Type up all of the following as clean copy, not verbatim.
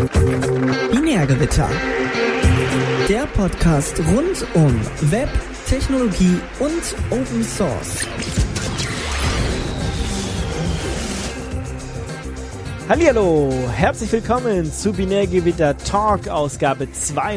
Binärgewitter. Der Podcast rund um Web, Technologie und Open Source. Hallihallo, herzlich willkommen zu Binärgewitter Talk, Ausgabe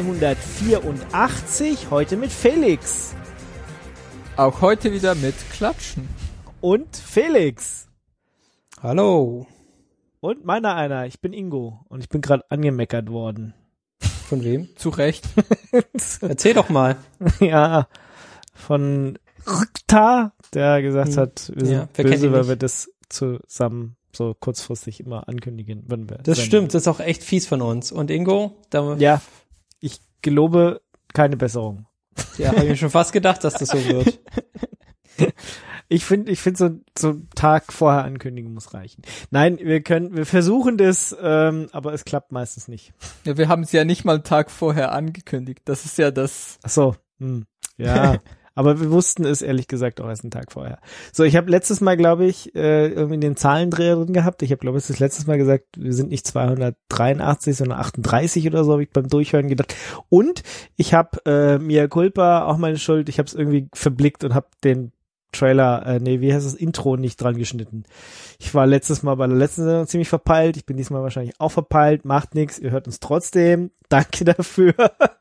284, heute mit Felix. Auch heute wieder mit Klatschen. Und Felix. Hallo. Und meiner einer, ich bin Ingo und ich bin gerade angemeckert worden. Von wem? Zu Recht. Erzähl doch mal. Ja, von Rückta, der gesagt hat, wir sind böse, weil wir das zusammen so kurzfristig immer ankündigen. Wenn wir das stimmt, das ist auch echt fies von uns. Und Ingo? Ja, ich gelobe keine Besserung. Ja, habe ich mir schon fast gedacht, dass das so wird. Ich finde so ein Tag vorher ankündigen muss reichen. Nein, wir versuchen das, aber es klappt meistens nicht. Ja, wir haben es ja nicht mal einen Tag vorher angekündigt. Das ist ja das. Ach so, ja. Aber wir wussten es ehrlich gesagt auch erst einen Tag vorher. So, ich habe letztes Mal, glaube ich, irgendwie den Zahlendreher drin gehabt. Ich habe, glaube ich, das letztes Mal gesagt, wir sind nicht 283, sondern 38 oder so, habe ich beim Durchhören gedacht. Und ich habe Mea Culpa, auch meine Schuld, ich habe es irgendwie verblickt und habe den Trailer, wie heißt das, Intro nicht dran geschnitten. Ich war letztes Mal bei der letzten Sendung ziemlich verpeilt. Ich bin diesmal wahrscheinlich auch verpeilt. Macht nichts, ihr hört uns trotzdem. Danke dafür.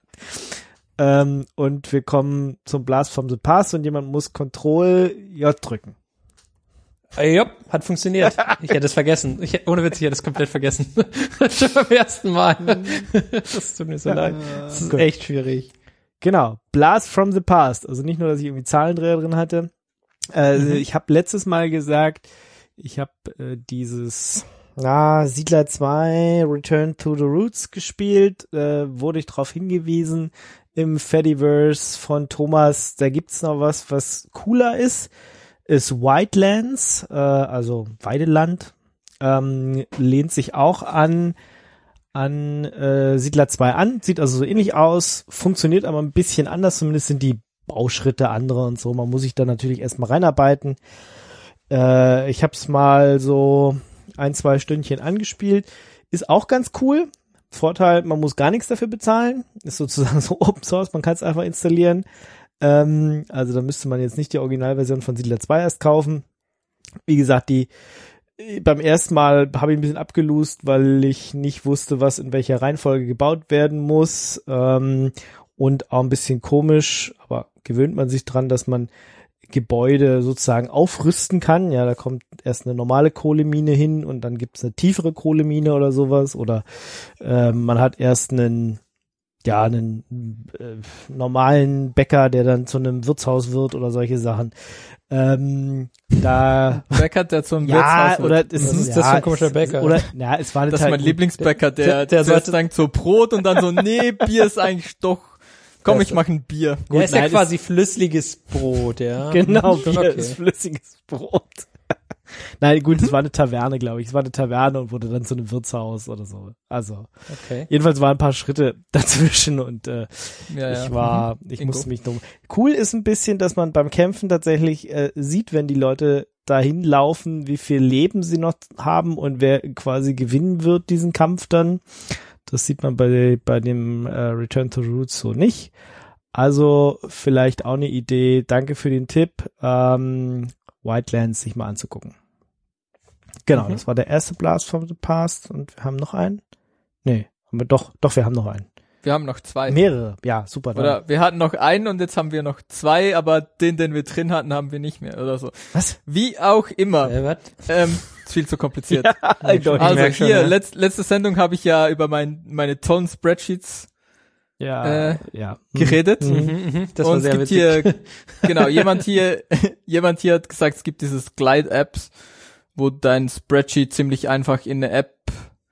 Und wir kommen zum Blast from the Past und jemand muss Ctrl-J drücken. Ja, hat funktioniert. Ich hätte es vergessen. Ohne Witz, ich hätte es komplett vergessen. Schon beim ersten Mal. Das tut mir so leid. Das ist echt schwierig. Genau, Blast from the Past. Also nicht nur, dass ich irgendwie Zahlendreher drin hatte. Ich habe letztes Mal gesagt, ich habe dieses Siedler 2 Return to the Roots gespielt. Wurde ich darauf hingewiesen im Fediverse von Thomas, da gibt's noch was cooler ist Wildlands, also Weideland, lehnt sich auch an Siedler 2 an, sieht also so ähnlich aus, funktioniert aber ein bisschen anders, zumindest sind die Bauschritte andere und so, man muss sich da natürlich erstmal reinarbeiten. Ich hab's mal so 1-2 Stündchen angespielt, ist auch ganz cool. Vorteil, man muss gar nichts dafür bezahlen, ist sozusagen so Open Source, man kann es einfach installieren. Also da müsste man jetzt nicht die Originalversion von Siedler 2 erst kaufen. Wie gesagt, beim ersten Mal habe ich ein bisschen abgelust, weil ich nicht wusste, was in welcher Reihenfolge gebaut werden muss. Und auch ein bisschen komisch, aber gewöhnt man sich dran, dass man Gebäude sozusagen aufrüsten kann. Ja, da kommt erst eine normale Kohlemine hin und dann gibt's eine tiefere Kohlemine oder sowas. Oder man hat erst einen normalen Bäcker, der dann zu einem Wirtshaus wird oder solche Sachen. Bäcker, der zum Wirtshaus wird. Oder das ist so ein komischer Bäcker. Oder, es war das ist mein Lieblingsbäcker, der zuerst denkt so Brot und dann so, nee, Bier ist eigentlich doch. Komm, ich mache ein Bier. Gut, ist ja quasi flüssiges Brot, ja. Genau, Bier ist flüssiges Brot. Nein, gut, es war eine Taverne, glaube ich. Es war eine Taverne und wurde dann zu einem Wirtshaus oder so. Also, jedenfalls waren ein paar Schritte dazwischen und ich musste mich dumm. Cool ist ein bisschen, dass man beim Kämpfen tatsächlich sieht, wenn die Leute dahin laufen, wie viel Leben sie noch haben und wer quasi gewinnen wird, diesen Kampf dann. Das sieht man bei dem Return to Roots so nicht. Also vielleicht auch eine Idee. Danke für den Tipp, Wildlands sich mal anzugucken. Genau, das war der erste Blast from the Past und wir haben noch einen? Nee, haben wir doch, wir haben noch einen. Wir haben noch zwei. Mehrere, ja, super. Oder wir hatten noch einen und jetzt haben wir noch zwei, aber den wir drin hatten, haben wir nicht mehr oder so. Was? Wie auch immer. Ist viel zu kompliziert. Ja, also hier, letzte Sendung habe ich ja über meine tollen Spreadsheets geredet. Das und war sehr es gibt witzig. hier, jemand hier hat gesagt, es gibt dieses Glide-Apps, wo dein Spreadsheet ziemlich einfach in eine App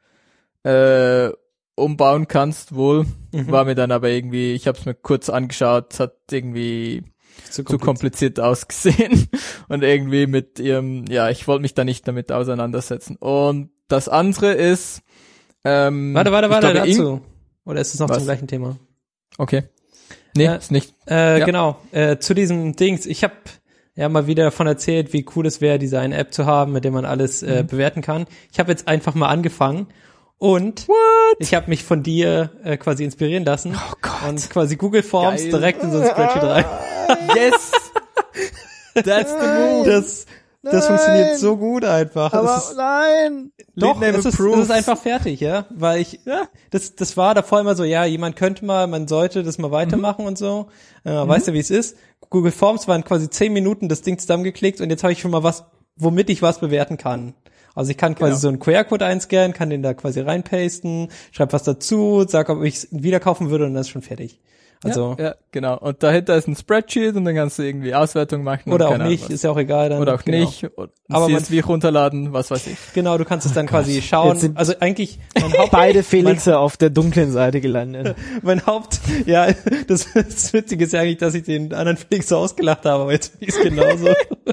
umbauen kannst, wohl. War mir dann aber irgendwie, ich habe es mir kurz angeschaut, es hat irgendwie zu kompliziert ausgesehen und irgendwie mit ihrem, ich wollte mich da nicht damit auseinandersetzen. Und das andere ist warte dazu. Oder ist es noch zum gleichen Thema? Okay. Nee, ist nicht. Genau, zu diesem Dings, ich habe ja mal wieder davon erzählt, wie cool es wäre, diese eine App zu haben, mit der man alles bewerten kann. Ich habe jetzt einfach mal angefangen Und ich habe mich von dir quasi inspirieren lassen und quasi Google Forms direkt in so ein Spreadsheet rein. Yes! That's the move! Das funktioniert so gut einfach. Aber nein! Doch, es ist einfach fertig, ja, weil das war davor immer so, ja, man sollte das mal weitermachen und so, weißt du, wie es ist. Google Forms waren quasi 10 Minuten das Ding zusammengeklickt und jetzt habe ich schon mal was, womit ich was bewerten kann. Also ich kann quasi so einen QR-Code einscannen, kann den da quasi reinpasten, schreib was dazu, sag, ob ich es wieder kaufen würde und dann ist schon fertig. Also ja, genau. Und dahinter ist ein Spreadsheet und dann kannst du irgendwie Auswertung machen. Oder auch nicht, ist ja auch egal dann. Oder auch nicht. Aber man CSV runterladen, was weiß ich. Genau, du kannst es dann quasi schauen. Also eigentlich beide Felixe auf der dunklen Seite gelandet. Das Witzige ist ja eigentlich, dass ich den anderen Felix so ausgelacht habe, aber jetzt bin ich es genauso.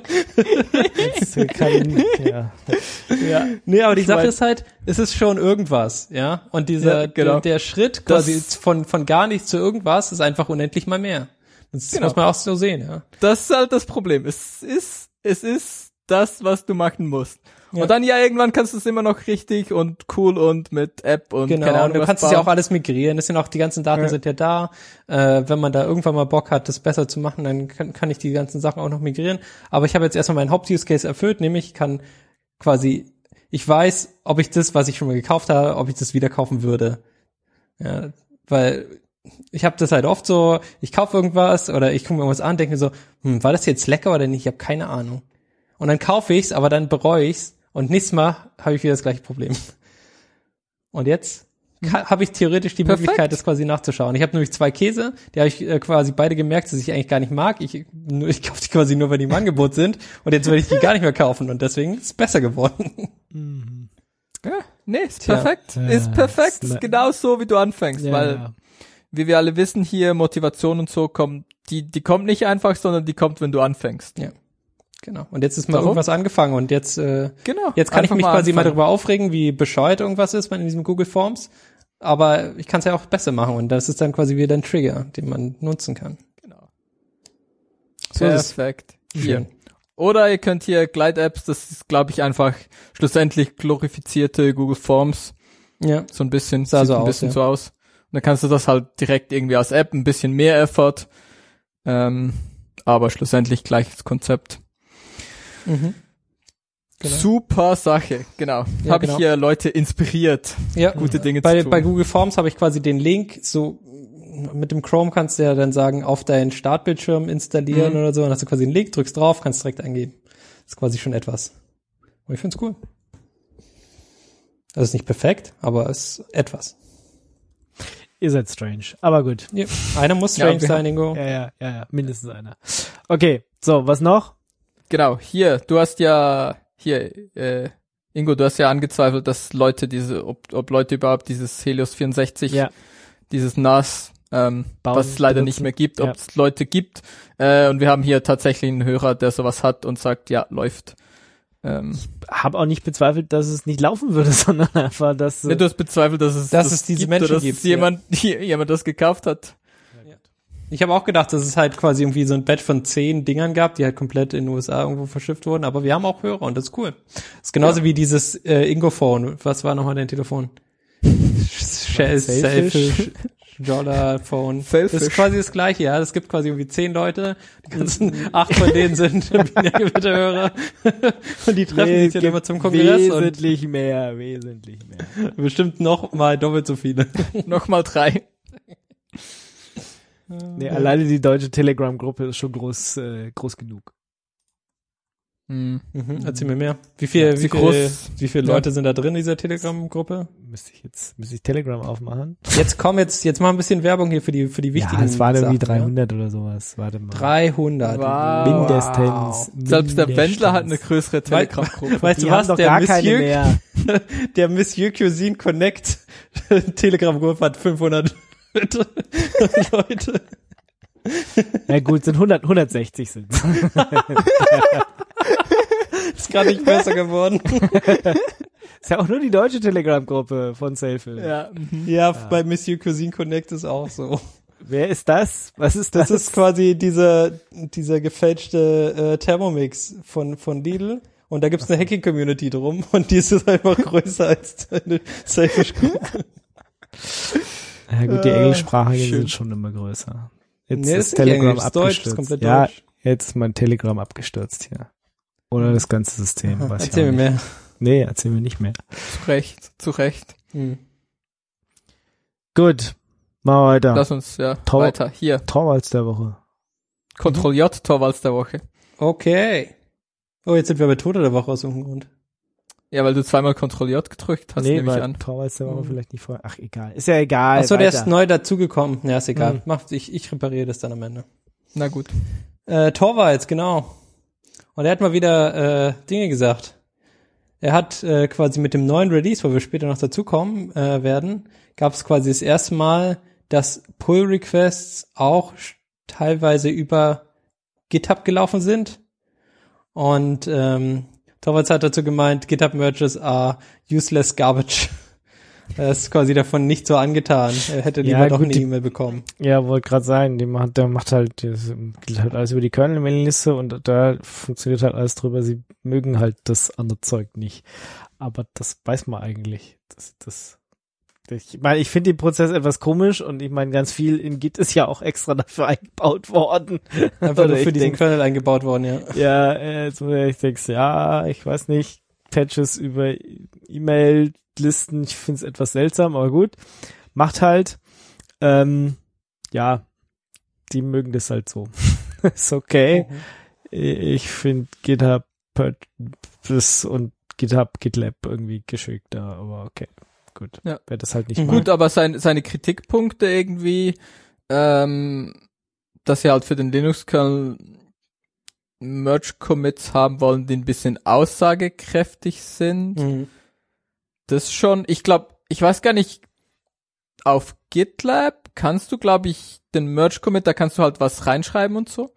Nee, aber die Sache ist halt, es ist schon irgendwas, ja. Und der Schritt quasi von gar nichts zu irgendwas ist einfach unendlich mal mehr. Das muss man auch so sehen, ja. Das ist halt das Problem. Es ist das, was du machen musst. Ja. Und dann irgendwann kannst du es immer noch richtig und cool und mit App und keine Ahnung, und du kannst es ja auch alles migrieren. Das sind auch, die ganzen Daten sind ja da. Wenn man da irgendwann mal Bock hat, das besser zu machen, dann kann ich die ganzen Sachen auch noch migrieren. Aber ich habe jetzt erstmal meinen Haupt-Use-Case erfüllt, nämlich ich weiß, ob ich das, was ich schon mal gekauft habe, ob ich das wieder kaufen würde. Ja, weil ich habe das halt oft so, ich kaufe irgendwas oder ich gucke mir irgendwas an, denke mir so, war das jetzt lecker oder nicht? Ich habe keine Ahnung. Und dann kaufe ich's, aber dann bereue ich's und nächstes Mal habe ich wieder das gleiche Problem. Und jetzt habe ich theoretisch die Möglichkeit, das quasi nachzuschauen. Ich habe nämlich 2 Käse, die habe ich quasi beide gemerkt, dass ich eigentlich gar nicht mag. Ich kaufe die quasi nur, wenn die im Angebot sind. Und jetzt will ich die gar nicht mehr kaufen und deswegen ist es besser geworden. Ja, nee, ist perfekt. Ist perfekt. Ist genau so, wie du anfängst, weil wie wir alle wissen hier, Motivation und so kommt, die kommt nicht einfach, sondern die kommt, wenn du anfängst. Ja. Genau. Und jetzt ist mal irgendwas angefangen und jetzt jetzt kann ich mich mal quasi mal darüber aufregen, wie bescheuert irgendwas ist in diesem Google Forms. Aber ich kann es ja auch besser machen und das ist dann quasi wieder ein Trigger, den man nutzen kann. Genau. So perfekt. Hier. Oder ihr könnt hier Glide-Apps, das ist, glaube ich, einfach schlussendlich glorifizierte Google Forms. Ja. So ein bisschen, sieht so ein bisschen so aus. Und dann kannst du das halt direkt irgendwie als App, ein bisschen mehr Effort. Aber schlussendlich gleiches Konzept. Mhm. Genau. Super Sache, genau. Ja, habe ich hier Leute inspiriert, gute Dinge zu tun. Bei Google Forms habe ich quasi den Link, so mit dem Chrome kannst du ja dann sagen, auf deinen Startbildschirm installieren oder so, dann hast du quasi einen Link, drückst drauf, kannst direkt eingeben. Das ist quasi schon etwas. Und ich find's cool. Das ist nicht perfekt, aber es ist etwas. Ihr seid strange, aber gut. Ja. Einer muss strange sein, Ingo. Ja, mindestens einer. Okay, so, was noch? Genau, du hast ja Ingo, du hast ja angezweifelt, dass Leute ob Leute überhaupt dieses Helios 64, dieses NAS, was es leider nicht mehr gibt, ob es Leute gibt. Und wir haben hier tatsächlich einen Hörer, der sowas hat und sagt, ja, läuft. Ich habe auch nicht bezweifelt, dass es nicht laufen würde, sondern einfach, dass du hast bezweifelt, dass es diese gibt, Menschen oder dass gibt, jemand das gekauft hat. Ich habe auch gedacht, dass es halt quasi irgendwie so ein Batch von 10 Dingern gab, die halt komplett in den USA irgendwo verschifft wurden, aber wir haben auch Hörer und das ist cool. Das ist genauso wie dieses Ingo-Phone. Was war nochmal dein Telefon? Selfish. Jolla-Phone. Das ist quasi das Gleiche, ja. Es gibt quasi irgendwie 10 Leute, die ganzen 8 von denen sind Hörer und die treffen sich dann immer zum Kongress. Wesentlich mehr. Bestimmt noch mal doppelt so viele. Noch mal 3. Nee, alleine die deutsche Telegram-Gruppe ist schon groß genug. Erzähl mir mehr. Wie viele Leute sind da drin in dieser Telegram-Gruppe? Müsste ich Telegram aufmachen? Jetzt mach ein bisschen Werbung hier für die wichtigen. Ja, es waren irgendwie 300 oder sowas. Warte mal. 300. Wow. Mindestens. Selbst der Wendler hat eine größere Telegram-Gruppe. Weißt du was? Der Monsieur Cuisine Connect Telegram-Gruppe hat 500 Leute. Ja gut, sind 160 sind. Ist gar nicht besser geworden. Ist ja auch nur die deutsche Telegram-Gruppe von Selfie. Ja, bei Monsieur Cuisine Connect ist auch so. Wer ist das? Was ist das? Das ist quasi dieser gefälschte Thermomix von Lidl. Und da gibt's eine Hacking-Community drum und die ist einfach größer als eine Selfish-Gruppe. Ja gut, die englischsprachigen sind schon immer größer. Jetzt Nee, ist Telegram Deutsch, abgestürzt. ist komplett ja, Deutsch. jetzt ist mein Telegram abgestürzt hier. Oder das ganze System. Aha, Weiß ich erzähl auch mir nicht. mehr. Nee, erzähl mir nicht mehr. Zu Recht. Gut, machen wir weiter. Lass uns, weiter. Hier. Torvalds der Woche. Ctrl J, Torvalds der Woche. Okay. Oh, jetzt sind wir bei Tote der Woche aus irgendeinem Grund. Ja, weil du zweimal Ctrl J gedrückt hast, Nee, nehme ich weil an. Torvalds der Woche vielleicht nicht vorher. Ach, egal. Ist ja egal. Ach so, der weiter. ist neu dazugekommen. Ja, ist egal. Ich repariere das dann am Ende. Na gut. Torvalds, genau. Und er hat mal wieder Dinge gesagt. Er hat quasi mit dem neuen Release, wo wir später noch dazukommen werden, gab es quasi das erste Mal, dass Pull-Requests auch teilweise über GitHub gelaufen sind. Und Torvalds hat dazu gemeint, GitHub-Merges are useless garbage. Er ist quasi davon nicht so angetan. Er hätte lieber doch eine E-Mail bekommen. Ja, wollte gerade sagen, der macht halt, das geht halt alles über die Kernel-Mailingliste und da funktioniert halt alles drüber. Sie mögen halt das andere Zeug nicht. Aber das weiß man eigentlich. Ich meine, ich finde den Prozess etwas komisch und ich meine, ganz viel in Git ist ja auch extra dafür eingebaut worden. Einfach nur für diesen Kernel eingebaut worden, ja. Ja, ich denke, ja, ich weiß nicht, Patches über E-Mail-Listen, ich finde es etwas seltsam, aber gut, macht halt. Ja, die mögen das halt so. Ist okay. Ich finde GitHub und GitLab irgendwie geschickter, aber okay. Gut, ja. Wer das halt nicht mag. Gut, aber seine Kritikpunkte irgendwie, dass sie halt für den Linux-Kernel Merge-Commits haben wollen, die ein bisschen aussagekräftig sind. Das schon, ich glaube, ich weiß gar nicht, auf GitLab kannst du, glaube ich, den Merge-Commit, da kannst du halt was reinschreiben und so.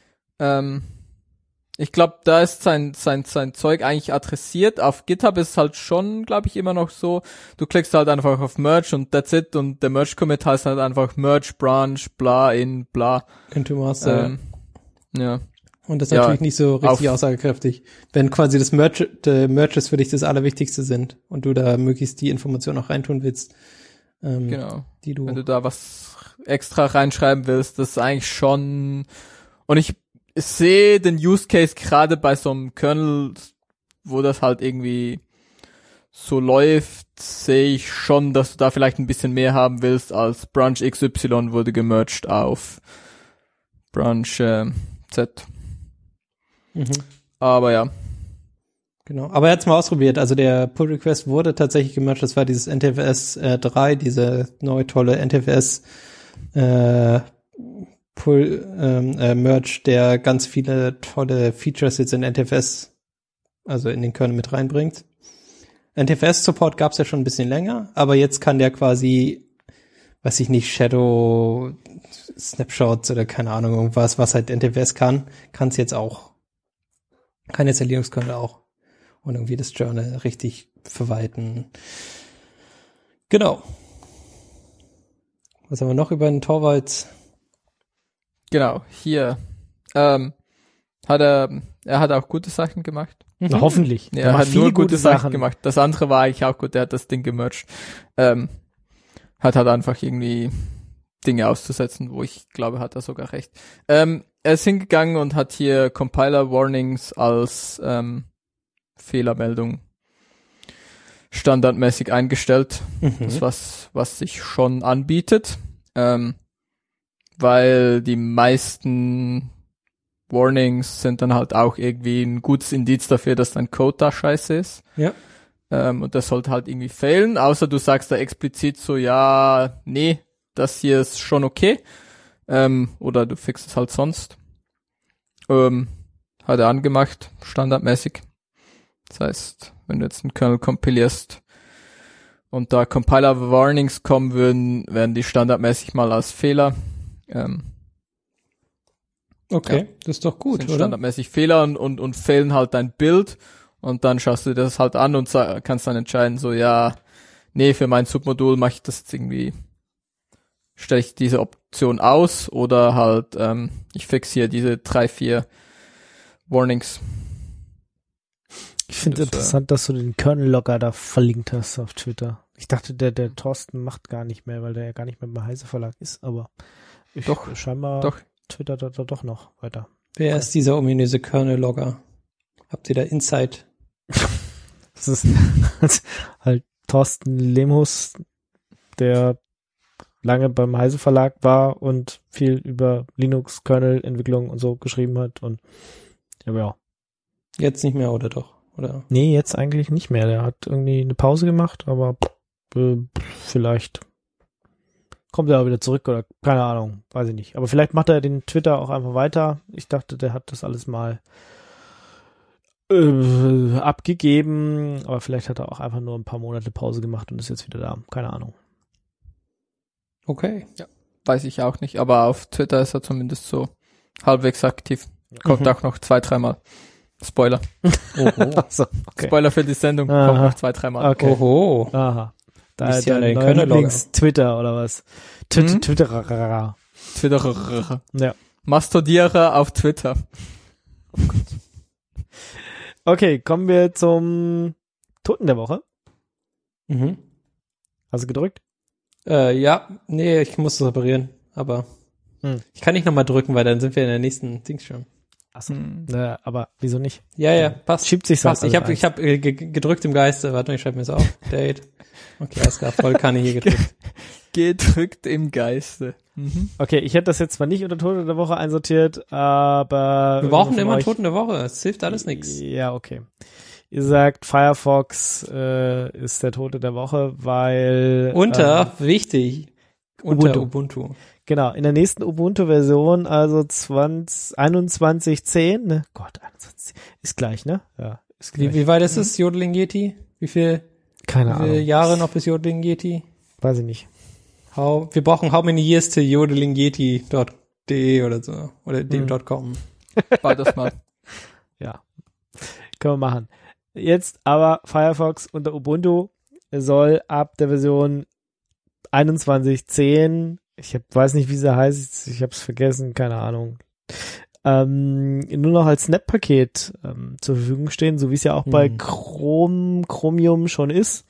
Ich glaube, da ist sein Zeug eigentlich adressiert. Auf GitHub ist es halt schon, glaube ich, immer noch so. Du klickst halt einfach auf Merge und that's it. Und der Merge-Commit heißt halt einfach Merge, Branch, bla, in, bla. Into Master. Ja. Und das ist natürlich nicht so richtig aussagekräftig. Wenn quasi das Merges für dich das Allerwichtigste sind und du da möglichst die Information auch reintun willst. Genau. Die du Wenn du da was extra reinschreiben willst, das ist eigentlich schon, und ich sehe den Use Case gerade bei so einem Kernel, wo das halt irgendwie so läuft, sehe ich schon, dass du da vielleicht ein bisschen mehr haben willst als Branch XY wurde gemerged auf Branch Z. Aber ja. Genau. Aber er hat's mal ausprobiert. Also der Pull Request wurde tatsächlich gemerged. Das war dieses NTFS 3, diese neue tolle NTFS Merge, der ganz viele tolle Features jetzt in NTFS, also in den Kernel mit reinbringt. NTFS-Support gab's ja schon ein bisschen länger, aber jetzt kann der quasi, weiß ich nicht, Shadow Snapshots oder keine Ahnung, irgendwas, was halt NTFS kann's jetzt auch. Kann jetzt der Linux-Kernel auch. Und irgendwie das Journal richtig verwalten. Genau. Was haben wir noch über den Torvalds? Genau, hier. Er hat auch gute Sachen gemacht. Na, hoffentlich. Ja, er hat nur gute Sachen gemacht. Das andere war eigentlich auch gut, der hat das Ding gemerged. Hat halt einfach irgendwie Dinge auszusetzen, wo ich glaube, hat er sogar recht. Er ist hingegangen und hat hier Compiler Warnings als Fehlermeldung standardmäßig eingestellt. Das was sich schon anbietet. Weil die meisten Warnings sind dann halt auch irgendwie ein gutes Indiz dafür, dass dein Code da scheiße ist. Ja. Und das sollte halt irgendwie fehlen, außer du sagst da explizit so, ja, nee, das hier ist schon okay. Oder du fixst es halt sonst. Hat er angemacht, standardmäßig. Das heißt, wenn du jetzt einen Kernel kompilierst und da Compiler Warnings kommen würden, werden die standardmäßig mal als Fehler. Okay, ja, das ist doch gut, sind oder? Standardmäßig Fehler und fehlen halt dein Bild und dann schaust du dir das halt an und kannst dann entscheiden, so ja, nee, für mein Submodul mache ich das jetzt irgendwie, stelle ich diese Option aus oder halt ich fixiere diese 3-4 Warnings. Ich finde interessant, dass du den Kernel-Logger da verlinkt hast auf Twitter. Ich dachte, der Thorsten macht gar nicht mehr, weil der ja gar nicht mehr beim Heise Verlag ist, aber scheinbar twittert er doch noch weiter. Wer ist dieser ominöse Kernel-Logger? Habt ihr da Insight? Das ist halt Thorsten Lemhus, der lange beim Heise Verlag war und viel über Linux-Kernel-Entwicklung und so geschrieben hat und ja. Jetzt nicht mehr, oder doch? Oder? Nee, jetzt eigentlich nicht mehr. Der hat irgendwie eine Pause gemacht, aber vielleicht kommt er auch wieder zurück oder keine Ahnung, weiß ich nicht. Aber vielleicht macht er den Twitter auch einfach weiter. Ich dachte, der hat das alles mal abgegeben, aber vielleicht hat er auch einfach nur ein paar Monate Pause gemacht und ist jetzt wieder da. Keine Ahnung. Okay. Ja, weiß ich auch nicht, aber auf Twitter ist er zumindest so halbwegs aktiv. Kommt auch noch 2-3 Mal. Spoiler. So, okay. Spoiler für die Sendung. Aha. Kommt noch 2-3 Mal. Okay. Oho. Aha. Da ist ja ja der Twitter oder was? Twitterer. Twitterer. Ja. Mastodierer auf Twitter. Okay, kommen wir zum Toten der Woche. Mhm. Hast du gedrückt? Ja, nee, ich muss das reparieren, aber ich kann nicht nochmal drücken, weil dann sind wir in der nächsten Dings schon. Achso. Aber wieso nicht? Ja, passt. Schiebt sich passt. Ich hab gedrückt im Geiste. Warte mal, ich schreibe mir das auf. Date. Okay, alles klar. Vollkanne hier gedrückt. Gedrückt im Geiste. Mhm. Okay, ich hätte das jetzt zwar nicht unter Tote der Woche einsortiert, aber... Wir brauchen immer einen Toten der Woche. Es hilft alles nichts. Ja, okay. Ihr sagt, Firefox ist der Tote der Woche, weil... Wichtig, unter Ubuntu. Genau, in der nächsten Ubuntu-Version, also 21.10, ne? Gott, 21, ist gleich, ne? Ja, ist gleich. Wie weit ist es, Yodeling Yeti? Wie viele Jahre noch bis Yodeling Yeti? Weiß ich nicht. Wir brauchen how many years to yodelingyeti.de oder so. Oder .com. Bald das mal. Ja, können wir machen. Jetzt aber Firefox unter Ubuntu soll ab der Version 21.10, weiß nicht, wie sie heißt, ich habe es vergessen, keine Ahnung, nur noch als Snap-Paket zur Verfügung stehen, so wie es ja auch bei Chromium schon ist.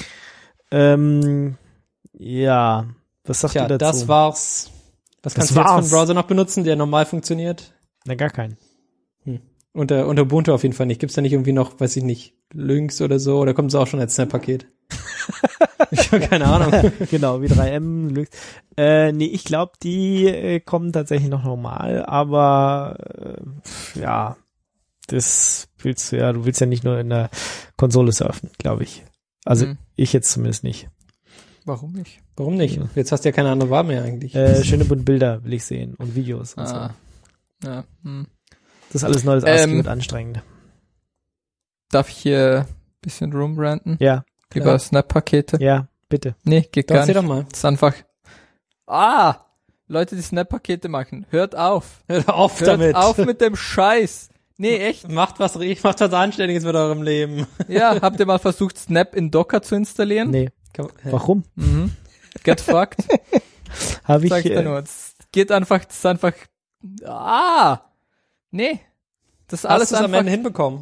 Ja, was sagt ihr dazu? Das war's. Was kannst du jetzt für einen Browser noch benutzen, der normal funktioniert? Na, gar keinen. Unter Ubuntu auf jeden Fall nicht. Gibt's da nicht irgendwie noch, weiß ich nicht, Lynx oder so? Oder kommt es auch schon als Snap-Paket? Ich habe keine Ahnung. Genau, wie 3M, Lynx. Nee, ich glaube, die kommen tatsächlich noch normal, aber ja, das willst du ja, du willst ja nicht nur in der Konsole surfen, glaube ich. Also ich jetzt zumindest nicht. Warum nicht? Warum nicht? Jetzt hast du ja keine andere Wahl mehr eigentlich. Schöne bunte Bilder will ich sehen und Videos und so. Ja. Das ist alles Neues wird anstrengend. Darf ich hier ein bisschen rumranten? Ja. Über Snap-Pakete? Ja, bitte. Nee, geht gar nicht. Doch mal. Das ist einfach, Leute, die Snap-Pakete machen, hört auf. Hört auf Hört auf mit dem Scheiß. Nee, echt. Macht was Anständiges mit eurem Leben. Ja, habt ihr mal versucht, Snap in Docker zu installieren? Nee. Warum? Get fucked. Habe ich. Sag ich dir nur. Das ist einfach, nee. Das ist alles einfach. Hast du es am Ende hinbekommen?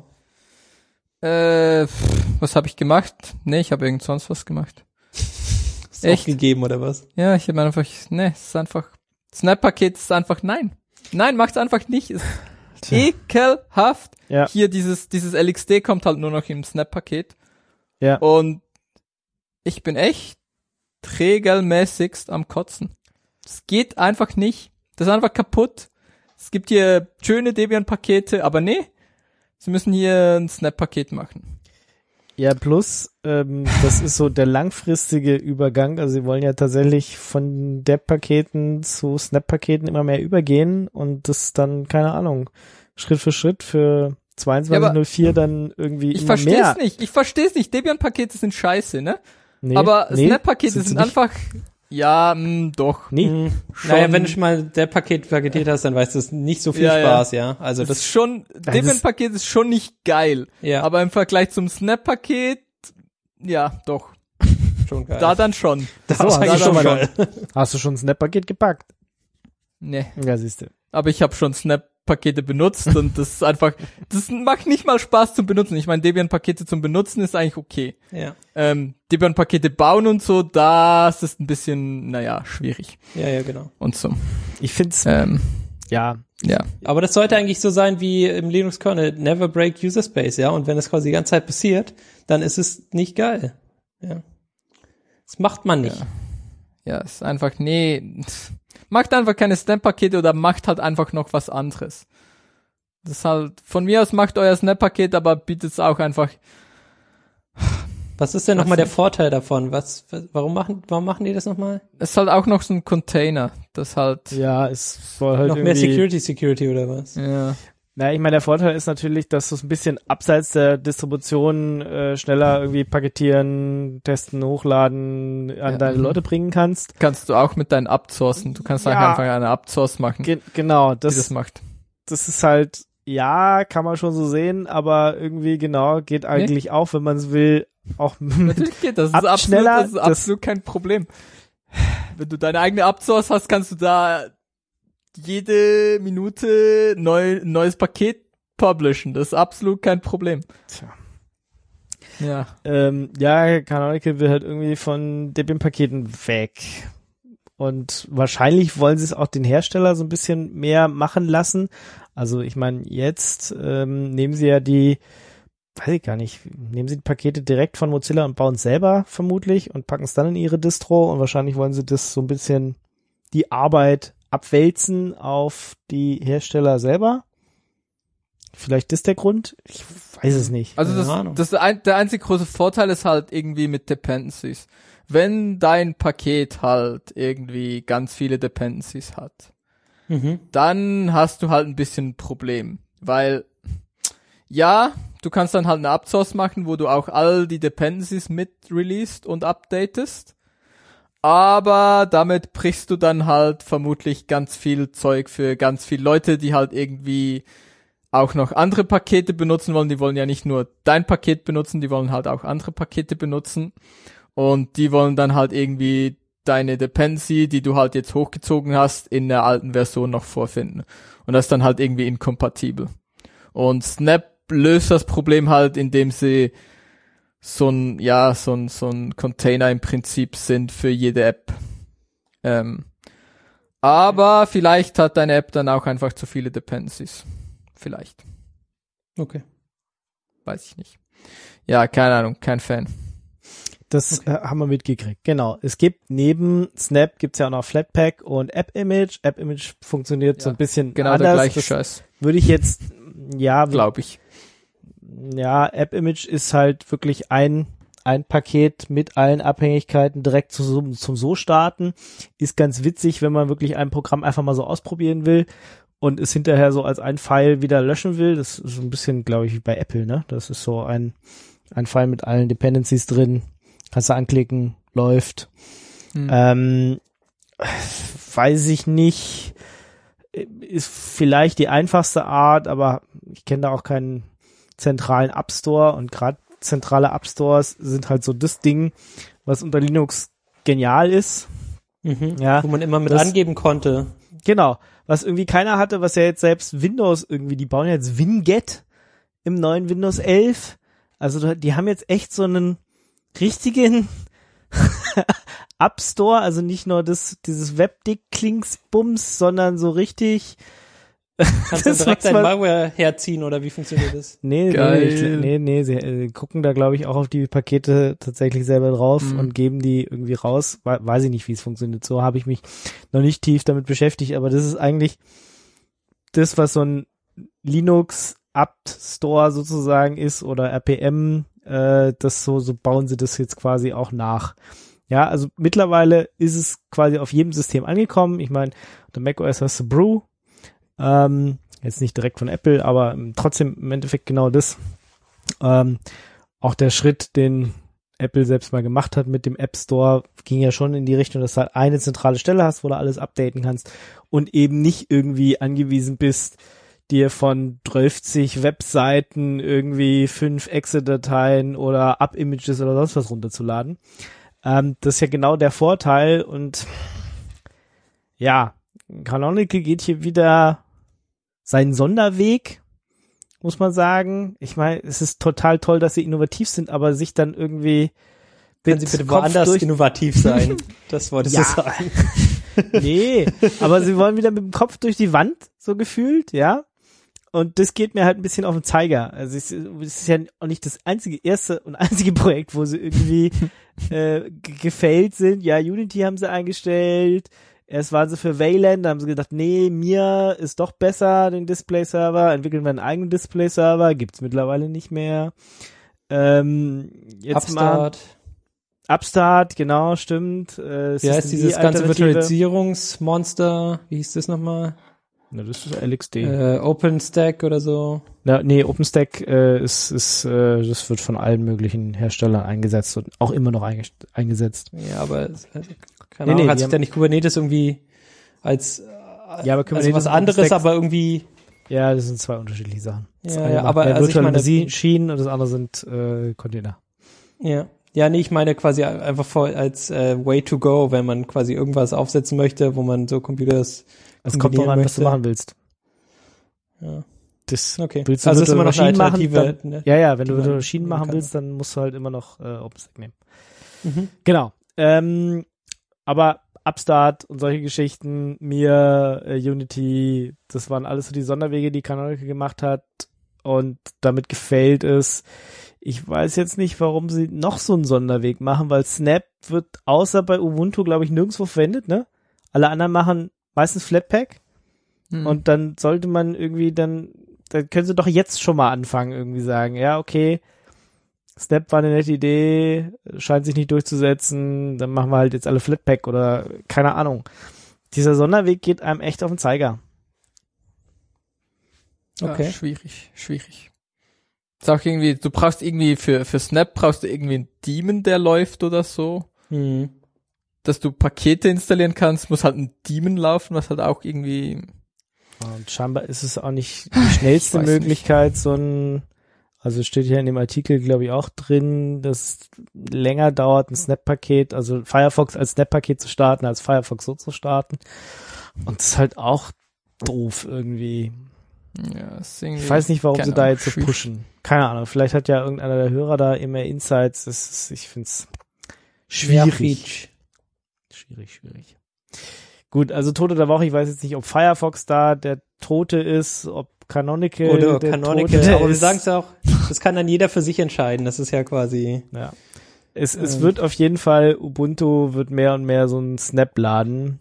Was habe ich gemacht? Nee, ich habe irgend sonst was gemacht. Hast du echt gegeben oder was? Ja, ich habe einfach, es ist einfach, Snap-Paket ist einfach, nein, macht's einfach nicht. Ist ekelhaft. Ja. Hier dieses LXD kommt halt nur noch im Snap-Paket. Ja. Und ich bin echt regelmäßigst am Kotzen. Das geht einfach nicht. Das ist einfach kaputt. Es gibt hier schöne Debian-Pakete, aber nee. Sie müssen hier ein Snap-Paket machen. Ja, plus, das ist so der langfristige Übergang. Also sie wollen ja tatsächlich von Deb-Paketen zu Snap-Paketen immer mehr übergehen und das dann, keine Ahnung, Schritt für Schritt für 22.04 dann irgendwie immer mehr. Ich versteh's nicht. Debian-Pakete sind scheiße, ne? Nee, aber Snap-Pakete sind einfach, doch. Nee. Naja, wenn du schon mal der Paket paketiert hast, dann weißt du, es nicht so viel Spaß, ja. Also das ist schon, Debian-Paket ist schon nicht geil. Ja. Aber im Vergleich zum Snap-Paket, ja, doch. Schon geil. Da dann schon. Hast du schon ein Snap-Paket gepackt? Nee. Ja, siehste. Aber ich habe schon Snap Snap-Pakete benutzt und das ist einfach, das macht nicht mal Spaß zum Benutzen. Ich meine, Debian-Pakete zum Benutzen ist eigentlich okay. Ja. Debian-Pakete bauen und so, das ist ein bisschen, schwierig. Ja, genau. Und so. Ich find's, ja. Aber das sollte eigentlich so sein wie im Linux-Kernel, never break User Space, ja. Und wenn das quasi die ganze Zeit passiert, dann ist es nicht geil. Ja. Das macht man nicht. Ja, ist einfach, macht einfach keine Snap-Pakete oder macht halt einfach noch was anderes. Das ist halt, von mir aus macht euer Snap-Paket, aber bietet es auch einfach. Was ist denn nochmal der Vorteil davon? Warum machen die das nochmal? Es ist halt auch noch so ein Container, das halt. Ja, es soll halt noch irgendwie mehr Security oder was? Ja. Na, ich meine, der Vorteil ist natürlich, dass du es ein bisschen abseits der Distribution schneller irgendwie paketieren, testen, hochladen, an deine Leute bringen kannst. Kannst du auch mit deinen Upsourcen. Du kannst einfach eine Upsource machen. Genau, die das macht. Das ist halt, ja, kann man schon so sehen, aber irgendwie geht eigentlich auch, wenn man es will, auch natürlich geht das. Das ist absolut kein Problem. Wenn du deine eigene Upsource hast, kannst du da jede Minute neues Paket publishen. Das ist absolut kein Problem. Tja. Ja. Canonical will halt irgendwie von Debian-Paketen weg. Und wahrscheinlich wollen sie es auch den Hersteller so ein bisschen mehr machen lassen. Also ich meine, jetzt nehmen sie ja weiß ich gar nicht, nehmen sie die Pakete direkt von Mozilla und bauen es selber vermutlich und packen es dann in ihre Distro und wahrscheinlich wollen sie das so ein bisschen die Arbeit abwälzen auf die Hersteller selber. Vielleicht ist der Grund. Ich weiß es nicht. Also der einzige große Vorteil ist halt irgendwie mit Dependencies. Wenn dein Paket halt irgendwie ganz viele Dependencies hat, dann hast du halt ein bisschen ein Problem. Weil, du kannst dann halt eine Upsource machen, wo du auch all die Dependencies mit released und updatest. Aber damit brichst du dann halt vermutlich ganz viel Zeug für ganz viele Leute, die halt irgendwie auch noch andere Pakete benutzen wollen. Die wollen ja nicht nur dein Paket benutzen, die wollen halt auch andere Pakete benutzen. Und die wollen dann halt irgendwie deine Dependency, die du halt jetzt hochgezogen hast, in der alten Version noch vorfinden. Und das ist dann halt irgendwie inkompatibel. Und Snap löst das Problem halt, indem sie so ein Container im Prinzip sind für jede App. Aber vielleicht hat deine App dann auch einfach zu viele Dependencies. Vielleicht. Okay. Weiß ich nicht. Ja, keine Ahnung, kein Fan. Das haben wir mitgekriegt. Genau. Es gibt neben Snap gibt's ja auch noch Flatpak und AppImage. AppImage funktioniert so ein bisschen genau anders. Der gleiche Scheiß. Würde ich jetzt, glaube ich. Ja, AppImage ist halt wirklich ein Paket mit allen Abhängigkeiten direkt zum So starten. Ist ganz witzig, wenn man wirklich ein Programm einfach mal so ausprobieren will und es hinterher so als ein File wieder löschen will. Das ist so ein bisschen, glaube ich, wie bei Apple, ne? Das ist so ein File mit allen Dependencies drin. Kannst du anklicken, läuft. Weiß ich nicht. Ist vielleicht die einfachste Art, aber ich kenne da auch keinen zentralen App Store und gerade zentrale App Stores sind halt so das Ding, was unter Linux genial ist. Wo man immer mit angeben konnte. Genau, was irgendwie keiner hatte, was ja jetzt selbst Windows irgendwie, die bauen jetzt Winget im neuen Windows 11. Also die haben jetzt echt so einen richtigen App Store, also nicht nur dieses Webdick-Klingsbums, sondern so richtig. Kannst du direkt dein Malware herziehen oder wie funktioniert das? Nee, sie gucken da glaube ich auch auf die Pakete tatsächlich selber drauf und geben die irgendwie raus. Weiß ich nicht, wie es funktioniert. So habe ich mich noch nicht tief damit beschäftigt, aber das ist eigentlich das, was so ein Linux App Store sozusagen ist oder RPM, das so bauen sie das jetzt quasi auch nach. Ja, also mittlerweile ist es quasi auf jedem System angekommen. Ich meine, unter macOS hast du Brew, jetzt nicht direkt von Apple, aber trotzdem im Endeffekt genau das. Auch der Schritt, den Apple selbst mal gemacht hat mit dem App Store, ging ja schon in die Richtung, dass du halt eine zentrale Stelle hast, wo du alles updaten kannst und eben nicht irgendwie angewiesen bist, dir von 12 Webseiten irgendwie 5 Exe-Dateien oder App-Images oder sonst was runterzuladen. Das ist ja genau der Vorteil und ja, Canonical geht hier wieder seinen Sonderweg, muss man sagen. Ich meine, es ist total toll, dass sie innovativ sind, aber sich dann irgendwie können sie bitte woanders innovativ sein? Das wolltest du sagen. Nee, aber sie wollen wieder mit dem Kopf durch die Wand, so gefühlt, ja. Und das geht mir halt ein bisschen auf den Zeiger. Also es ist ja auch nicht das erste und einzige Projekt, wo sie irgendwie gefailt sind. Ja, Unity haben sie eingestellt. Erst waren sie für Wayland, da haben sie gedacht, nee, Mir ist doch besser, den Display-Server. Entwickeln wir einen eigenen Display-Server. Gibt's mittlerweile nicht mehr. Jetzt Upstart, genau, stimmt. Wie heißt dieses ganze Virtualisierungsmonster? Wie hieß das nochmal? Na, das ist LXD. OpenStack oder so? Na, nee, OpenStack das wird von allen möglichen Herstellern eingesetzt und auch immer noch eingesetzt. Ja, aber keine Ahnung, hat sich da nicht Kubernetes irgendwie als aber Kubernetes was anderes, aber irgendwie. Ja, das sind zwei unterschiedliche Sachen. Ja, aber also virtuelle Maschinen und das andere sind Container. Ja. Ja, nee, ich meine quasi einfach als way to go, wenn man quasi irgendwas aufsetzen möchte, wo man so Computers. Es kommt drauf an, was du machen willst. Ja. Das willst du also ist immer noch eine Alternative. Machen, dann, wenn du Maschinen machen willst, dann musst du halt immer noch OpenStack nehmen. Mhm. Genau. Aber Upstart und solche Geschichten, Mir, Unity, das waren alles so die Sonderwege, die Canonical gemacht hat und damit gefailt ist. Ich weiß jetzt nicht, warum sie noch so einen Sonderweg machen, weil Snap wird außer bei Ubuntu, glaube ich, nirgendwo verwendet, ne? Alle anderen machen meistens Flatpak. Und dann sollte man irgendwie dann können sie doch jetzt schon mal anfangen, irgendwie sagen, ja, okay, Snap war eine nette Idee, scheint sich nicht durchzusetzen, dann machen wir halt jetzt alle Flatpak oder keine Ahnung. Dieser Sonderweg geht einem echt auf den Zeiger. Okay. Ja, schwierig. Ist auch irgendwie, du brauchst irgendwie für Snap brauchst du irgendwie einen Daemon, der läuft oder so. Dass du Pakete installieren kannst, muss halt ein Daemon laufen, was halt auch irgendwie. Und scheinbar ist es auch nicht die schnellste Möglichkeit, also steht hier in dem Artikel, glaube ich, auch drin, dass es länger dauert, ein Snap-Paket, also Firefox als Snap-Paket zu starten, als Firefox so zu starten. Und das ist halt auch doof irgendwie. Ja, ich weiß nicht, warum sie da jetzt so pushen. Keine Ahnung, vielleicht hat ja irgendeiner der Hörer da immer Insights. Ich find's schwierig. Schwierig. Gut, also Tote der Woche, ich weiß jetzt nicht, ob Firefox da der Tote ist, ob Canonical oder Canonical, aber wir sagen es auch, das kann dann jeder für sich entscheiden, das ist ja quasi. Ja. Es wird auf jeden Fall, Ubuntu wird mehr und mehr so ein Snap-Laden.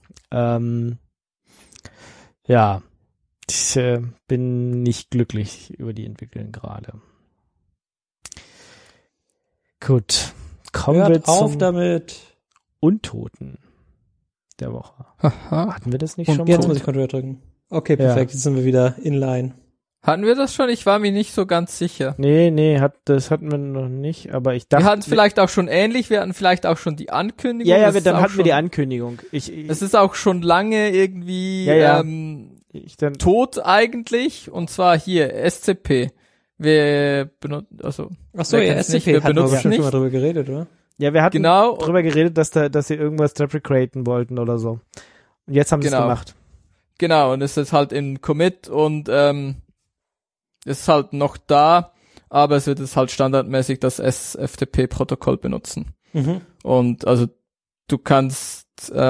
Ja, ich bin nicht glücklich über die Entwicklung gerade. Gut, kommen wir zum damit. Untoten der Woche. Aha. Hatten wir das nicht und schon jetzt mal? Muss ich Control drücken. Okay, perfekt, jetzt sind wir wieder inline. Hatten wir das schon? Ich war mir nicht so ganz sicher. Nee, das hatten wir noch nicht, aber ich dachte... Wir hatten es vielleicht auch schon ähnlich, wir hatten vielleicht auch schon die Ankündigung. Ja, dann hatten wir die Ankündigung. Es ist auch schon lange irgendwie tot eigentlich, und zwar hier, SCP. Wir benutzen, SCP hatten wir schon mal drüber geredet, oder? Ja, wir hatten drüber geredet, dass sie irgendwas deprecaten wollten oder so. Und jetzt haben sie es gemacht. Genau, und es ist halt im Commit und es ist halt noch da, aber es wird jetzt halt standardmäßig das SFTP-Protokoll benutzen. Und also du kannst,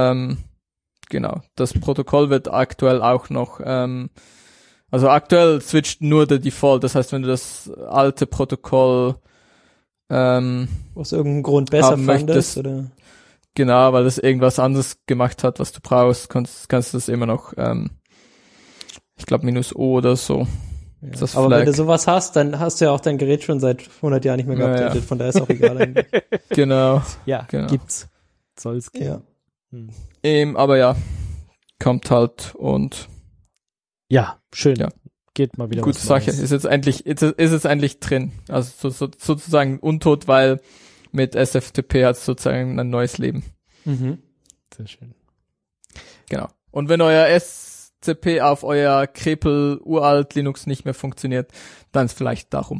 das Protokoll wird aktuell auch noch, also aktuell switcht nur der Default, das heißt, wenn du das alte Protokoll aus irgendeinem Grund besser fandest, oder? Genau, weil das irgendwas anderes gemacht hat, was du brauchst, kannst du das immer noch, ich glaube -O oder so. Ja. Aber wenn du sowas hast, dann hast du ja auch dein Gerät schon seit 100 Jahren nicht mehr geupdatet, von daher ist auch egal eigentlich. Genau. Ja, gibt's. Soll's geben. Ja. Aber ja, kommt halt und ja, schön. Ja. Geht mal wieder gute Sache, ist jetzt endlich drin. Also sozusagen untot, weil mit SFTP hat es sozusagen ein neues Leben. Sehr schön. Genau. Und wenn euer SCP auf euer Krepel uralt Linux nicht mehr funktioniert, dann ist vielleicht darum.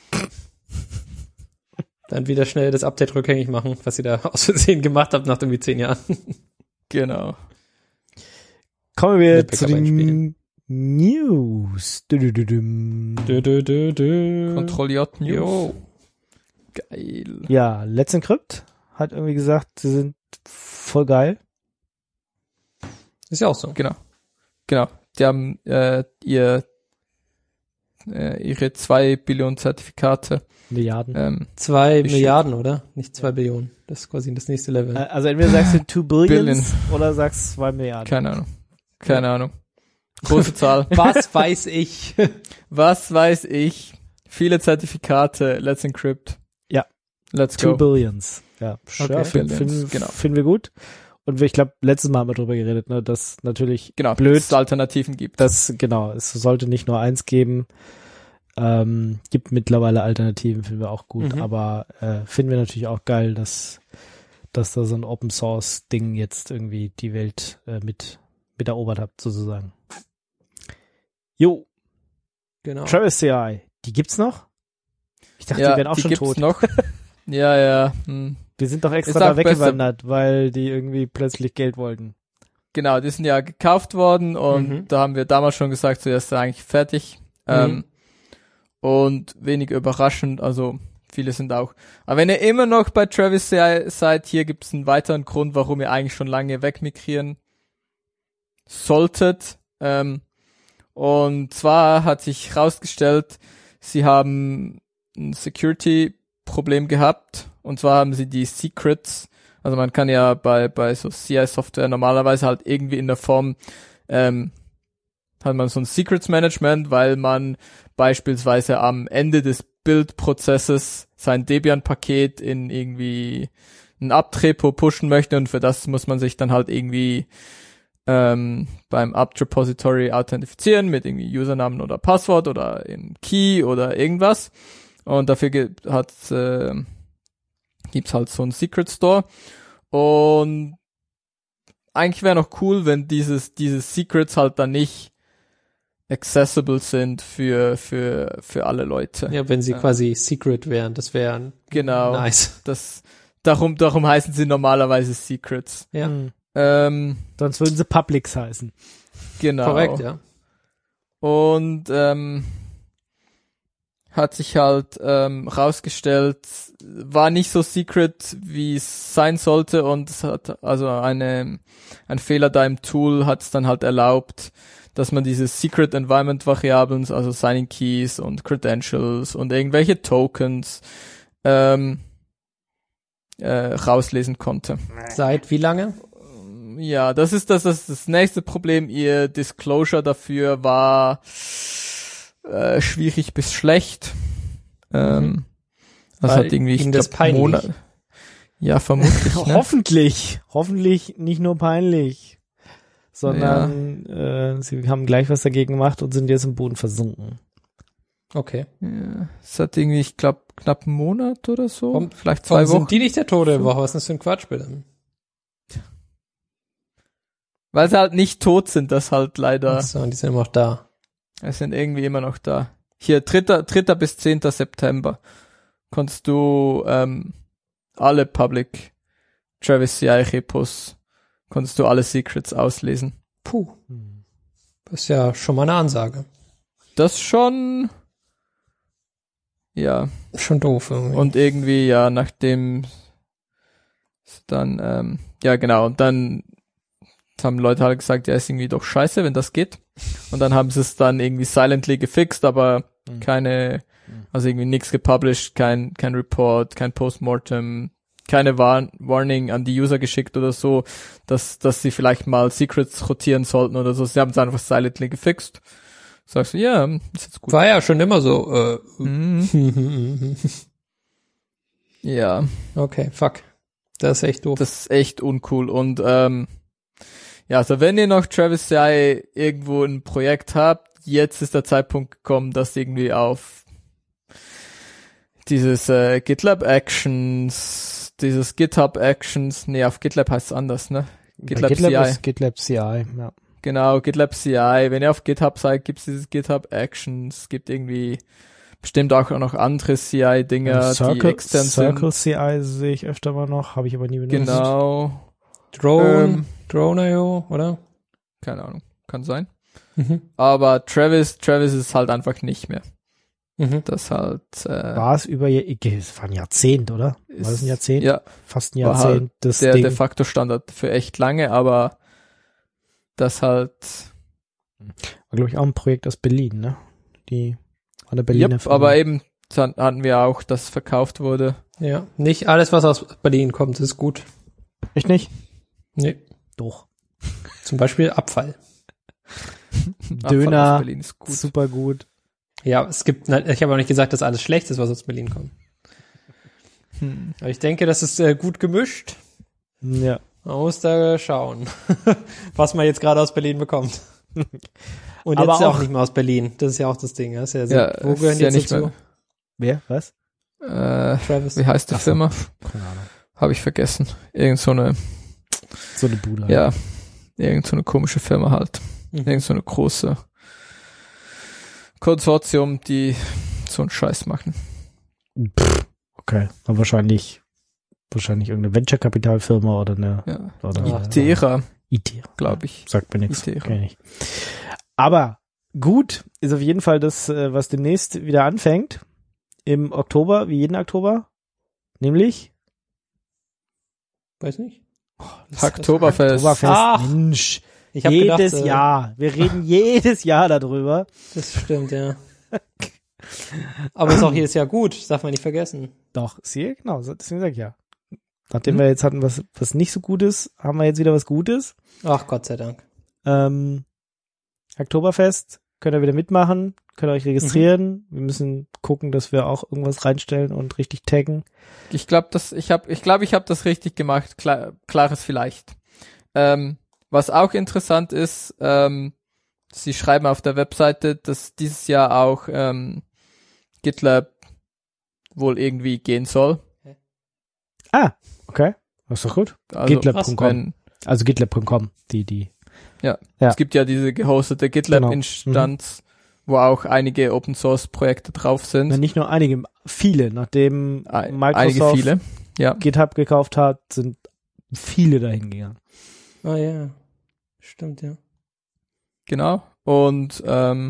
Dann wieder schnell das Update rückgängig machen, was ihr da aus Versehen gemacht habt nach irgendwie 10 Jahren. Genau. Kommen wir zu den News. Control J News. Jo. Geil. Ja, Let's Encrypt hat irgendwie gesagt, sie sind voll geil. Ist ja auch so. Genau. Die haben ihre 2 Billionen Zertifikate. Milliarden. 2 Bestimmt. Milliarden, oder? Nicht 2 Billionen. Das ist quasi das nächste Level. Also entweder sagst du 2 Billions Billion. oder sagst 2 Milliarden. Keine Ahnung. Große Zahl. Was weiß ich? Was weiß ich? Viele Zertifikate. Let's Encrypt. Ja. Let's 2 go. Billions. Ja, Okay. finden Genau. wir gut. Und ich glaube, letztes Mal haben wir drüber geredet, ne, dass natürlich Genau. blöd, Dass es Alternativen gibt. es sollte nicht nur eins geben. Gibt mittlerweile Alternativen, finden wir auch gut, aber finden wir natürlich auch geil, dass da so ein Open Source Ding jetzt irgendwie die Welt mit erobert hat, sozusagen. Jo, Genau. Travis CI, die gibt's noch? Ich dachte, ja, die wären auch die schon gibt's tot. noch. Ja. Die sind doch Ist extra da auch weggewandert, weil die irgendwie plötzlich Geld wollten. Genau, die sind ja gekauft worden und da haben wir damals schon gesagt, so, das ist eigentlich fertig. Und wenig überraschend, also viele sind auch. Aber wenn ihr immer noch bei Travis CI seid, hier gibt es einen weiteren Grund, warum ihr eigentlich schon lange wegmigrieren solltet. Und zwar hat sich herausgestellt, sie haben ein Security-Problem gehabt. Und zwar haben sie die Secrets, also man kann ja bei so CI-Software normalerweise halt irgendwie in der Form, hat man so ein Secrets-Management, weil man beispielsweise am Ende des Build-Prozesses sein Debian-Paket in irgendwie ein Apt-Repo pushen möchte und für das muss man sich dann halt irgendwie beim Apt-Repository authentifizieren mit irgendwie Usernamen oder Passwort oder in Key oder irgendwas. Und dafür gibt's halt so einen Secret Store. Und eigentlich wäre noch cool, wenn diese Secrets halt dann nicht accessible sind für alle Leute. Ja, wenn sie quasi Secret wären, das wäre Genau. nice. Darum heißen sie normalerweise Secrets. Ja, Sonst würden sie Publics heißen. Genau. korrekt, ja. Und hat sich halt rausgestellt, war nicht so secret, wie es sein sollte und es hat also ein Fehler da im Tool hat es dann halt erlaubt, dass man diese Secret Environment Variablen, also Signing Keys und Credentials und irgendwelche Tokens rauslesen konnte. Seit wie lange? Ja, das ist das nächste Problem. Ihr Disclosure dafür war schwierig bis schlecht. Das hat irgendwie, ich das glaube, peinlich. Monat. Ja, vermutlich. Ne? Hoffentlich nicht nur peinlich, sondern sie haben gleich was dagegen gemacht und sind jetzt im Boden versunken. Okay. Ja, es hat irgendwie, ich glaube, knapp einen Monat oder so. Warum- Vielleicht 2 Warum Wochen. sind die nicht der Tode der Woche? Was ist das für ein Quatsch, bitte? Weil sie halt nicht tot sind, das halt leider. Achso, die sind immer noch da. Es sind irgendwie immer noch da. Hier, 3. bis 10. September konntest du alle Public Travis CI Repos, konntest du alle Secrets auslesen. Puh. Das ist ja schon mal eine Ansage. Das schon, ja. Schon doof irgendwie. Und irgendwie, ja, nachdem dann, ja genau, und dann haben Leute halt gesagt, ja, ist irgendwie doch scheiße, wenn das geht. Und dann haben sie es dann irgendwie silently gefixt, aber also irgendwie nichts gepublished, kein Report, kein Postmortem, keine Warning an die User geschickt oder so, dass sie vielleicht mal Secrets rotieren sollten oder so. Sie haben es einfach silently gefixt. Sagst du, ja, ist jetzt gut. War ja schon immer so. Ja. Okay, fuck. Das ist echt doof. Das ist echt uncool. Und ja, also wenn ihr noch Travis CI irgendwo ein Projekt habt, jetzt ist der Zeitpunkt gekommen, dass irgendwie auf dieses GitLab Actions, auf GitLab heißt es anders, ne? GitLab CI. Ist GitLab CI, ja. Genau, GitLab CI. Wenn ihr auf GitHub seid, gibt es dieses GitHub Actions. Es gibt irgendwie bestimmt auch noch andere CI-Dinger, die extern Circle sind. CI sehe ich öfter mal noch, habe ich aber nie benutzt. Genau. Drone.io, oder? Keine Ahnung, kann sein. Aber Travis ist halt einfach nicht mehr. Das halt war es über es war ein Jahrzehnt, oder? War das ein Jahrzehnt? Ja. Fast ein Jahrzehnt. Halt das der Ding. de facto Standard für echt lange, aber das halt War, glaube ich, auch ein Projekt aus Berlin, ne? Die an der Berliner Firma. aber eben dann hatten wir auch, dass verkauft wurde. Ja, nicht alles, was aus Berlin kommt, ist gut. Echt nicht? Nee. Doch. Zum Beispiel Abfall. Abfall aus Döner, Berlin ist gut. super gut. Ja, ich habe auch nicht gesagt, dass alles schlecht ist, was aus Berlin kommt. Aber ich denke, das ist gut gemischt. Ja. Man muss da schauen, was man jetzt gerade aus Berlin bekommt. Und Aber jetzt ja auch- auch nicht mehr aus Berlin. Das ist ja auch das Ding. Das ist wo ist gehören die ja jetzt nicht dazu? mehr. Wer? Was? Travis. Wie heißt die Ach so. Firma? Keine Ahnung. Habe ich vergessen. Irgend so eine, So eine Bude. halt. ja, irgend so eine komische Firma halt. Irgend so eine große Konsortium, die so einen Scheiß machen. Okay. Aber wahrscheinlich irgendeine Venture-Kapitalfirma oder eine Ja. oder Idera, Idea. glaube ich. Sagt mir nichts. Idea. Kenn ich. Aber gut ist auf jeden Fall das, was demnächst wieder anfängt. Im Oktober, wie jeden Oktober. Nämlich Weiß nicht. Oktoberfest. Oktoberfest. Ach. Mensch. Ich hab Jedes gedacht, Jahr. Wir reden jedes Jahr darüber. Das stimmt, ja. Aber ist auch jedes Jahr gut. Das darf man nicht vergessen. Doch, genau, deswegen sag ich ja. Nachdem wir jetzt hatten, was nicht so gut ist, haben wir jetzt wieder was Gutes. Ach, Gott sei Dank. Oktoberfest, könnt ihr wieder mitmachen, könnt ihr euch registrieren. Wir müssen gucken, dass wir auch irgendwas reinstellen und richtig taggen. Ich glaube, ich habe das richtig gemacht. Klares vielleicht. Was auch interessant ist, sie schreiben auf der Webseite, dass dieses Jahr auch GitLab wohl irgendwie gehen soll. Ah, okay. Das ist doch gut. Also, GitLab.com. wenn- Also GitLab.com, die. Ja. Es gibt ja diese gehostete GitLab-Instanz, wo auch einige Open-Source-Projekte drauf sind. Na, nicht nur einige, viele. Nachdem Einige Microsoft viele. Ja. GitHub gekauft hat, sind viele dahin gegangen. Ah ja. Stimmt, ja. Genau. Und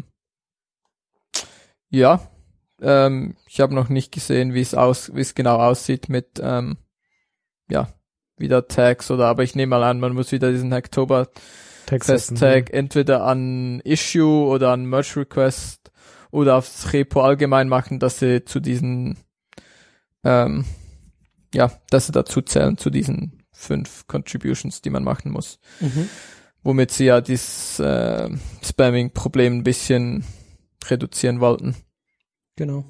ich habe noch nicht gesehen, wie es genau aussieht mit wieder Tags aber ich nehme mal an, man muss wieder diesen Oktoberfest-Tag entweder an Issue oder an Merge Request oder aufs Repo allgemein machen, dass sie zu diesen dass sie dazu zählen zu diesen 5 Contributions, die man machen muss. Womit sie ja dieses Spamming-Problem ein bisschen reduzieren wollten. Genau.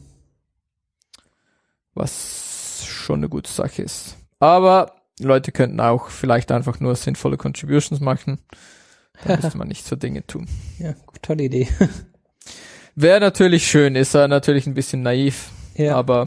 Was schon eine gute Sache ist. Aber Leute könnten auch vielleicht einfach nur sinnvolle Contributions machen. Da müsste man nicht so Dinge tun. Ja, gut, tolle Idee. Wäre natürlich schön, ist er natürlich ein bisschen naiv. Ja. Aber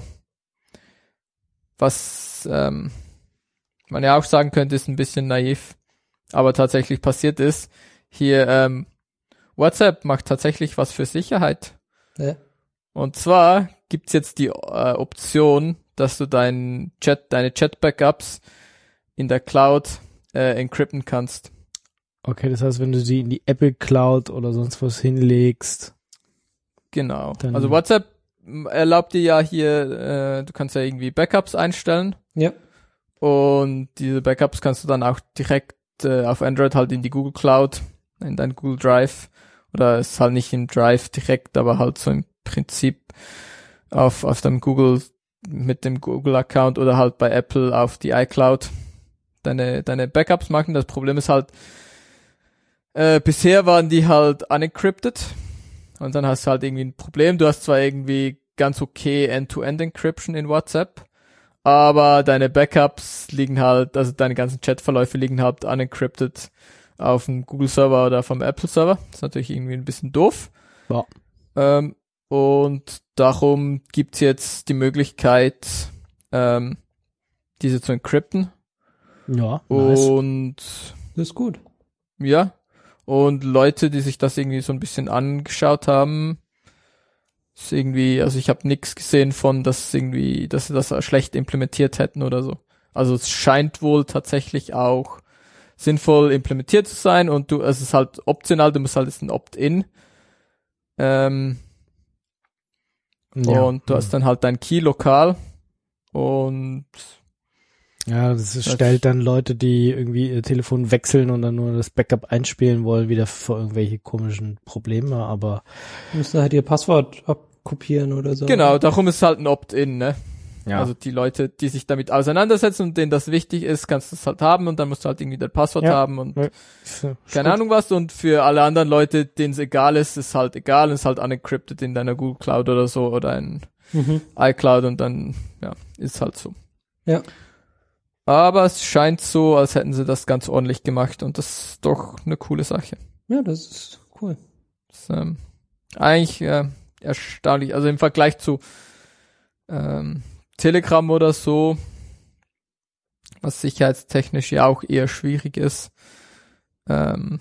was man ja auch sagen könnte, ist ein bisschen naiv. Aber tatsächlich passiert ist, hier WhatsApp macht tatsächlich was für Sicherheit. Ja. Und zwar gibt's jetzt die Option, dass du deine Chat-Backups in der Cloud encrypten kannst. Okay, das heißt, wenn du sie in die Apple Cloud oder sonst was hinlegst. Genau. Dann- Also WhatsApp erlaubt dir ja hier, du kannst ja irgendwie Backups einstellen. Ja. Und diese Backups kannst du dann auch direkt auf Android halt in die Google Cloud, in dein Google Drive. Oder ist halt nicht im Drive direkt, aber halt so im Prinzip auf deinem Google, mit dem Google-Account oder halt bei Apple auf die iCloud deine Backups machen. Das Problem ist halt, bisher waren die halt unencrypted und dann hast du halt irgendwie ein Problem. Du hast zwar irgendwie ganz okay End-to-End-Encryption in WhatsApp, aber deine Backups liegen halt, also deine ganzen Chatverläufe liegen halt unencrypted auf dem Google-Server oder vom Apple-Server. Das ist natürlich irgendwie ein bisschen doof. Ja. Und darum gibt's jetzt die Möglichkeit, diese zu encrypten. Ja, nice. Und Das ist gut. ja, und Leute, die sich das irgendwie so ein bisschen angeschaut haben, ist irgendwie, also ich habe nichts gesehen von, dass sie das schlecht implementiert hätten oder so. Also es scheint wohl tatsächlich auch sinnvoll implementiert zu sein und es ist halt optional, du musst halt jetzt ein Opt-in und du hast dann halt dein Key lokal und ja, stellt dann Leute, die irgendwie ihr Telefon wechseln und dann nur das Backup einspielen wollen, wieder vor irgendwelche komischen Probleme, aber müssen halt ihr Passwort abkopieren oder so. Genau, darum ist es halt ein Opt-in, ne? ja. Also die Leute, die sich damit auseinandersetzen und denen das wichtig ist, kannst du es halt haben und dann musst du halt irgendwie dein Passwort haben und keine Ahnung was. Und für alle anderen Leute, denen es egal ist halt egal, ist halt unencrypted in deiner Google Cloud oder so oder in iCloud und dann, ja, ist halt so. Ja. Aber es scheint so, als hätten sie das ganz ordentlich gemacht und das ist doch eine coole Sache. Ja, das ist cool. Das ist, eigentlich erstaunlich. Also im Vergleich zu Telegram oder so, was sicherheitstechnisch ja auch eher schwierig ist, machen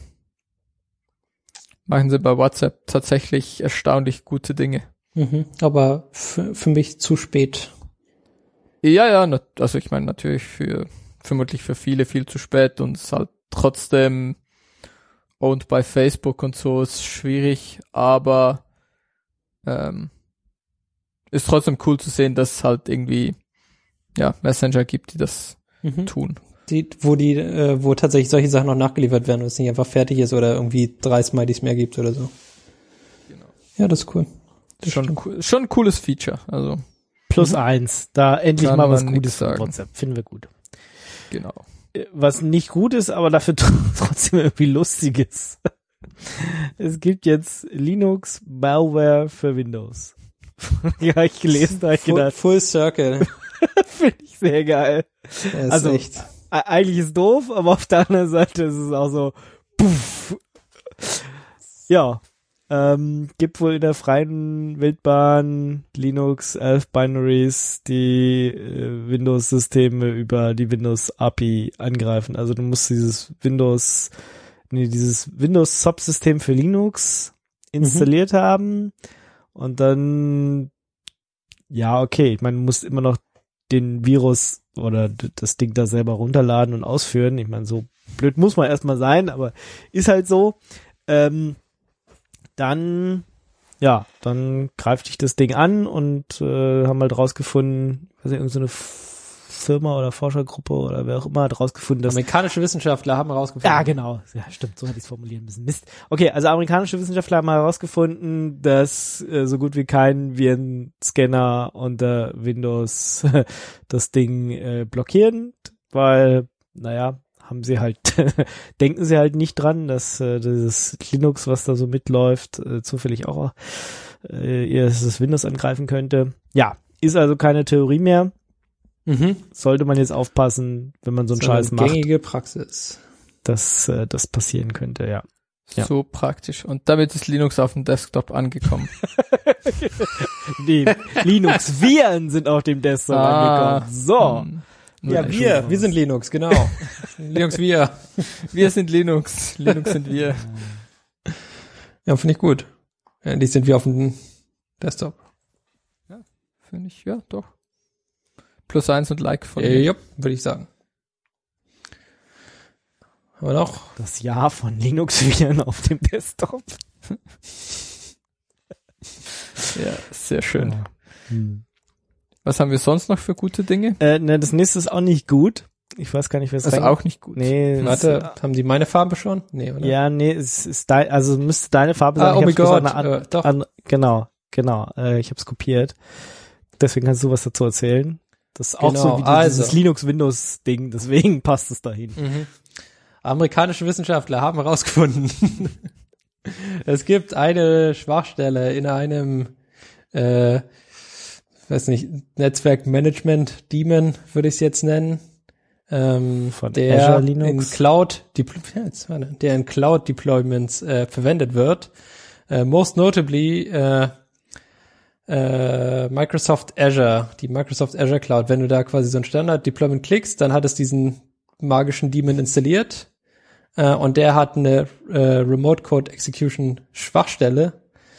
sie bei WhatsApp tatsächlich erstaunlich gute Dinge. Aber für mich zu spät. Ja, also ich meine natürlich vermutlich für viele viel zu spät und es ist halt trotzdem owned by Facebook und so ist schwierig, aber ist trotzdem cool zu sehen, dass es halt irgendwie Messenger gibt, die das tun. Wo tatsächlich solche Sachen noch nachgeliefert werden und es nicht einfach fertig ist oder irgendwie 3 Smileys mehr gibt oder so. Genau. Ja, das ist cool. Das schon ein cooles Feature, also. +1, da endlich Kann mal was man Gutes nix von WhatsApp, finden wir gut. Genau. Was nicht gut ist, aber dafür trotzdem irgendwie lustig ist. Es gibt jetzt Linux Malware für Windows. Ja, ich gelesen, da ich gedacht. Full Circle. Finde ich sehr geil. Ja, also, echt. Eigentlich ist doof, aber auf der anderen Seite ist es auch so, puff. Ja, gibt wohl in der freien Wildbahn Linux 11 Binaries, die Windows-Systeme über die Windows-API angreifen. Also du musst dieses Windows-Subsystem für Linux installiert haben und dann, ja, okay, ich meine, du musst immer noch den Virus oder das Ding da selber runterladen und ausführen. Ich meine, so blöd muss man erstmal sein, aber ist halt so. Dann greift dich das Ding an und haben halt rausgefunden, weiß nicht, irgendeine Firma oder Forschergruppe oder wer auch immer hat rausgefunden, dass amerikanische Wissenschaftler haben herausgefunden. Ja, genau. Ja, stimmt, so hätte ich es formulieren müssen. Mist. Okay, also amerikanische Wissenschaftler haben herausgefunden, dass so gut wie kein Virenscanner unter Windows das Ding blockieren, weil, naja, haben sie halt, denken sie halt nicht dran, dass dieses Linux, was da so mitläuft, zufällig auch das Windows angreifen könnte. Ja, ist also keine Theorie mehr. Sollte man jetzt aufpassen, wenn man so einen Scheiß macht. Gängige Praxis. Dass das passieren könnte, ja. So praktisch. Und damit ist Linux auf dem Desktop angekommen. Die Linux-Viren sind auf dem Desktop angekommen. So. Ja, wir sind Linux, genau. Linux wir. Wir sind Linux. Linux sind wir. Ja, finde ich gut. Endlich sind wir auf dem Desktop. Ja, finde ich, ja, doch. +1 und Like von mir. Ja, würde ich sagen. Haben wir noch? Das Jahr von Linux-Viren auf dem Desktop. Ja, sehr schön. Ja. Was haben wir sonst noch für gute Dinge? Das nächste ist auch nicht gut. Ich weiß gar nicht, wer es ist. Also auch nicht gut. Nee. Warte, haben die meine Farbe schon? Nee, oder? Ja, nee, es ist also müsste deine Farbe sein. Oh mein Gott, doch. Genau. Ich habe es kopiert. Deswegen kannst du was dazu erzählen. Das ist auch so wie dieses Linux-Windows-Ding, deswegen passt es dahin. Amerikanische Wissenschaftler haben herausgefunden, es gibt eine Schwachstelle in einem Netzwerkmanagement-Daemon, würde ich es jetzt nennen, von der Azure Linux. in Cloud-Deployments verwendet wird. Most notably Microsoft Azure, die Microsoft Azure Cloud. Wenn du da quasi so ein Standard-Deployment klickst, dann hat es diesen magischen Daemon installiert und der hat eine Remote Code Execution Schwachstelle.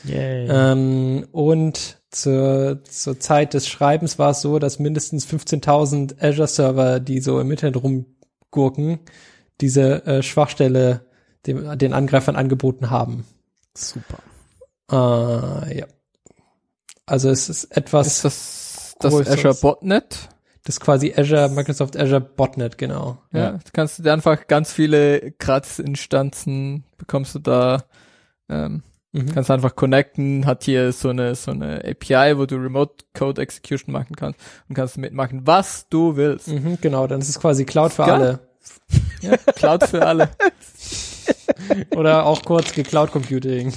Und zur Zeit des Schreibens war es so, dass mindestens 15.000 Azure Server, die so im Internet rumgurken, diese Schwachstelle den Angreifern angeboten haben. Super. Ja. Also es ist etwas. Ist das Azure Botnet? Das ist quasi Microsoft Azure Botnet, genau. Ja, du kannst dir einfach ganz viele Gratis-Instanzen bekommst du da, kannst einfach connecten, hat hier so eine API, wo du Remote Code Execution machen kannst und kannst mitmachen, was du willst. Genau, dann ist es quasi Cloud für alle. Ja, Cloud für alle. Oder auch kurz Cloud Computing.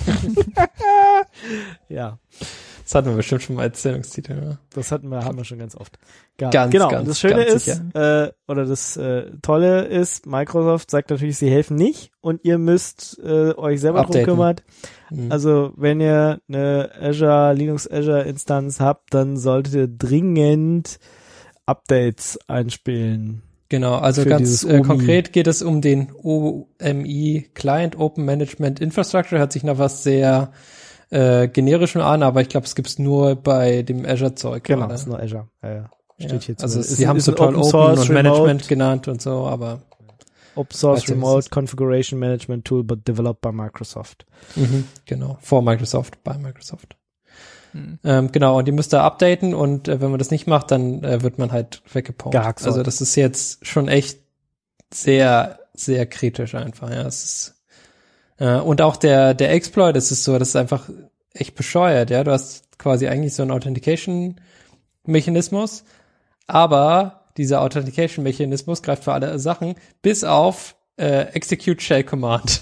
Ja. Das hatten wir bestimmt schon mal als Sendungstitel. Ja. Das haben wir schon ganz oft. Ganz, genau. ganz, das Schöne ganz ist, oder das Tolle ist, Microsoft sagt natürlich, sie helfen nicht und ihr müsst euch selber drum kümmern. Also wenn ihr eine Linux Azure Instanz habt, dann solltet ihr dringend Updates einspielen. Genau, also ganz konkret geht es um den OMI Client Open Management Infrastructure. Hört sich nach was sehr generischem an, aber ich glaube, es gibt's nur bei dem Azure-Zeug. Genau, es ist nur Azure. Ja. Steht hier also sie haben es so toll Open und Management genannt und so, aber Open Source Remote Configuration Management Tool, but developed by Microsoft. Genau, for Microsoft, by Microsoft. Genau, und die müsst ihr updaten und wenn man das nicht macht, dann wird man halt weggepumpt. Also das ist jetzt schon echt sehr, sehr kritisch einfach. Ja, es ist und auch der Exploit, das ist einfach echt bescheuert, ja. Du hast quasi eigentlich so einen Authentication-Mechanismus, aber dieser Authentication-Mechanismus greift für alle Sachen, bis auf Execute Shell Command.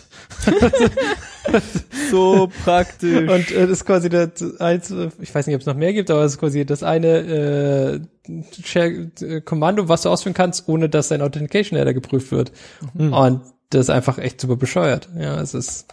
So praktisch. Und das ist quasi das eins, ich weiß nicht, ob es noch mehr gibt, aber das ist quasi das eine Shell-Kommando, was du ausführen kannst, ohne dass dein Authentication-Header geprüft wird. Und das ist einfach echt super bescheuert. Ja, es ist.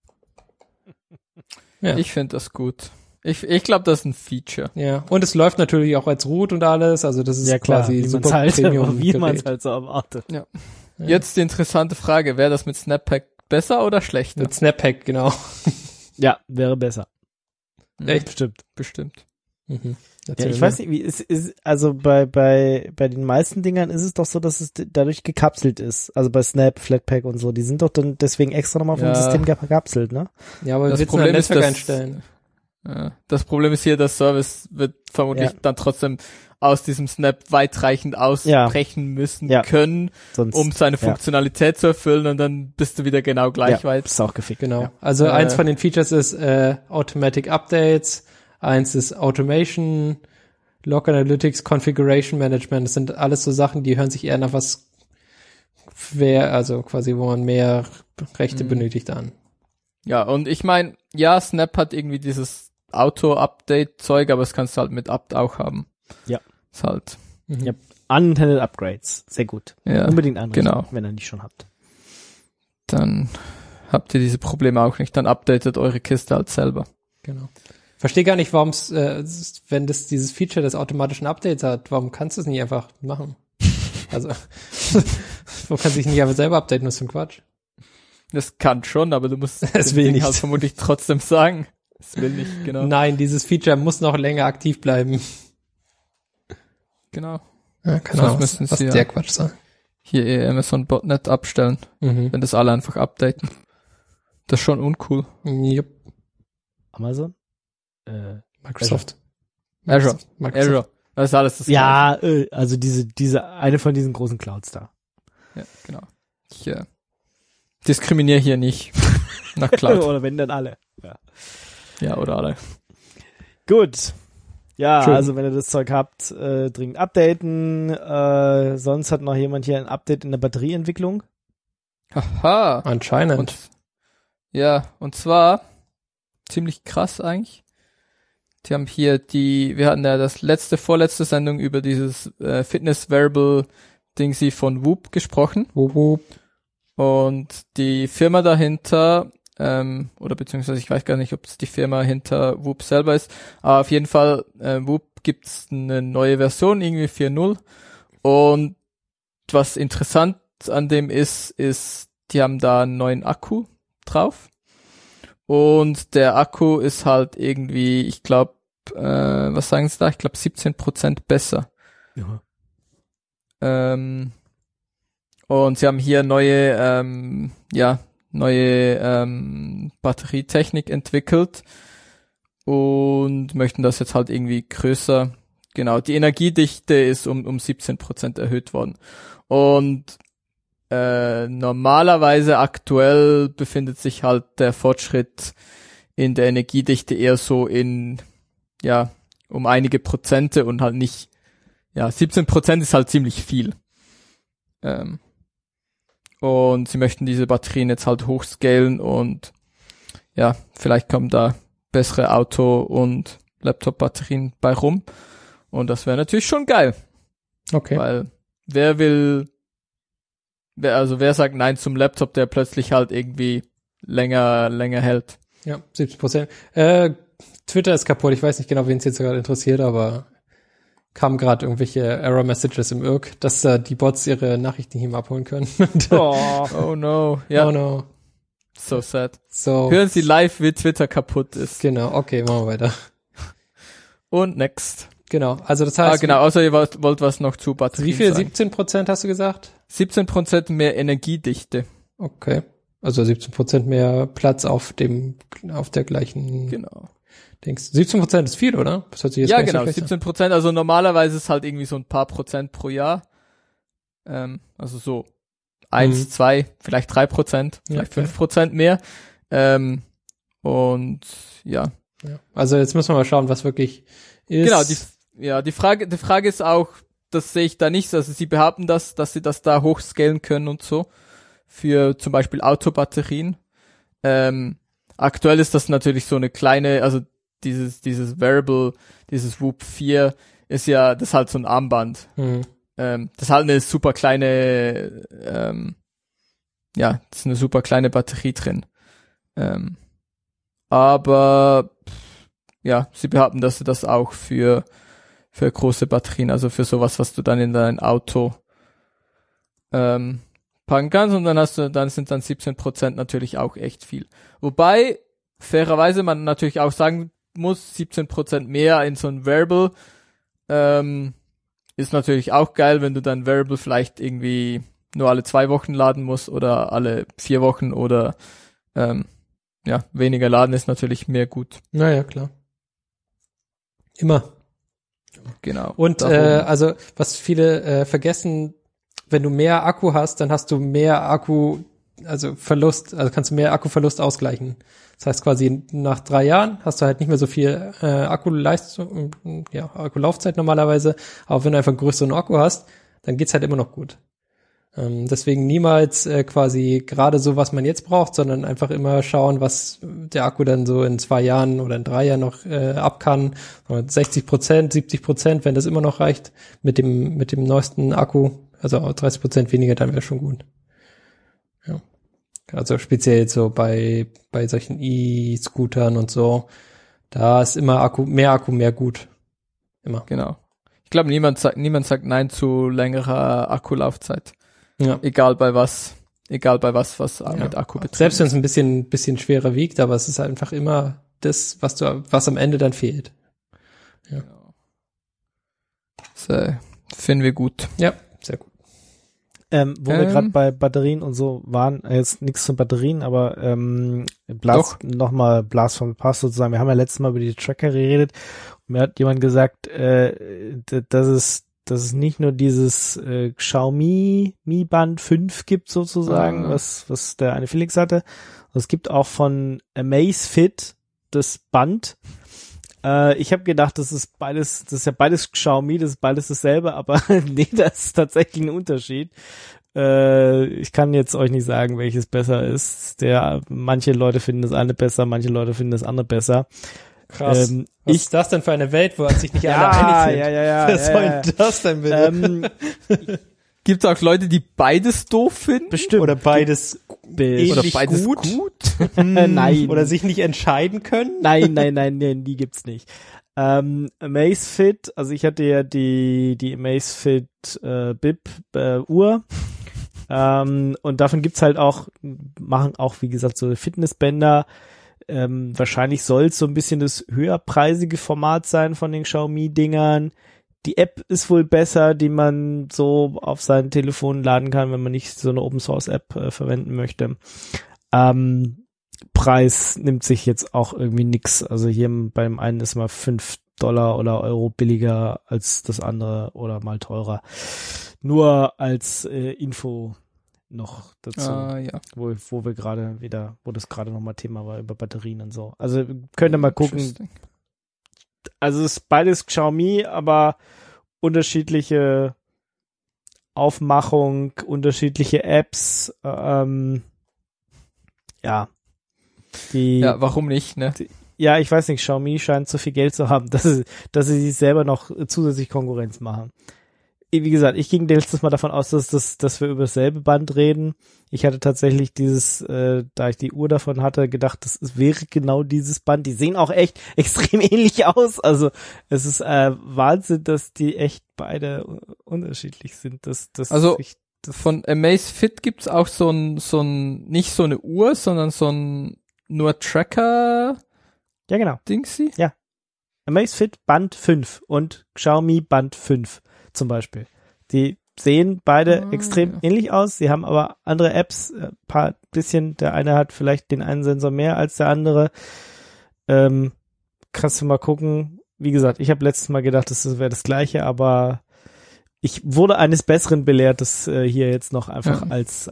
Ja. Ich finde das gut. Ich glaube, das ist ein Feature. Ja, und es läuft natürlich auch als Root und alles, also das ist ja klar, quasi super Premium, wie man es halt so erwartet. Ja. Jetzt die interessante Frage, wäre das mit Snappack besser oder schlechter? Mit Snappack, genau. Ja, wäre besser. Echt? Bestimmt. Ja, ich weiß nicht, wie es ist, also bei den meisten Dingern ist es doch so, dass es dadurch gekapselt ist. Also bei Snap, Flatpak und so, die sind doch dann deswegen extra nochmal vom System gekapselt, ne? Ja, aber das Problem ist, einstellen. Ja, das Problem ist hier, der Service wird vermutlich dann trotzdem aus diesem Snap weitreichend ausbrechen müssen können, um seine Funktionalität zu erfüllen und dann bist du wieder genau gleich weit. Ist auch gefickt. Genau. Ja. Also eins von den Features ist Automatic Updates, eins ist Automation, Log Analytics, Configuration Management. Das sind alles so Sachen, die hören sich eher nach was also quasi, wo man mehr Rechte benötigt an. Ja, und ich meine, ja, Snap hat irgendwie dieses Auto-Update-Zeug, aber das kannst du halt mit Apt auch haben. Ja. Ist halt. Ja. Unintended Upgrades. Sehr gut. Ja, unbedingt anrichten, genau. Wenn ihr nicht schon habt. Dann habt ihr diese Probleme auch nicht. Dann updatet eure Kiste halt selber. Genau. Verstehe gar nicht, warum es, wenn das dieses Feature des automatischen Updates hat, warum kannst du es nicht einfach machen? Also, wo kannst du dich nicht einfach selber updaten? Das ist ein Quatsch. Das kann schon, aber du musst es will nicht. Halt vermutlich trotzdem sagen. Es will nicht, genau. Nein, dieses Feature muss noch länger aktiv bleiben. Genau. Ja, keine Ahnung, was der Quatsch sein. Hier Amazon Botnet abstellen, wenn das alle einfach updaten. Das ist schon uncool. Yep. Amazon? Microsoft. Azure. Das ist alles das Gleiche. Ja, also diese eine von diesen großen Clouds da. Ja, genau. Ich diskriminiere hier nicht nach Cloud. Oder wenn dann alle. Ja, oder alle. Gut. Ja, Schön. Also wenn ihr das Zeug habt, dringend updaten. Sonst hat noch jemand hier ein Update in der Batterieentwicklung. Haha. Anscheinend. Und zwar ziemlich krass eigentlich. Die haben hier wir hatten ja vorletzte Sendung über dieses Fitness-Wearable-Dingsy von Whoop gesprochen. Whoop. Und die Firma dahinter, oder beziehungsweise ich weiß gar nicht, ob es die Firma hinter Whoop selber ist, aber auf jeden Fall, Whoop gibt's eine neue Version, irgendwie 4.0. Und was interessant an dem ist, die haben da einen neuen Akku drauf. Und der Akku ist halt irgendwie, ich glaube, was sagen sie da? Ich glaube 17% besser. Ja. Und sie haben hier neue Batterietechnik entwickelt und möchten das jetzt halt irgendwie größer. Genau, die Energiedichte ist um 17% erhöht worden. Und normalerweise aktuell befindet sich halt der Fortschritt in der Energiedichte eher so um einige Prozente und halt nicht, 17% ist halt ziemlich viel. Und sie möchten diese Batterien jetzt halt hochscalen und ja, vielleicht kommen da bessere Auto- und Laptop-Batterien bei rum. Und das wäre natürlich schon geil. Okay. Weil wer sagt Nein zum Laptop, der plötzlich halt irgendwie länger hält? Ja, 70%. Twitter ist kaputt. Ich weiß nicht genau, wen es jetzt gerade interessiert, aber kamen gerade irgendwelche Error-Messages im IRC, dass die Bots ihre Nachrichten nicht mehr abholen können. Oh no. Ja. Oh no. So sad. So. Hören Sie live, wie Twitter kaputt ist. Genau, okay, machen wir weiter. Und next. Genau, also das heißt... genau, außer ihr wollt was noch zu Batterien Wie viel? sagen. 17% hast du gesagt? 17% mehr Energiedichte. Okay. Also 17% mehr Platz auf der gleichen... Genau. Dings. 17% ist viel, oder? Das hört sich jetzt Ja, gar nicht genau, so schlecht 17%. Also normalerweise ist halt irgendwie so ein paar Prozent pro Jahr. Also so 1, 2, vielleicht 3%, vielleicht 5% mehr. Und ja. Also jetzt müssen wir mal schauen, was wirklich ist. Genau, die Frage ist auch, das sehe ich da nicht, also sie behaupten dass sie das da hochscalen können und so. Für zum Beispiel Autobatterien. Aktuell ist das natürlich so eine kleine, also dieses Variable, dieses Whoop 4 ist ja, das ist halt so ein Armband. Das ist halt eine super kleine, das ist eine super kleine Batterie drin. Aber ja, sie behaupten, dass sie das auch für große Batterien, also für sowas, was du dann in dein Auto packen kannst, und dann sind dann 17% natürlich auch echt viel. Wobei fairerweise man natürlich auch sagen muss, 17% mehr in so ein Variable ist natürlich auch geil, wenn du dein Variable vielleicht irgendwie nur alle 2 Wochen laden musst oder alle 4 Wochen oder weniger laden ist natürlich mehr gut. Naja, klar. Immer. Genau. Und also was viele vergessen, wenn du mehr Akku hast, dann hast du mehr Verlust, also kannst du mehr Akkuverlust ausgleichen. Das heißt quasi nach 3 Jahren hast du halt nicht mehr so viel Akkulaufzeit normalerweise, aber wenn du einfach einen größeren Akku hast, dann geht's halt immer noch gut. Deswegen niemals quasi gerade so, was man jetzt braucht, sondern einfach immer schauen, was der Akku dann so in 2 Jahren oder in 3 Jahren noch ab kann. 60%, 70%, wenn das immer noch reicht mit dem neuesten Akku, also 30% weniger, dann wäre schon gut. Ja. Also speziell jetzt so bei solchen E-Scootern und so, da ist immer mehr Akku, mehr gut. Immer. Genau. Ich glaube, niemand sagt Nein zu längerer Akkulaufzeit. Ja. Egal bei was mit Akku betrifft. Selbst wenn es ein bisschen schwerer wiegt, aber es ist halt einfach immer das, was am Ende dann fehlt. Ja. So, finden wir gut. Ja, sehr gut. Wo wir gerade bei Batterien und so waren, jetzt nichts zu Batterien, aber Blast from the Past sozusagen. Wir haben ja letztes Mal über die Tracker geredet und mir hat jemand gesagt, dass es nicht nur dieses Xiaomi Mi Band 5 gibt sozusagen, was der eine Felix hatte. Es gibt auch von Amazfit das Band. Ich habe gedacht, das ist ja beides Xiaomi, das ist beides dasselbe, aber nee, das ist tatsächlich ein Unterschied. Ich kann jetzt euch nicht sagen, welches besser ist. Manche Leute finden das eine besser, manche Leute finden das andere besser. Krass. Was ist das denn für eine Welt, wo sich nicht alle einig sind? Ja. Was soll denn das denn bitte? Gibt es auch Leute, die beides doof finden? Bestimmt. Oder beides ähnlich oder beides gut? Nein. Oder sich nicht entscheiden können? Nein, die gibt's nicht. Amazfit, also ich hatte ja die Amazfit Bip Uhr. Und davon gibt's halt machen auch, wie gesagt, so Fitnessbänder. Wahrscheinlich soll es so ein bisschen das höherpreisige Format sein von den Xiaomi-Dingern. Die App ist wohl besser, die man so auf sein Telefon laden kann, wenn man nicht so eine Open-Source-App verwenden möchte. Preis nimmt sich jetzt auch irgendwie nix. Also hier beim einen ist mal $5 oder Euro billiger als das andere oder mal teurer. Nur als Info noch dazu, ja. wo wir gerade wieder, wo das gerade nochmal Thema war über Batterien und so. Also könnt ihr mal gucken. Also es ist beides Xiaomi, aber unterschiedliche Aufmachung, unterschiedliche Apps, ja. Ja, warum nicht, ne? Ja, ich weiß nicht, Xiaomi scheint so viel Geld zu haben, dass sie sich selber noch zusätzlich Konkurrenz machen. Wie gesagt, ich ging letztes Mal davon aus, dass wir über dasselbe Band reden. Ich hatte tatsächlich da ich die Uhr davon hatte, gedacht, es wäre genau dieses Band. Die sehen auch echt extrem ähnlich aus. Also es ist Wahnsinn, dass die echt beide unterschiedlich sind. Von Amazfit gibt's auch so ein nicht so eine Uhr, sondern so ein nur Tracker. Ja, genau. Dingsy? Ja. Amazfit Band 5 und Xiaomi Band 5 zum Beispiel. Die sehen beide extrem ähnlich aus. Sie haben aber andere Apps, bisschen. Der eine hat vielleicht den einen Sensor mehr als der andere. Kannst du mal gucken. Wie gesagt, ich habe letztes Mal gedacht, das wäre das Gleiche, aber ich wurde eines Besseren belehrt, das hier jetzt noch einfach als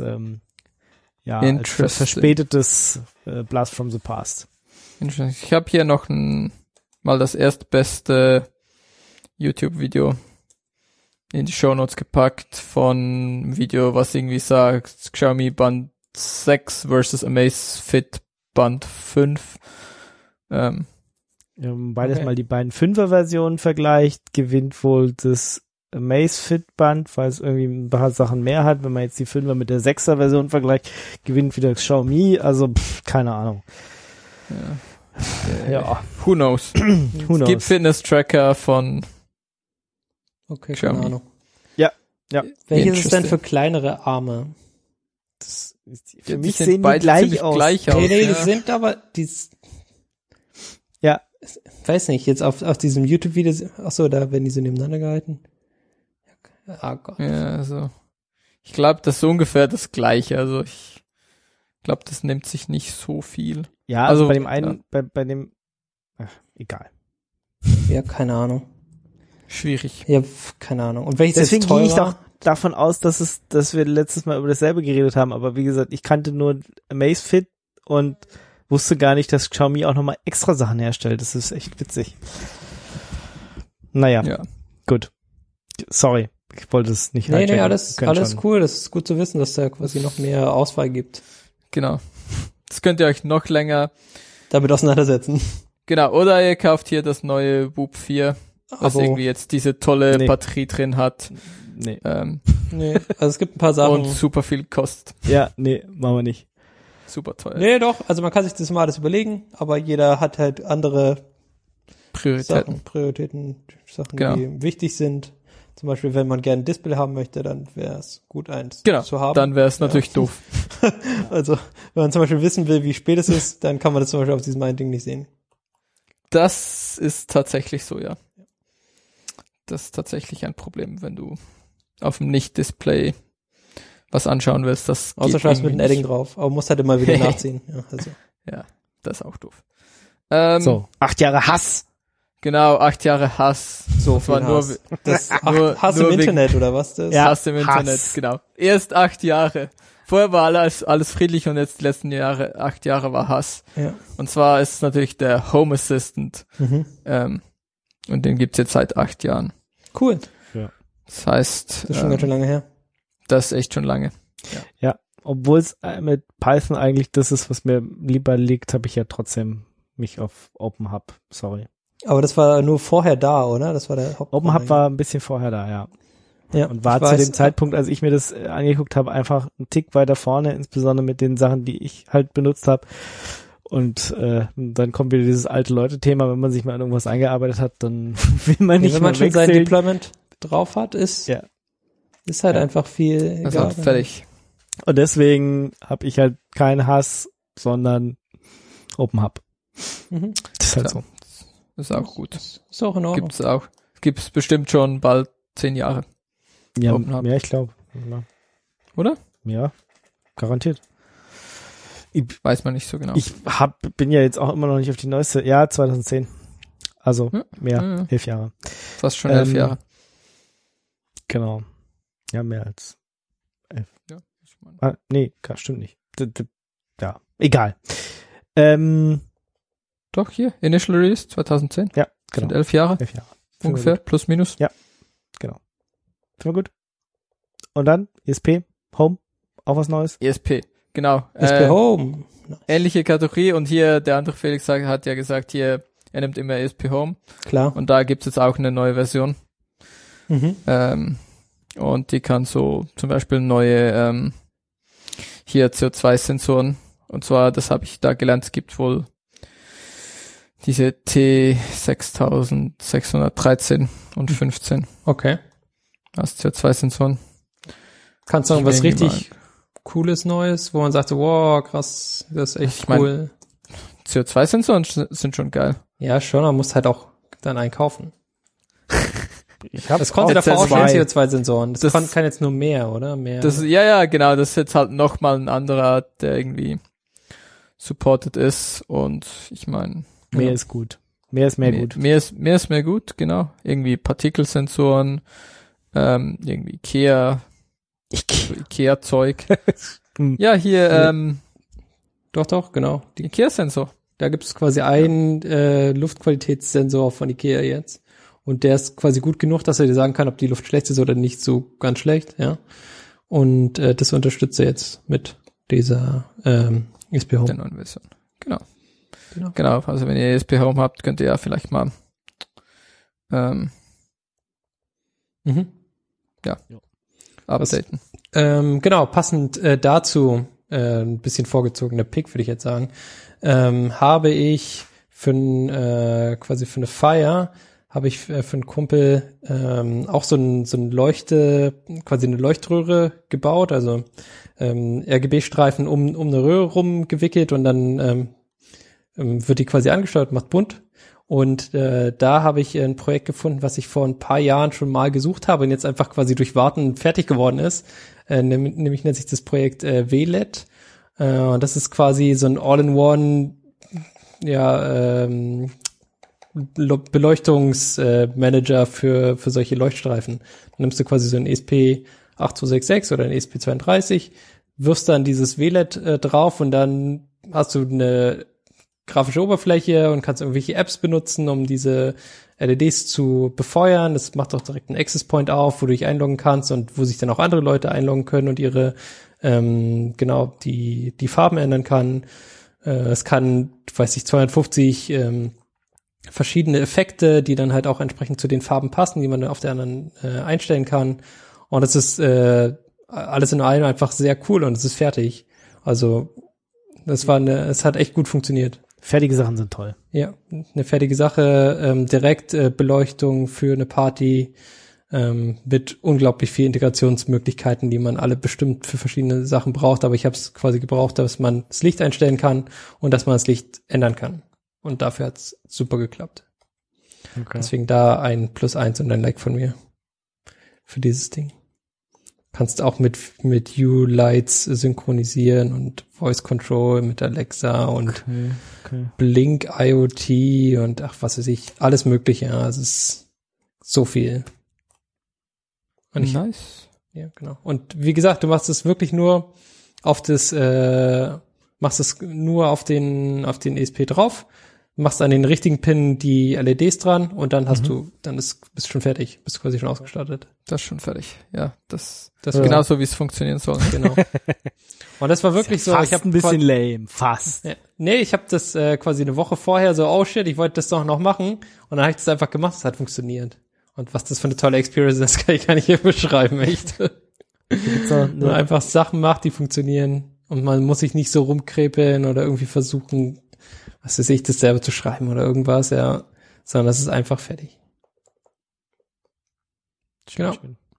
verspätetes Blast from the Past. Ich habe hier noch mal das erstbeste YouTube-Video in die Shownotes gepackt von einem Video, was irgendwie sagt, Xiaomi Band 6 versus Amazfit Band 5. Beides mal die beiden 5er-Versionen vergleicht, gewinnt wohl das Amazfit-Band, weil es irgendwie ein paar Sachen mehr hat. Wenn man jetzt die 5er mit der 6er-Version vergleicht, gewinnt wieder das Xiaomi. Also, keine Ahnung. Ja. Who knows? Es gibt Fitness-Tracker von Okay, Xiaomi. keine Ahnung. Ja. Welches ist denn für kleinere Arme? Für mich sehen die gleich aus. Nee, die sind aber, ja. Weiß nicht, jetzt auf diesem YouTube-Video, achso, da werden die so nebeneinander gehalten. Ah Gott. Ja, also, ich glaube, das ist so ungefähr das Gleiche. Also, ich glaube, das nimmt sich nicht so viel. Ja, also bei dem einen, bei dem, egal. Ja, keine Ahnung. Schwierig. Ja, keine Ahnung. Und welches Deswegen ist teurer? gehe ich doch davon aus, dass wir letztes Mal über dasselbe geredet haben, aber wie gesagt, ich kannte nur Amazfit und wusste gar nicht, dass Xiaomi auch nochmal extra Sachen herstellt. Das ist echt witzig. Naja, ja. Gut. Sorry, ich wollte es nicht Nee, alles cool. Das ist gut zu wissen, dass da quasi noch mehr Auswahl gibt. Genau. Das könnt ihr euch noch länger damit auseinandersetzen. Genau, oder ihr kauft hier das neue Whoop 4, was irgendwie jetzt diese tolle Batterie drin hat. Nee. Nee, also es gibt ein paar Sachen. Und super viel kostet. Ja, nee, machen wir nicht. Super teuer. Nee, doch, also man kann sich das mal alles überlegen, aber jeder hat halt andere Prioritäten, die wichtig sind. Zum Beispiel, wenn man gerne ein Display haben möchte, dann wäre es gut, eins zu haben. Dann wäre es natürlich doof. Also, wenn man zum Beispiel wissen will, wie spät es ist, dann kann man das zum Beispiel auf diesem einen Ding nicht sehen. Das ist tatsächlich so, ja. Das ist tatsächlich ein Problem, wenn du auf dem Nicht-Display was anschauen willst. Das außer schreibst mit einem Edding drauf, aber musst halt immer wieder nachziehen. Ja, das ist auch doof. 8 Jahre Hass. Genau, 8 Jahre Hass. So das war Hass. Hass nur im Internet, oder was? Ja, Hass im Internet, genau. Erst 8 Jahre. Vorher war alles friedlich und jetzt die letzten 8 Jahre war Hass. Ja. Und zwar ist es natürlich der Home Assistant. Und den gibt's jetzt seit 8 Jahren. Cool. Ja. Das heißt... Das ist schon ganz schön lange her. Das ist echt schon lange. Ja, obwohl es mit Python eigentlich das ist, was mir lieber liegt, habe ich ja trotzdem mich auf OpenHub. Sorry. Aber das war nur vorher da, oder? Das war der Haupt. OpenHub war ein bisschen vorher da, ja. Ja. Und war zu dem Zeitpunkt, als ich mir das angeguckt habe, einfach einen Tick weiter vorne, insbesondere mit den Sachen, die ich halt benutzt habe. Und dann kommt wieder dieses alte Leute-Thema, wenn man sich mal in irgendwas eingearbeitet hat, dann will man nicht mehr wechseln. Wenn man schon sein Deployment drauf hat, ist halt einfach viel egal. Also fertig. Und deswegen habe ich halt keinen Hass, sondern OpenHub. Mhm. Das ist halt so. Das ist auch gut. Ist auch in Ordnung. Gibt's auch. Gibt's bestimmt schon bald 10 Jahre. Ja, OpenHub. mehr, ich glaube. Ja. Oder? Ja, garantiert. Weiß man nicht so genau. Bin ja jetzt auch immer noch nicht auf die neueste. Ja, 2010. Also mehr, 11 Jahre. Fast schon 11 Jahre. Genau. Ja, mehr als 11. Ja, ich meine. Nee, stimmt nicht. Ja, egal. Doch, hier, Initial Release 2010. Ja, genau. Sind 11 Jahre 11 Jahre. ungefähr, plus minus. Ja, genau. Finden wir gut. Und dann ESP, Home, auch was Neues? ESP, genau. ESP Home. Ähnliche Kategorie und hier, der andere Felix hat ja gesagt, hier, er nimmt immer ESP Home. Klar. Und da gibt's jetzt auch eine neue Version. Und die kann so zum Beispiel neue hier CO2-Sensoren. Und zwar, das habe ich da gelernt, es gibt wohl diese T6613 und 15 Okay. als CO2-Sensoren. Kannst du noch was richtig Cooles Neues, wo man sagt, so, wow, krass, das ist echt cool. CO2-Sensoren sind schon geil. Ja, schon, man muss halt auch dann einkaufen. Das konnte auch davor auch schon zwei. CO2-Sensoren. Das kann jetzt nur mehr, oder? Mehr. Ja, genau. Das ist jetzt halt nochmal ein anderer, der irgendwie supported ist. Und ich meine, Mehr ist gut. Mehr ist mehr gut. Mehr ist mehr gut, genau. Irgendwie Partikelsensoren, irgendwie Ikea-Zeug. Ja, hier, Doch, genau. die Ikea-Sensor. Da gibt es quasi einen Luftqualitätssensor von Ikea jetzt. Und der ist quasi gut genug, dass er dir sagen kann, ob die Luft schlecht ist oder nicht so ganz schlecht, ja. Und das unterstützt er jetzt mit dieser ESP Home. Der neuen Version. Genau. Also wenn ihr ESP Home habt, könnt ihr ja vielleicht mal updaten. Genau, passend dazu, ein bisschen vorgezogener Pick, würde ich jetzt sagen, habe ich quasi für eine Feier habe ich für einen Kumpel auch so ein quasi eine Leuchtröhre gebaut, also RGB-Streifen um eine Röhre rumgewickelt und dann wird die quasi angesteuert, macht bunt. Und da habe ich ein Projekt gefunden, was ich vor ein paar Jahren schon mal gesucht habe und jetzt einfach quasi durch Warten fertig geworden ist. Nämlich nennt sich das Projekt WLED. Und das ist quasi so ein All-in-One, Beleuchtungsmanager für solche Leuchtstreifen. Dann nimmst du quasi so ein ESP8266 oder ein ESP32, wirfst dann dieses WLED drauf und dann hast du eine grafische Oberfläche und kannst irgendwelche Apps benutzen, um diese LEDs zu befeuern. Das macht auch direkt einen Access Point auf, wo du dich einloggen kannst und wo sich dann auch andere Leute einloggen können und ihre die Farben ändern kann. Es kann, 250 verschiedene Effekte, die dann halt auch entsprechend zu den Farben passen, die man dann auf der anderen einstellen kann. Und es ist alles in allem einfach sehr cool und es ist fertig. Also es hat echt gut funktioniert. Fertige Sachen sind toll. Ja, eine fertige Sache, direkt Beleuchtung für eine Party mit unglaublich viel Integrationsmöglichkeiten, die man alle bestimmt für verschiedene Sachen braucht. Aber ich habe es quasi gebraucht, dass man das Licht einstellen kann und dass man das Licht ändern kann. Und dafür hat's super geklappt. Okay. Deswegen da ein +1 und ein Like von mir für dieses Ding. Kannst auch mit U-Lights synchronisieren und Voice Control mit Alexa und Blink IoT und was weiß ich, alles mögliche. Ja, es ist so viel. Und nice. Ja, genau. Und wie gesagt, du machst es wirklich nur auf das, machst es nur auf den ESP drauf, machst an den richtigen Pin die LEDs dran und dann bist du schon fertig, bist quasi schon ausgestattet. Das ist schon fertig. Ja, das ist genauso, wie es funktionieren soll. Genau. Und das war wirklich so, ich habe ein bisschen lame, fast. Ja, nee, ich habe das quasi eine Woche vorher so, oh shit, ich wollte das doch noch machen und dann habe ich das einfach gemacht, es hat funktioniert. Und was das für eine tolle Experience ist, kann ich gar nicht hier beschreiben, echt. Man einfach Sachen macht, die funktionieren und man muss sich nicht so rumkrepeln oder irgendwie versuchen, was weiß ich, das selber zu schreiben oder irgendwas, ja, sondern das ist einfach fertig. Schön.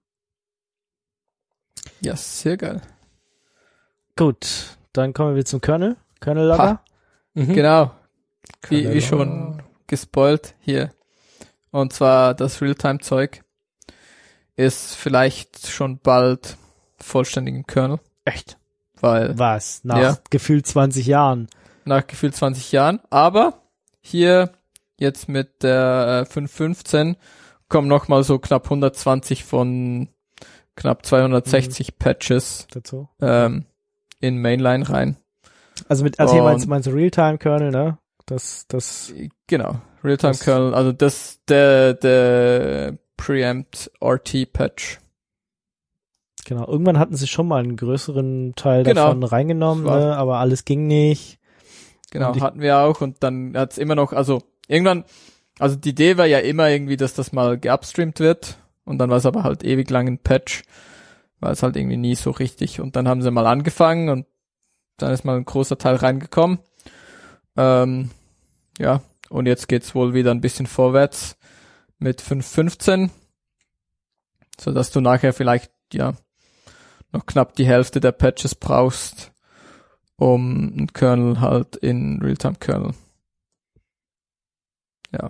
Ja, sehr geil. Gut, dann kommen wir zum Kernel-Lager. Genau. Wie schon gespoilt hier. Und zwar das Realtime-Zeug ist vielleicht schon bald vollständig im Kernel. Echt? Weil Was? Nach gefühlt 20 Jahren. Nach gefühlt 20 Jahren. Aber hier jetzt mit der 5.15 kommen nochmal so knapp 120 von knapp 260 Patches dazu. In Mainline rein. Also hier meinst du Realtime-Kernel, ne? Das genau, Realtime-Kernel, also der Preempt RT-Patch. Genau, irgendwann hatten sie schon mal einen größeren Teil davon reingenommen, ne? Aber alles ging nicht. Genau, hatten wir auch und dann hat's immer noch, also irgendwann, also die Idee war ja immer irgendwie, dass das mal geupstreamt wird und dann war es aber halt ewig lang ein Patch, war es halt irgendwie nie so richtig und dann haben sie mal angefangen und dann ist mal ein großer Teil reingekommen. Ja, und jetzt geht's wohl wieder ein bisschen vorwärts mit 5.15, so dass du nachher vielleicht, ja, noch knapp die Hälfte der Patches brauchst, um einen Kernel halt in Realtime-Kernel. Ja.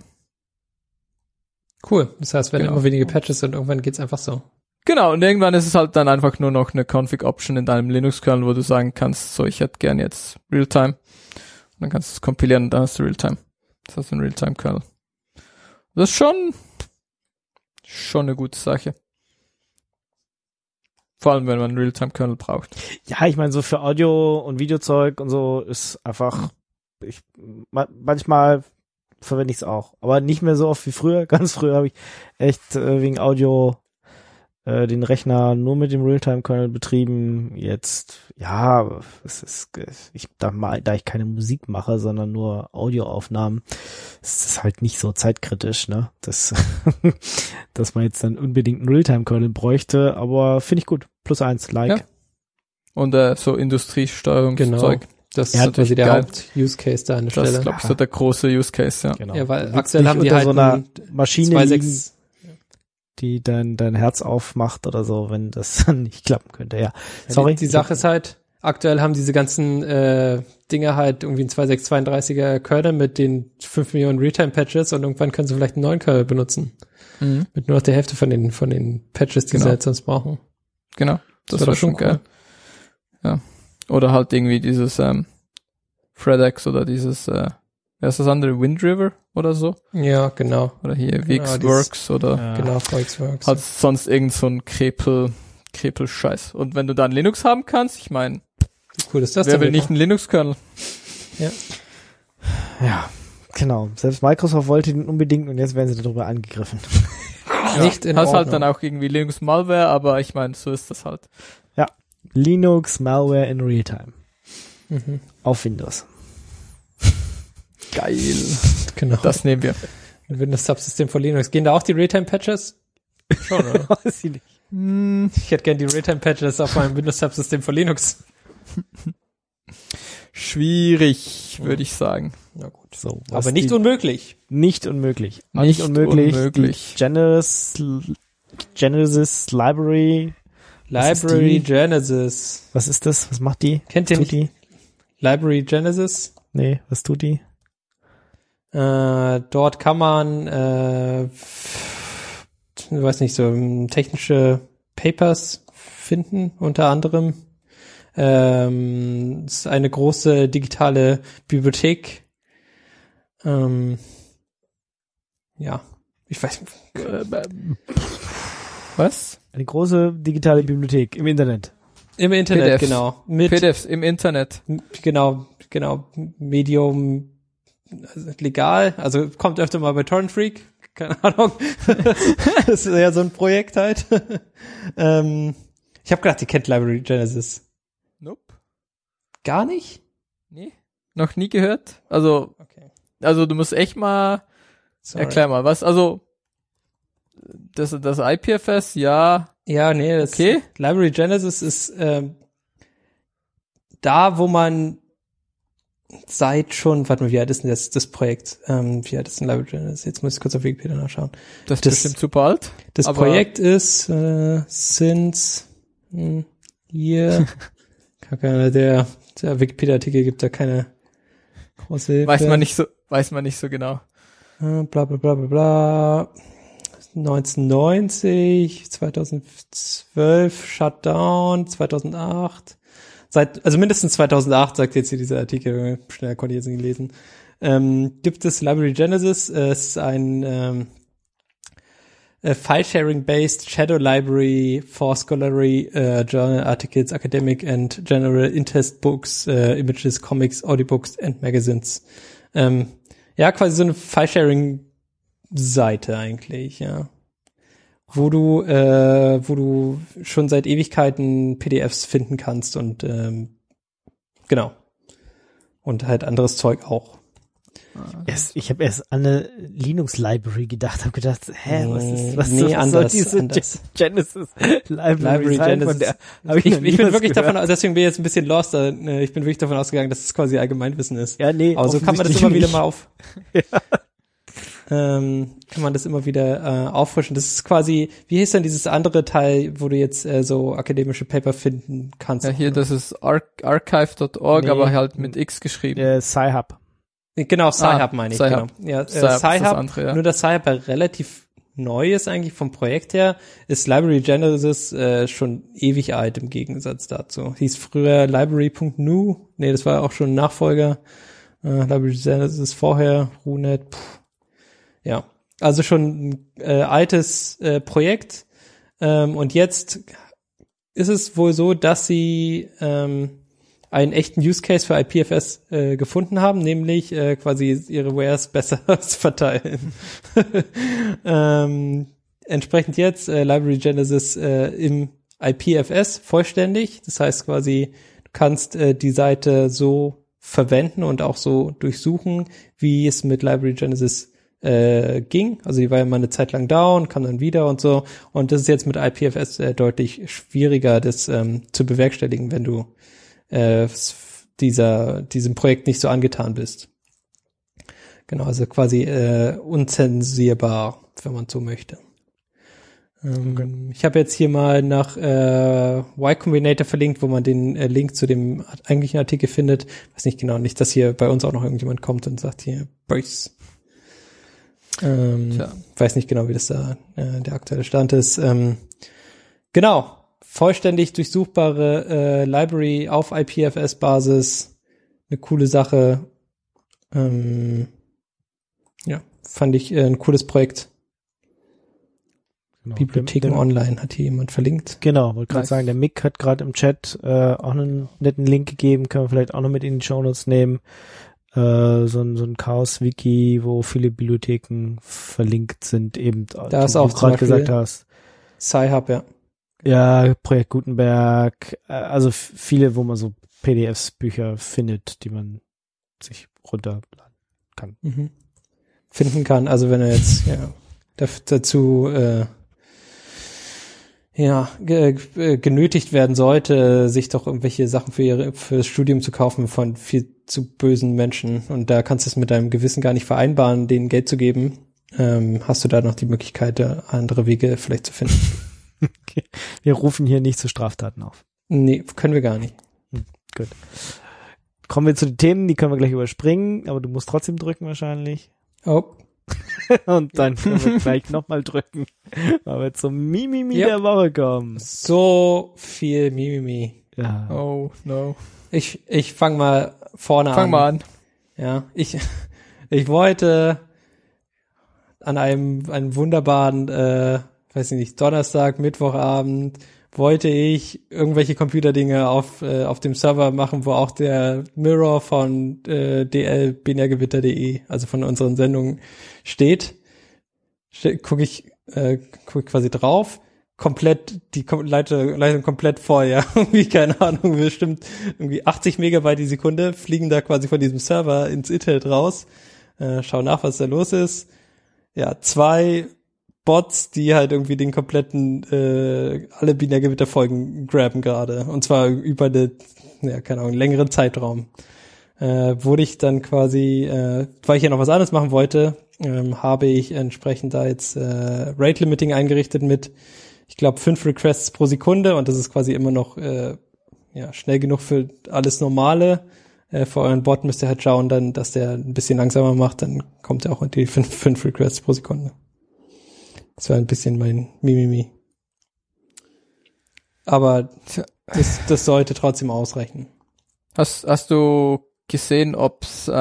Cool. Das heißt, wenn immer wenige Patches sind, irgendwann geht's einfach so. Genau, und irgendwann ist es halt dann einfach nur noch eine Config-Option in deinem Linux-Kernel, wo du sagen kannst, so, ich hätte gern jetzt Realtime. Und dann kannst du es kompilieren und dann hast du Realtime. Das heißt ein Realtime-Kernel. Das ist schon eine gute Sache. Vor allem, wenn man einen Realtime-Kernel braucht. Ja, ich meine, so für Audio- und Videozeug und so ist einfach, manchmal verwende ich es auch. Aber nicht mehr so oft wie früher. Ganz früher habe ich echt wegen Audio den Rechner nur mit dem Realtime-Kernel betrieben. Jetzt, ja, es ist, da ich keine Musik mache, sondern nur Audioaufnahmen, ist es halt nicht so zeitkritisch, ne? Dass man jetzt dann unbedingt einen Realtime-Kernel bräuchte, aber finde ich gut. +1, like. Ja. Und so Industriesteuerungszeug. Genau. Das ist quasi der Haupt-Use-Case da an der Stelle. Das ist, glaube ich, so der große Use-Case, ja. Genau. Ja, weil aktuell haben die unter halt so einer Maschine 2.6 liegen, die dein Herz aufmacht oder so, wenn das dann nicht klappen könnte, ja. Sorry. Die Sache ist halt, aktuell haben diese ganzen Dinge halt irgendwie ein 2.6.32er Kernel mit den 5 Millionen Realtime-Patches und irgendwann können sie vielleicht einen neuen Kernel benutzen. Mhm. Mit nur noch der Hälfte von den Patches, die sie halt sonst brauchen. Genau. Das wäre schon geil. Ja. Oder halt irgendwie dieses FredEx oder dieses wer ist das andere? Wind River oder so? Ja, genau. Oder hier VxWorks oder genau, VxWorks. Halt sonst irgend so ein Krepel-Scheiß. Und wenn du dann Linux haben kannst, ich meine, cool ist das wer will nicht einen Linux-Kernel? Ja, genau. Selbst Microsoft wollte den unbedingt und jetzt werden sie darüber angegriffen. Ja, nicht in Ordnung. Halt dann auch irgendwie Linux-Malware, aber ich meine, so ist das halt. Ja, Linux-Malware in Realtime. Auf Windows. Geil. Genau. Das nehmen wir. Ein Windows-Subsystem von Linux. Gehen da auch die Realtime-Patches? Schon, oder? Weiß ich nicht. Ich hätte gern die Realtime-Patches auf meinem Windows-Subsystem von Linux. Schwierig, würde ich sagen. Na gut. So, aber nicht unmöglich. Nicht unmöglich. Nicht unmöglich. Genesis Library. Genesis. Was ist das? Was macht die? Kennt ihr nicht? Die? Library Genesis? Nee, was tut die? Dort kann man, weiß nicht, so technische Papers finden, unter anderem. Es ist eine große digitale Bibliothek. Ja, ich weiß nicht. Was? Eine große digitale Bibliothek im Internet. Im Internet, PDFs. genau. Mit PDFs im Internet. Genau. Medium legal, also kommt öfter mal bei Torrent Freak, keine Ahnung. Das ist ja so ein Projekt halt. Ich habe gedacht, ihr kennt Library Genesis. Nope. Gar nicht? Nee, noch nie gehört. Also du musst echt mal erklär mal, was, also das IPFS, ja. Ja, nee, das Library Genesis ist da, wo man seit schon, warte mal, wie alt ist denn das Projekt? Wie alt ist denn Library Genesis? Jetzt muss ich kurz auf Wikipedia nachschauen. Das ist bestimmt super alt. Das Projekt ist since year. Der Wikipedia-Artikel gibt da keine große Hilfe. Weiß man nicht so genau. bla bla bla bla bla, 1990, 2012, Shutdown, 2008, also mindestens 2008, sagt jetzt hier dieser Artikel, schnell konnte ich jetzt nicht lesen, gibt es Library Genesis, ist ein File-Sharing-based Shadow Library for Scholarly Journal Articles, Academic and General Interest Books, Images, Comics, Audiobooks and Magazines. Ja, quasi so eine File-Sharing-Seite eigentlich, ja. Wo du schon seit Ewigkeiten PDFs finden kannst und genau. Und halt anderes Zeug auch. Ich habe erst an eine Linux-Library gedacht, habe gedacht, was soll diese Genesis-Library sein? Genesis. Ich bin wirklich davon, deswegen bin ich jetzt ein bisschen lost, ich bin wirklich davon ausgegangen, dass es quasi Allgemeinwissen ist. Ja, nee. Aber so kann man das immer wieder mal ja. Kann man das immer wieder auffrischen. Das ist quasi, wie hieß denn dieses andere Teil, wo du jetzt so akademische Paper finden kannst? Ja, hier, das ist archive.org, aber halt mit X geschrieben. Sci-Hub. Genau, Sci-Hub meine ich. Sci-Hub. Genau. Ja, Sci-Hub, ja. Nur dass Sci-Hub relativ neu ist eigentlich vom Projekt her, ist Library Genesis schon ewig alt im Gegensatz dazu. Hieß früher library.nu, nee, das war auch schon ein Nachfolger. Library Genesis vorher, RuNet, ja. Also schon ein altes Projekt. Und jetzt ist es wohl so, dass sie einen echten Use Case für IPFS gefunden haben, nämlich quasi ihre Wares besser verteilen. Entsprechend jetzt Library Genesis im IPFS vollständig. Das heißt quasi, du kannst die Seite so verwenden und auch so durchsuchen, wie es mit Library Genesis ging. Also die war ja mal eine Zeit lang down, kam dann wieder und so. Und das ist jetzt mit IPFS deutlich schwieriger, das zu bewerkstelligen, wenn du diesem Projekt nicht so angetan bist. Genau, also quasi unzensierbar, wenn man so möchte. Ich habe jetzt hier mal nach Y Combinator verlinkt, wo man den Link zu dem eigentlichen Artikel findet. Weiß nicht genau, nicht, dass hier bei uns auch noch irgendjemand kommt und sagt hier, Brace. Weiß nicht genau, wie das da der aktuelle Stand ist. Genau. Vollständig durchsuchbare Library auf IPFS-Basis. Eine coole Sache. Ja, fand ich ein cooles Projekt. Genau, Bibliotheken Online hat hier jemand verlinkt. Genau, wollte gerade sagen, der Mick hat gerade im Chat auch einen netten Link gegeben, können wir vielleicht auch noch mit in die Shownotes nehmen. So ein Chaos-Wiki, wo viele Bibliotheken verlinkt sind, eben, da ist auch du gerade gesagt hast. Sci-Hub, ja. Ja, Projekt Gutenberg, also viele, wo man so PDFs, Bücher findet, die man sich runterladen kann. Finden kann, also wenn er jetzt dazu genötigt werden sollte, sich doch irgendwelche Sachen fürs Studium zu kaufen von viel zu bösen Menschen und da kannst du es mit deinem Gewissen gar nicht vereinbaren, denen Geld zu geben, hast du da noch die Möglichkeit, andere Wege vielleicht zu finden. Okay. Wir rufen hier nicht zu Straftaten auf. Nee, können wir gar nicht. Gut. Kommen wir zu den Themen, die können wir gleich überspringen, aber du musst trotzdem drücken wahrscheinlich. Oh. Und dann können wir gleich nochmal drücken, weil wir zum Mimimi der Woche kommen. So viel Mimimi. Ja. Oh, no. Ich fang mal vorne an. Fang mal an. Ja, ich wollte an einem wunderbaren, weiß ich nicht, Donnerstag, Mittwochabend, wollte ich irgendwelche Computerdinge auf dem Server machen, wo auch der Mirror von dl-binärgewitter.de, also von unseren Sendungen, steht. Guck ich quasi drauf. Komplett, die Leitung komplett voll, ja. Irgendwie, keine Ahnung, bestimmt irgendwie 80 Megabyte die Sekunde fliegen da quasi von diesem Server ins Internet raus. Schau nach, was da los ist. Ja, 2 Bots, die halt irgendwie den kompletten, alle Binärgewitterfolgen grabben gerade. Und zwar über keine Ahnung, längeren Zeitraum. Wurde ich dann quasi, weil ich ja noch was anderes machen wollte, habe ich entsprechend da jetzt Rate Limiting eingerichtet mit, ich glaube, 5 Requests pro Sekunde und das ist quasi immer noch schnell genug für alles Normale. für euren Bot müsst ihr halt schauen, dann, dass der ein bisschen langsamer macht, dann kommt er auch unter die 5 Requests pro Sekunde. Das war ein bisschen mein Mimimi. Aber das sollte trotzdem ausreichen. Hast du gesehen, ob sie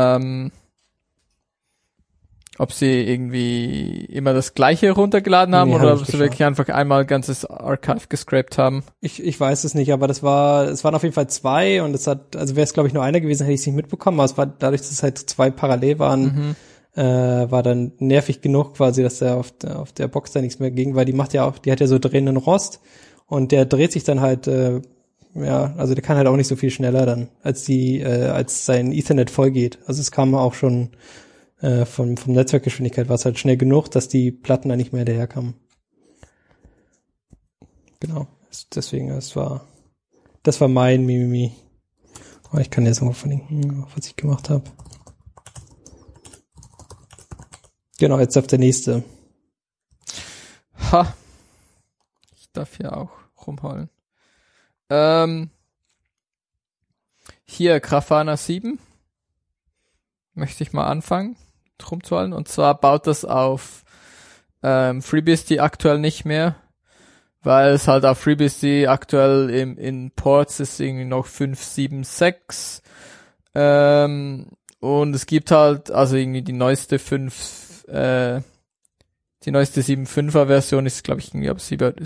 irgendwie immer das Gleiche runtergeladen haben oder ob sie wirklich einfach einmal ganzes Archive gescrapt haben? Ich weiß es nicht, aber es waren auf jeden Fall 2 und wäre es glaube ich nur einer gewesen, hätte ich es nicht mitbekommen, aber es war dadurch, dass es halt 2 parallel waren, war dann nervig genug quasi, dass der auf der Box da nichts mehr ging, weil die hat ja so drehenden Rost und der dreht sich dann halt, also der kann halt auch nicht so viel schneller dann, als sein Ethernet voll geht. Also es kam auch schon vom Netzwerkgeschwindigkeit war es halt schnell genug, dass die Platten da nicht mehr hinterherkamen. Genau. Deswegen, das war mein Mimimi. Aber ich kann jetzt mal verlinken, was ich gemacht habe. Genau, jetzt auf der nächste. Ha. Ich darf hier auch rumholen. Hier, Grafana 7. Möchte ich mal anfangen, rumzuholen. Und zwar baut das auf FreeBSD aktuell nicht mehr, weil es halt auf FreeBSD aktuell in Ports ist irgendwie noch 5.7.6. Und es gibt halt, also irgendwie die neueste 7.5er Version ist, glaube ich, irgendwie ab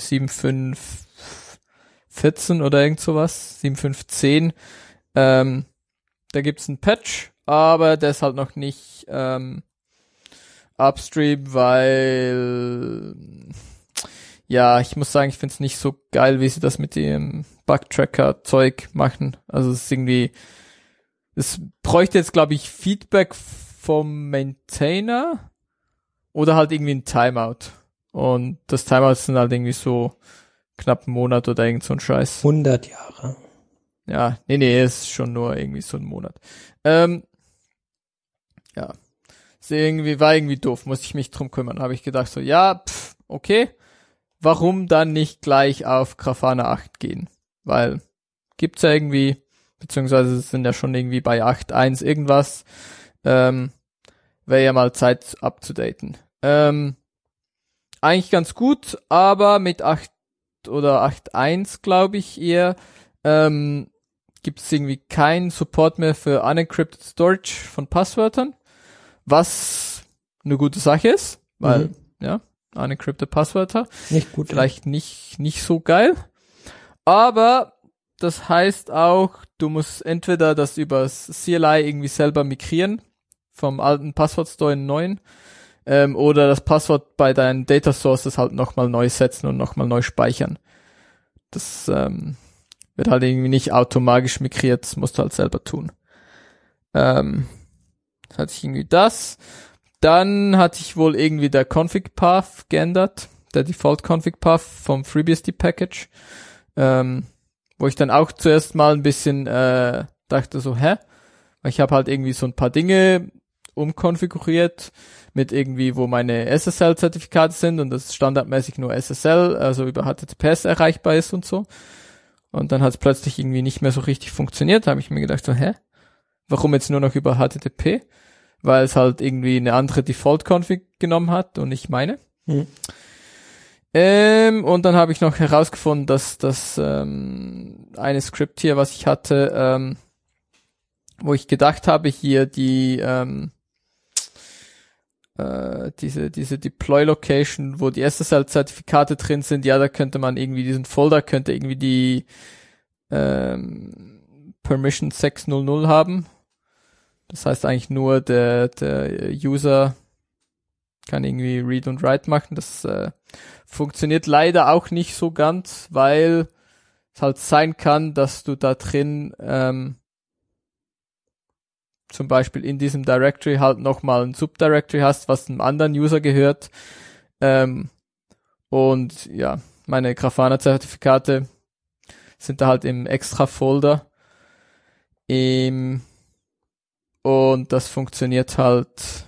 7.5.14 oder irgend sowas, 7.5.10. Da gibt's einen Patch, aber der ist halt noch nicht upstream, weil ja, ich muss sagen, ich find's nicht so geil, wie sie das mit dem Bug-Tracker-Zeug machen. Also es ist irgendwie, es bräuchte jetzt, glaube ich, Feedback vom Maintainer oder halt irgendwie ein Timeout. Und das Timeout sind halt irgendwie so knapp einen Monat oder irgend so ein Scheiß. 100 Jahre. Ja, nee, ist schon nur irgendwie so ein Monat. Ja, war irgendwie doof, musste ich mich drum kümmern. Habe ich gedacht so, ja, okay, warum dann nicht gleich auf Grafana 8 gehen? Weil gibt's ja irgendwie, beziehungsweise sind ja schon irgendwie bei 8.1 irgendwas, wäre ja mal Zeit abzudaten. Eigentlich ganz gut, aber mit 8 oder 8.1 glaube ich eher, gibt es irgendwie keinen Support mehr für unencrypted Storage von Passwörtern, was eine gute Sache ist, weil, ja, unencrypted Passwörter. Nicht gut. Vielleicht nicht so geil. Aber das heißt auch, du musst entweder das über CLI irgendwie selber migrieren, vom alten Passwortstore in den neuen, oder das Passwort bei deinen Data Sources halt nochmal neu setzen und nochmal neu speichern. Das wird halt irgendwie nicht automatisch migriert, das musst du halt selber tun. Hatte ich irgendwie das. Dann hatte ich wohl irgendwie der Config-Path geändert, der Default-Config-Path vom FreeBSD-Package, wo ich dann auch zuerst mal ein bisschen dachte so, weil ich habe halt irgendwie so ein paar Dinge umkonfiguriert mit irgendwie, wo meine SSL-Zertifikate sind und das standardmäßig nur SSL, also über HTTPS erreichbar ist und so. Und dann hat es plötzlich irgendwie nicht mehr so richtig funktioniert. Da habe ich mir gedacht so, warum jetzt nur noch über HTTP? Weil es halt irgendwie eine andere Default-Config genommen hat und nicht meine. Und dann habe ich noch herausgefunden, dass das eine Skript hier, was ich hatte, wo ich gedacht habe, hier diese Deploy-Location, wo die SSL-Zertifikate drin sind, ja, da könnte man irgendwie diesen Folder, könnte irgendwie die Permission 600 haben. Das heißt eigentlich nur der User kann irgendwie Read und Write machen. Das funktioniert leider auch nicht so ganz, weil es halt sein kann, dass du da drin zum Beispiel in diesem Directory halt nochmal ein Subdirectory hast, was einem anderen User gehört. Und ja, meine Grafana-Zertifikate sind da halt im extra Folder. Und das funktioniert halt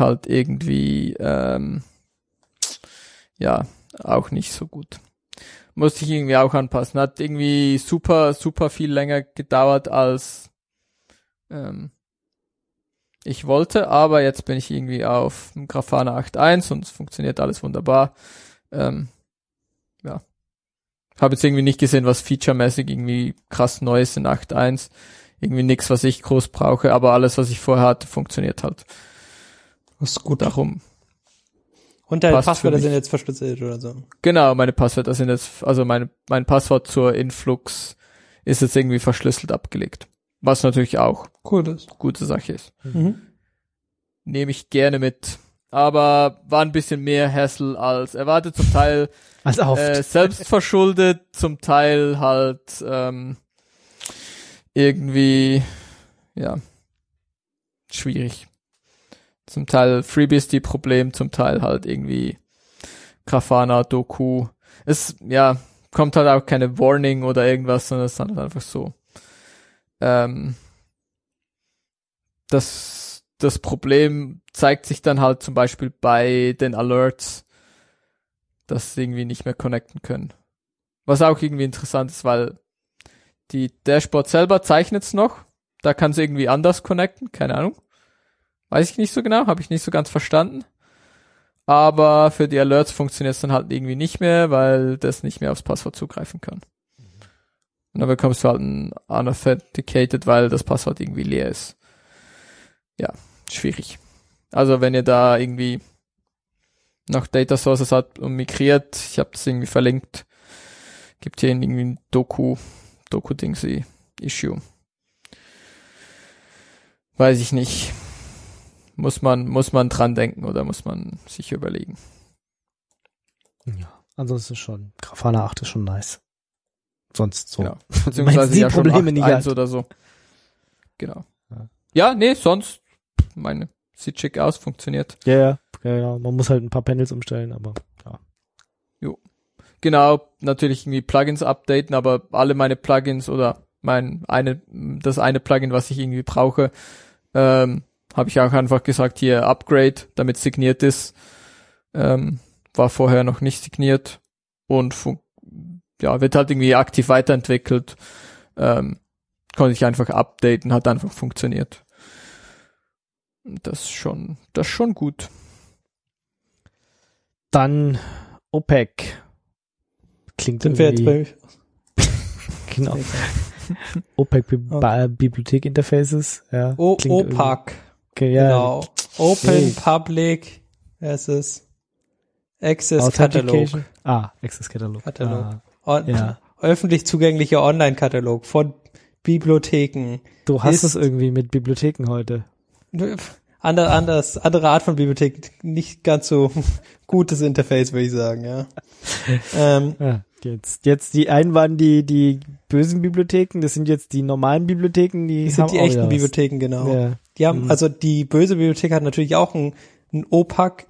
irgendwie ja auch nicht so gut. musste ich irgendwie auch anpassen. Hat irgendwie super, super viel länger gedauert als ich wollte, aber jetzt bin ich irgendwie auf Grafana 8.1 und es funktioniert alles wunderbar. Ja. Habe jetzt irgendwie nicht gesehen, was featuremäßig irgendwie krass neu ist in 8.1. Irgendwie nichts, was ich groß brauche, aber alles, was ich vorher hatte, funktioniert halt. Das ist gut. Darum. Und deine Passwörter sind jetzt verschlüsselt oder so? Genau, meine Passwörter sind jetzt, also mein Passwort zur Influx ist jetzt irgendwie verschlüsselt abgelegt. Was natürlich auch cool ist. Gute Sache ist. Nehme ich gerne mit. Aber war ein bisschen mehr Hassle als erwartet, zum Teil als selbst verschuldet, zum Teil halt irgendwie ja schwierig. Zum Teil Freebie-Problem, zum Teil halt irgendwie Grafana, Doku. Es kommt halt auch keine Warning oder irgendwas, sondern es ist halt einfach so. Das Problem zeigt sich dann halt zum Beispiel bei den Alerts, dass sie irgendwie nicht mehr connecten können. Was auch irgendwie interessant ist, weil die Dashboard selber zeichnet noch. Da kann sie irgendwie anders connecten, keine Ahnung. Weiß ich nicht so genau, habe ich nicht so ganz verstanden. Aber für die Alerts funktioniert es dann halt irgendwie nicht mehr, weil das nicht mehr aufs Passwort zugreifen kann. Und dann bekommst du halt ein Unauthenticated, weil das Passwort irgendwie leer ist. Ja, schwierig. Also wenn ihr da irgendwie noch Data Sources habt und migriert, ich habe das irgendwie verlinkt, gibt hier irgendwie ein Doku-Dingsy-Issue. Weiß ich nicht. Muss man dran denken oder muss man sich überlegen. Ja, ansonsten schon. Grafana 8 ist schon nice. Sonst so. Genau. Beziehungsweise ja schon Probleme nicht 8.1 oder so. Genau. Ja, nee, sonst sieht schick aus, funktioniert. Ja. Man muss halt ein paar Panels umstellen, aber ja. Jo. Genau, natürlich irgendwie Plugins updaten, aber alle meine Plugins oder das eine Plugin, was ich irgendwie brauche, habe ich auch einfach gesagt, hier Upgrade, damit es signiert ist. War vorher noch nicht signiert und wird halt irgendwie aktiv weiterentwickelt. Konnte ich einfach updaten, hat einfach funktioniert. Das ist schon gut. Dann OPEC. Klingt sind wir irgendwie... jetzt bei genau. OPEC Bibliothek Interfaces. Ja, OPAC. Okay, ja. Genau. Open Public versus Access Katalog. Access Katalog. Öffentlich zugänglicher Online-Katalog von Bibliotheken. Du hast es irgendwie mit Bibliotheken heute. Andere Art von Bibliothek, nicht ganz so gutes Interface, würde ich sagen, ja. Jetzt die einen waren die bösen Bibliotheken, das sind jetzt die normalen Bibliotheken, das sind die echten Bibliotheken, genau. Ja. Die haben, also die böse Bibliothek hat natürlich auch ein OPAC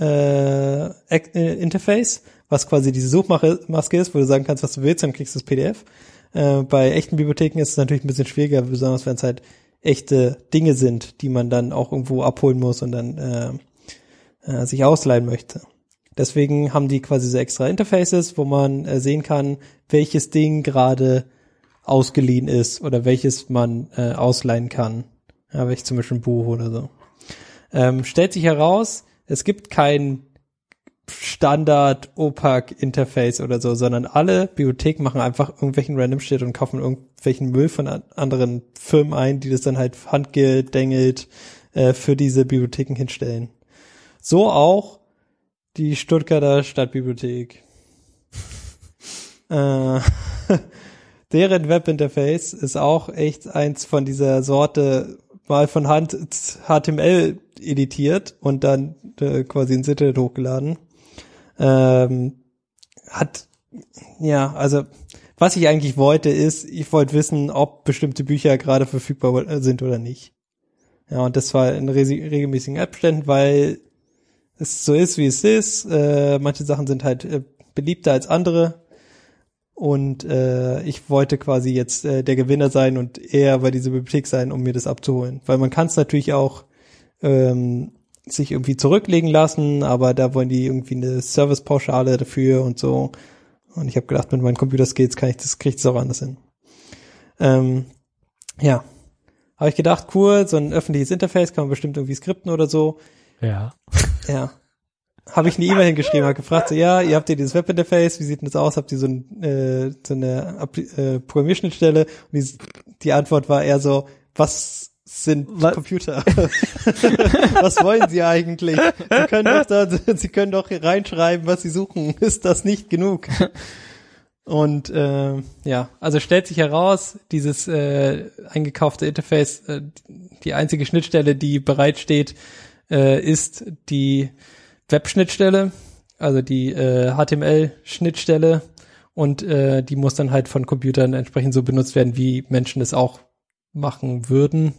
Interface, was quasi diese Suchmaske ist, wo du sagen kannst, was du willst, dann kriegst du das PDF. Bei echten Bibliotheken ist es natürlich ein bisschen schwieriger, besonders wenn es halt echte Dinge sind, die man dann auch irgendwo abholen muss und dann sich ausleihen möchte. Deswegen haben die quasi so extra Interfaces, wo man sehen kann, welches Ding gerade ausgeliehen ist oder welches man ausleihen kann. Ja, welches zum Beispiel ein Buch oder so. Stellt sich heraus, es gibt kein Standard OPAC Interface oder so, sondern alle Bibliotheken machen einfach irgendwelchen Random Shit und kaufen irgendwelchen Müll von anderen Firmen ein, die das dann halt handgedengelt für diese Bibliotheken hinstellen. So auch die Stuttgarter Stadtbibliothek. Deren Webinterface ist auch echt eins von dieser Sorte, mal von Hand HTML editiert und dann quasi ins Internet hochgeladen. Also was ich eigentlich wollte ist, ich wollte wissen, ob bestimmte Bücher gerade verfügbar sind oder nicht. Ja, und das war in regelmäßigen Abständen, weil es so ist, wie es ist. Manche Sachen sind halt beliebter als andere. Und ich wollte quasi jetzt der Gewinner sein und eher bei dieser Bibliothek sein, um mir das abzuholen. Weil man kann es natürlich auch sich irgendwie zurücklegen lassen, aber da wollen die irgendwie eine Servicepauschale dafür und so. Und ich habe gedacht, mit meinen Computerskills kriege ich das auch anders hin. Ja. Habe ich gedacht, cool, so ein öffentliches Interface kann man bestimmt irgendwie skripten oder so. Ja. Ja. Habe ich eine E-Mail hingeschrieben, habe gefragt, so, ja, ihr habt ja dieses Webinterface, wie sieht denn das aus? Habt ihr so eine Programmierschnittstelle? Und die Antwort war eher so, was sind Computer? Was wollen Sie eigentlich? Sie können doch reinschreiben, was Sie suchen. Ist das nicht genug? Und ja, also stellt sich heraus, dieses eingekaufte Interface, die einzige Schnittstelle, die bereitsteht, ist die Web-Schnittstelle, also die HTML-Schnittstelle, und die muss dann halt von Computern entsprechend so benutzt werden, wie Menschen es auch machen würden.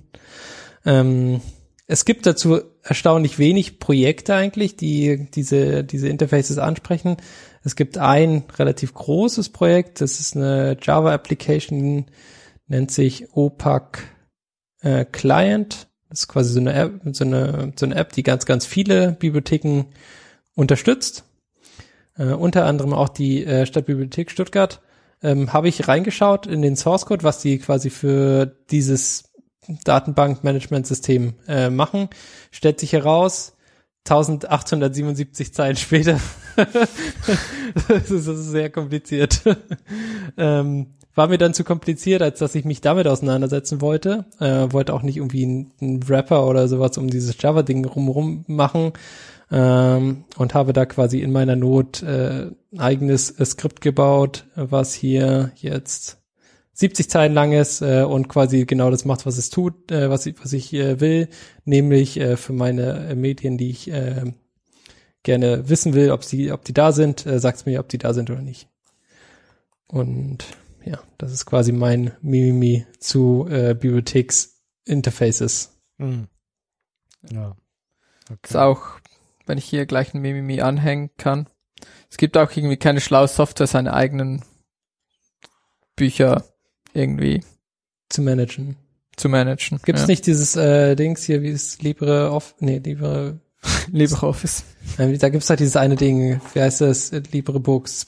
Es gibt dazu erstaunlich wenig Projekte eigentlich, die diese Interfaces ansprechen. Es gibt ein relativ großes Projekt, das ist eine Java-Application, nennt sich OPAC Client. Das ist quasi so eine App, die ganz, ganz viele Bibliotheken unterstützt. Unter anderem auch die Stadtbibliothek Stuttgart. Habe ich reingeschaut in den Source Code, was die quasi für dieses Datenbank-Management-System machen. Stellt sich heraus, 1877 Zeilen später. Das ist sehr kompliziert. War mir dann zu kompliziert, als dass ich mich damit auseinandersetzen wollte. Wollte auch nicht irgendwie einen Wrapper oder sowas um dieses Java-Ding rum machen. Und habe da quasi in meiner Not ein eigenes Skript gebaut, was hier jetzt 70 Zeilen lang ist und quasi genau das macht, was es tut, was ich will, nämlich für meine Medien, die ich gerne wissen will, ob die da sind, sagt es mir, ob die da sind oder nicht. Und ja, das ist quasi mein Mimimi zu Bibliotheksinterfaces. Mhm. Ja. Okay. Ist auch, wenn ich hier gleich ein Mimimi anhängen kann. Es gibt auch irgendwie keine schlaue Software, seine eigenen Bücher irgendwie zu managen. Gibt es ja. nicht dieses Dings hier, wie es LibreOffice? Da gibt's halt dieses eine Ding, wie heißt das? LibreBooks.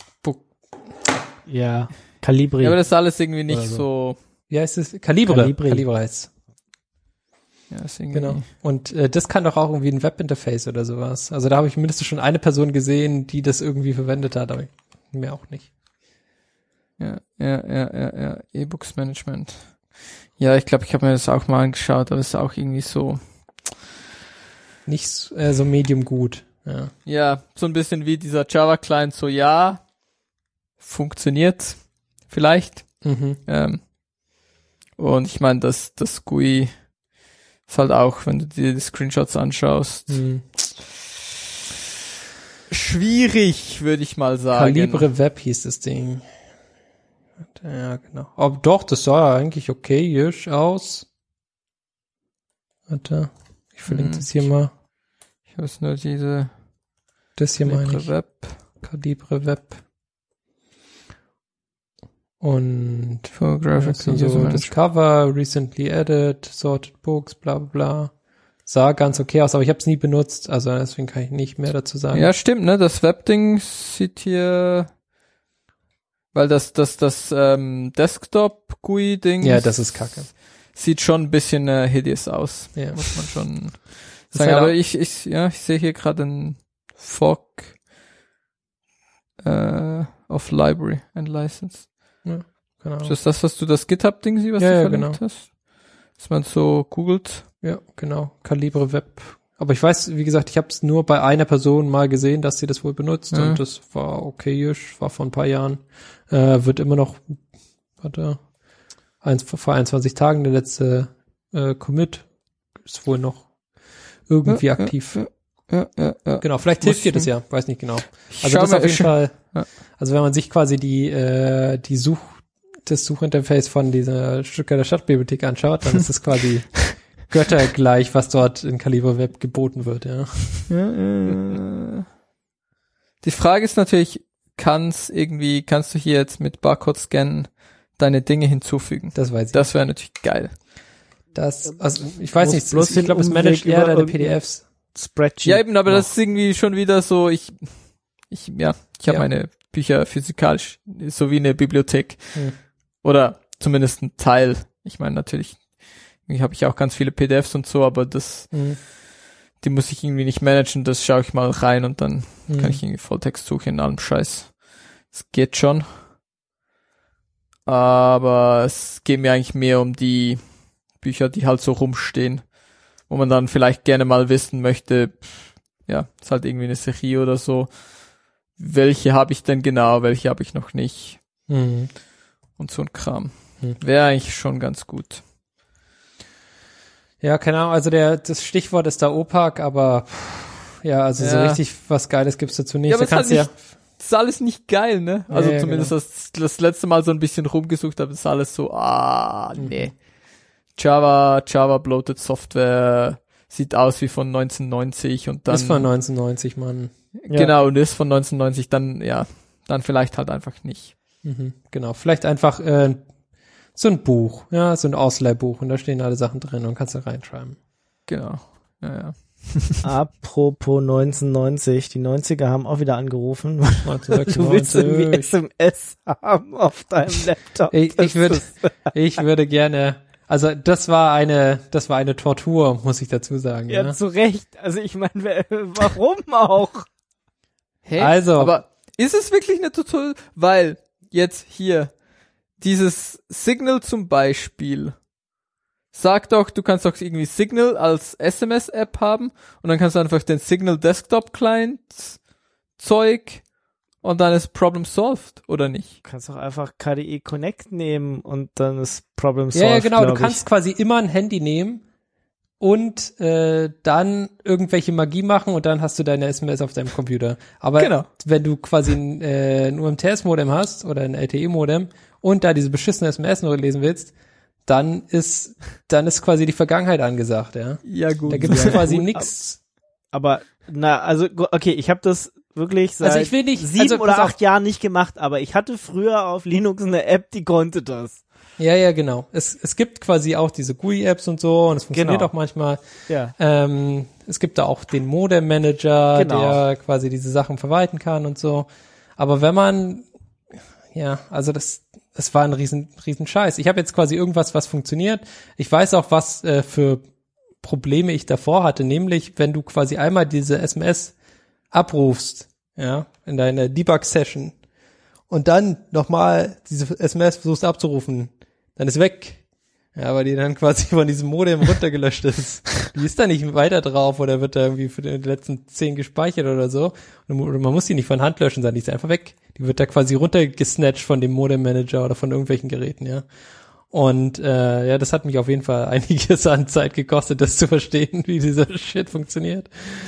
Ja, Calibri. Ja, aber das ist alles irgendwie nicht so. Wie heißt es? Calibre heißt. Ja, ist irgendwie. Genau. Und das kann doch auch irgendwie ein Webinterface oder sowas. Also da habe ich mindestens schon eine Person gesehen, die das irgendwie verwendet hat, aber mehr auch nicht. Ja. E-Books Management. Ja, ich glaube, ich habe mir das auch mal angeschaut, aber es ist auch irgendwie so. Nicht so medium gut. Ja, so ein bisschen wie dieser Java-Client, so ja, funktioniert vielleicht. Mhm. Und ich meine, das GUI ist halt auch, wenn du dir die Screenshots anschaust, schwierig, würde ich mal sagen. Calibre Web hieß das Ding. Ja, genau. Aber doch, das sah eigentlich okay-ish aus. Warte, ich verlinke das hier mal. Ich weiß nur diese. Das hier meine ich. Calibre Web. Und for graphical so das Cover, recently added, sorted books, bla bla bla. Sah ganz okay aus, aber ich habe es nie benutzt, also deswegen kann ich nicht mehr dazu sagen. Ja, stimmt, ne? Das Webding sieht hier, weil das Desktop-GUI-Ding. Ja, das ist kacke. Sieht schon ein bisschen hideous aus. Ja. Muss man schon Das sagen. halt Aber ich sehe hier gerade einen Fork of Library and License. Ja, genau. Ist das, was du das GitHub-Ding siehst, was du verlinkt hast? Dass man so googelt. Ja, genau. Calibre Web. Aber ich weiß, wie gesagt, ich habe es nur bei einer Person mal gesehen, dass sie das wohl benutzt und das war okayisch, war vor ein paar Jahren. Wird immer noch, vor 21 Tagen der letzte Commit ist wohl noch irgendwie aktiv. Ja. Genau, vielleicht hilft dir das ja, weiß nicht genau. Also das auf jeden Fall, also wenn man sich quasi das Suchinterface von dieser Stuttgarter Stadtbibliothek anschaut, dann ist das quasi göttergleich, was dort in Calibre Web geboten wird, ja. Die Frage ist natürlich, kannst du hier jetzt mit Barcode-Scan deine Dinge hinzufügen? Das weiß ich. Das wäre natürlich geil. Also ich weiß nicht, ich glaube, es managt eher deine PDFs. Spreadsheet. Ja, eben, aber das ist irgendwie schon wieder so, ich habe meine Bücher physikalisch, so wie eine Bibliothek. Oder zumindest ein Teil. Ich meine, natürlich habe ich auch ganz viele PDFs und so, aber die muss ich irgendwie nicht managen, das schaue ich mal rein und dann kann ich irgendwie Volltextsuche in allem Scheiß. Das geht schon. Aber es geht mir eigentlich mehr um die Bücher, die halt so rumstehen, wo man dann vielleicht gerne mal wissen möchte, ja, ist halt irgendwie eine Serie oder so. Welche habe ich denn genau, welche habe ich noch nicht? Und so ein Kram. Wäre eigentlich schon ganz gut. Ja, keine Ahnung, also das Stichwort ist da opak, aber ja, also so richtig was Geiles gibt's dazu nicht. Ja, aber da kannst das ist alles nicht geil, ne? Also ja, zumindest genau. das letzte Mal so ein bisschen rumgesucht habe, ist alles so, nee. Java bloated Software, sieht aus wie von 1990 und dann. Ist von 1990, Mann. Genau, und ist von 1990, dann vielleicht halt einfach nicht. Genau, vielleicht einfach so ein Buch, ja, so ein Ausleihbuch und da stehen alle Sachen drin und kannst da reinschreiben. Genau, ja. Apropos 1990, die 90er haben auch wieder angerufen. 1996. Du willst irgendwie SMS haben auf deinem Laptop. Ich würde gerne, also das war eine Tortur, muss ich dazu sagen. Ja, zu Recht. Also ich meine, warum auch? Hä? Also. Aber ist es wirklich eine Tortur? Weil jetzt hier dieses Signal zum Beispiel, sag doch, du kannst doch irgendwie Signal als SMS-App haben und dann kannst du einfach den Signal Desktop Client Zeug und dann ist Problem solved, oder nicht? Du kannst doch einfach KDE Connect nehmen und dann ist Problem solved. Ja, genau, du kannst quasi immer ein Handy nehmen und dann irgendwelche Magie machen und dann hast du deine SMS auf deinem Computer. Aber wenn du quasi ein UMTS-Modem hast oder ein LTE-Modem und da diese beschissene SMS nur lesen willst, dann ist quasi die Vergangenheit angesagt, ja. Ja, gut. Da gibt's quasi nix. Aber, okay, ich habe das wirklich seit 7 oder 8 Jahren nicht gemacht, aber ich hatte früher auf Linux eine App, die konnte das. Ja, genau. Es gibt quasi auch diese GUI-Apps und so und es funktioniert auch manchmal. Ja. Es gibt da auch den Modem-Manager, der quasi diese Sachen verwalten kann und so. Aber wenn man, also das war ein riesen Scheiß. Ich habe jetzt quasi irgendwas, was funktioniert. Ich weiß auch, was für Probleme ich davor hatte, nämlich wenn du quasi einmal diese SMS abrufst, ja, in deiner Debug-Session und dann nochmal diese SMS versuchst abzurufen, dann ist weg. Ja, weil die dann quasi von diesem Modem runtergelöscht ist. Die ist da nicht weiter drauf oder wird da irgendwie für die letzten 10 gespeichert oder so. Oder man muss die nicht von Hand löschen, sondern die ist einfach weg. Die wird da quasi runtergesnatcht von dem Modem-Manager oder von irgendwelchen Geräten, ja. Und das hat mich auf jeden Fall einiges an Zeit gekostet, das zu verstehen, wie dieser Shit funktioniert.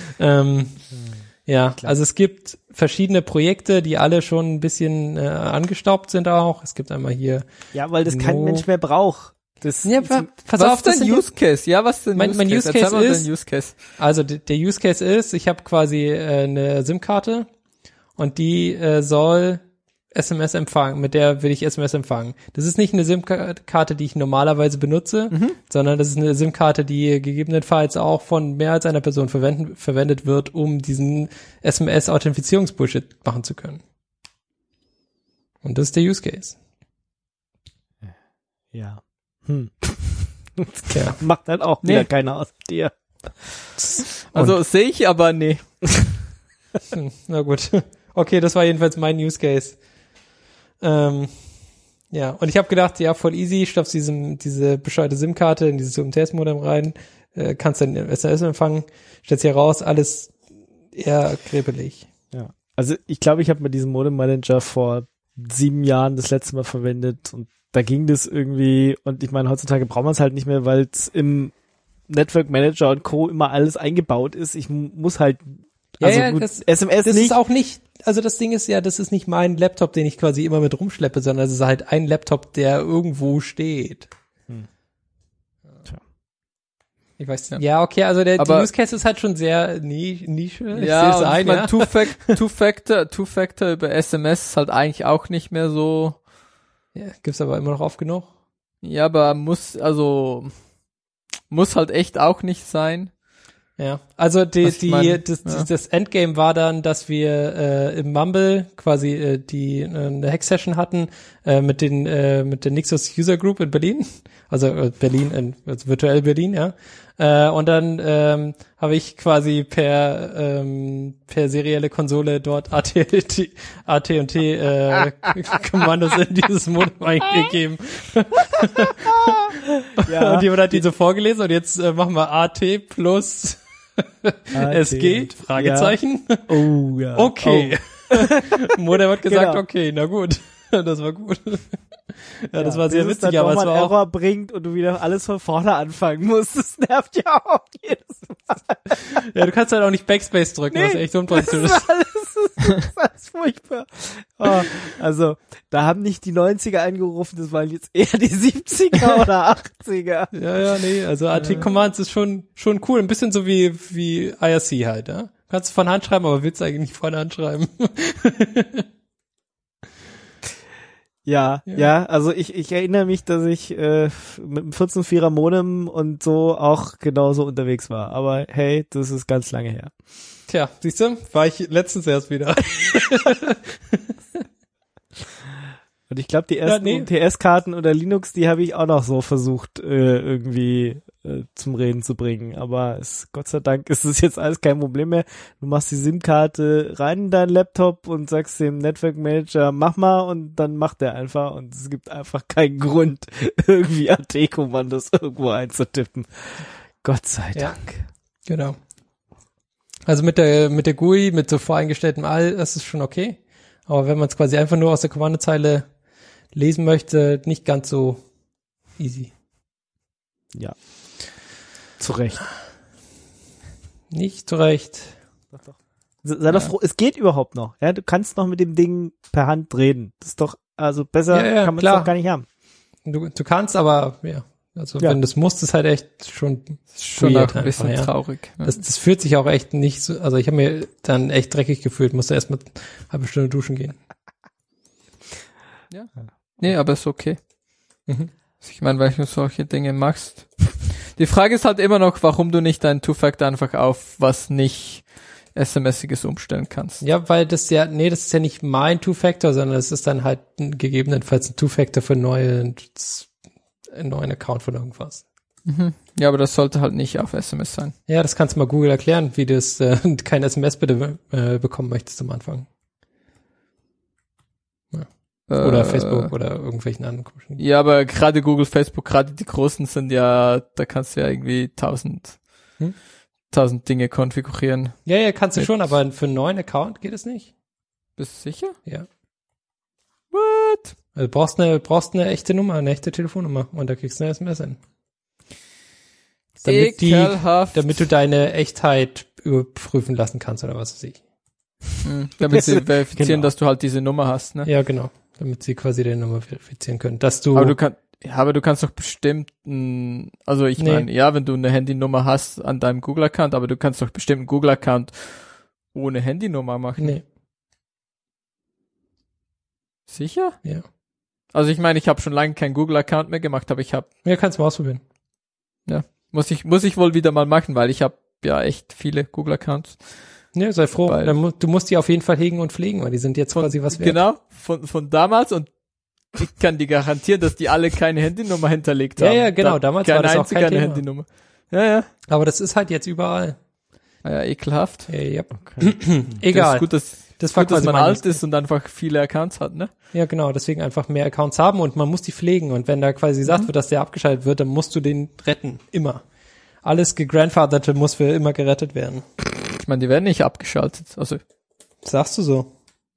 Also es gibt verschiedene Projekte, die alle schon ein bisschen angestaubt sind auch. Es gibt einmal hier. Ja, weil das kein Mensch mehr braucht. Pass auf, dein Use Case. Ja, was denn mein Use Case ist, also der Use Case ist, ich habe quasi eine SIM-Karte und die soll SMS empfangen, mit der will ich SMS empfangen. Das ist nicht eine SIM-Karte, die ich normalerweise benutze, sondern das ist eine SIM-Karte, die gegebenenfalls auch von mehr als einer Person verwendet wird, um diesen SMS-Authentifizierungsbullshit machen zu können. Und das ist der Use Case. Ja. Ja. Macht dann auch wieder keiner aus dir. Also sehe ich, aber nee. Na gut. Okay, das war jedenfalls mein Use Case. Und ich habe gedacht, ja, voll easy, stopfst diese bescheuerte SIM-Karte in dieses UMTS-Modem rein, kannst dann SMS empfangen, stellst hier raus, alles eher krepelig. Ja. Also ich glaube, ich habe mal diesen Modem-Manager vor 7 Jahren das letzte Mal verwendet und da ging das irgendwie, und ich meine, heutzutage braucht man es halt nicht mehr, weil es im Network Manager und Co. immer alles eingebaut ist. Ich muss halt, SMS das nicht. Ist auch nicht, also das Ding ist ja, das ist nicht mein Laptop, den ich quasi immer mit rumschleppe, sondern es ist halt ein Laptop, der irgendwo steht. Tja. Ich weiß nicht. Ja, okay, also der Use Case ist halt schon sehr Nische. Ja, ich meine, Two-Factor über SMS ist halt eigentlich auch nicht mehr so. Ja, gibt's aber immer noch oft genug. Ja, aber muss halt echt auch nicht sein. Ja, also das Endgame war dann, dass wir im Mumble quasi eine Hack-Session hatten mit der Nixos User Group in Berlin, also also virtuell Berlin, ja. Und dann habe ich quasi per serielle Konsole dort AT&T Kommandos in dieses Modem eingegeben. Ja. Und jemand hat die so vorgelesen und jetzt machen wir AT plus es geht? Fragezeichen. Ja. Oh, ja. Okay. Oh. Modem hat gesagt, okay, na gut. Das war gut. Ja, das war sehr witzig, aber es war auch Error bringt und du wieder alles von vorne anfangen musst. Das nervt ja auch jedes Mal. Ja, du kannst halt auch nicht Backspace drücken, was echt unpraktisch ist. Das ist alles furchtbar. Oh, also, da haben nicht die 90er angerufen, das waren jetzt eher die 70er oder 80er. Ja, nee, also AT-Commands ist schon cool. Ein bisschen so wie IRC halt, ja. Kannst du von Hand schreiben, aber willst du eigentlich nicht von Hand schreiben. Ja, also ich erinnere mich, dass ich mit einem 14.4er Modem und so auch genauso unterwegs war. Aber hey, das ist ganz lange her. Tja, siehst du, war ich letztens erst wieder. Und ich glaube, die ersten UMTS-Karten oder Linux, die habe ich auch noch so versucht, irgendwie zum Reden zu bringen. Aber Gott sei Dank ist es jetzt alles kein Problem mehr. Du machst die SIM-Karte rein in deinen Laptop und sagst dem Network Manager, mach mal, und dann macht der einfach. Und es gibt einfach keinen Grund, irgendwie AT-Kommandos irgendwo einzutippen. Gott sei Dank. Genau. Also mit der GUI, mit so voreingestelltem All, das ist schon okay. Aber wenn man es quasi einfach nur aus der Kommandozeile lesen möchte, nicht ganz so easy. Ja. Zu Recht. Nicht zu Recht. Doch. Sei doch froh, es geht überhaupt noch. Ja, du kannst noch mit dem Ding per Hand reden. Das ist doch, also besser kann man es doch gar nicht haben. Du kannst, aber also wenn das musst, ist halt echt schon auch ein bisschen traurig. Ja. Das fühlt sich auch echt nicht so, also ich habe mir dann echt dreckig gefühlt, musste erst mal eine halbe Stunde duschen gehen. Ja. Nee, aber ist okay. Mhm. Ich meine, weil du solche Dinge machst. Die Frage ist halt immer noch, warum du nicht deinen Two-Factor einfach auf was nicht SMS-iges umstellen kannst. Ja, weil das ist ja nicht mein Two-Factor, sondern es ist dann halt gegebenenfalls ein Two-Factor für einen neuen Account von irgendwas. Mhm. Ja, aber das sollte halt nicht auf SMS sein. Ja, das kannst du mal Google erklären, wie du kein SMS bitte bekommen möchtest am Anfang. Ja. Oder Facebook oder irgendwelchen anderen komischen. Ja, aber gerade Google, Facebook, gerade die großen sind ja, da kannst du ja irgendwie 1000 Dinge konfigurieren. Ja, kannst du schon, aber für einen neuen Account geht es nicht. Bist du sicher? Ja. What? Also brauchst eine echte Nummer, eine echte Telefonnummer und da kriegst du eine SMS hin. Damit du deine Echtheit überprüfen lassen kannst oder was weiß ich. Damit sie verifizieren, dass du halt diese Nummer hast, ne? Ja, genau. Damit sie quasi deine Nummer verifizieren können. Aber du kannst doch bestimmt, also ich meine, ja, wenn du eine Handynummer hast an deinem Google-Account, aber du kannst doch bestimmt einen Google-Account ohne Handynummer machen. Nee. Sicher? Ja. Also ich meine, ich habe schon lange keinen Google-Account mehr gemacht, aber ich habe... Ja, kannst du mal ausprobieren. Ja, muss ich wohl wieder mal machen, weil ich habe ja echt viele Google-Accounts. Ja, sei froh. Du musst die auf jeden Fall hegen und pflegen, weil die sind jetzt quasi was wert. Genau, von damals, und ich kann dir garantieren, dass die alle keine Handynummer hinterlegt haben. Ja, genau, damals war das auch kein Thema. Handynummer. Ja. Aber das ist halt jetzt überall. Ja, ekelhaft. Ja. Okay. Egal. Das war gut, dass man alt ist und einfach viele Accounts hat, ne? Ja, genau, deswegen einfach mehr Accounts haben und man muss die pflegen, und wenn da quasi gesagt wird, dass der abgeschaltet wird, dann musst du den retten, immer. Alles gegrandfatherte muss für immer gerettet werden. Ich meine, die werden nicht abgeschaltet, also. Sagst du so?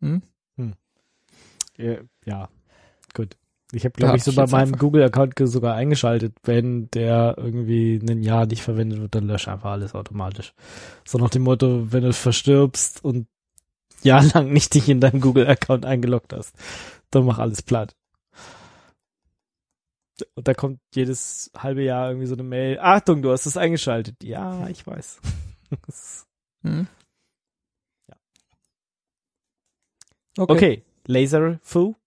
Ja, gut. Ich habe, glaube ich, so bei meinem Google-Account sogar eingeschaltet, wenn der irgendwie ein Jahr nicht verwendet wird, dann lösche einfach alles automatisch. So nach dem Motto, wenn du verstirbst und jahrelang nicht dich in deinem Google-Account eingeloggt hast, dann mach alles platt. Und da kommt jedes halbe Jahr irgendwie so eine Mail: Achtung, du hast es eingeschaltet. Ja, ich weiß. Ja. Okay. Laserfu.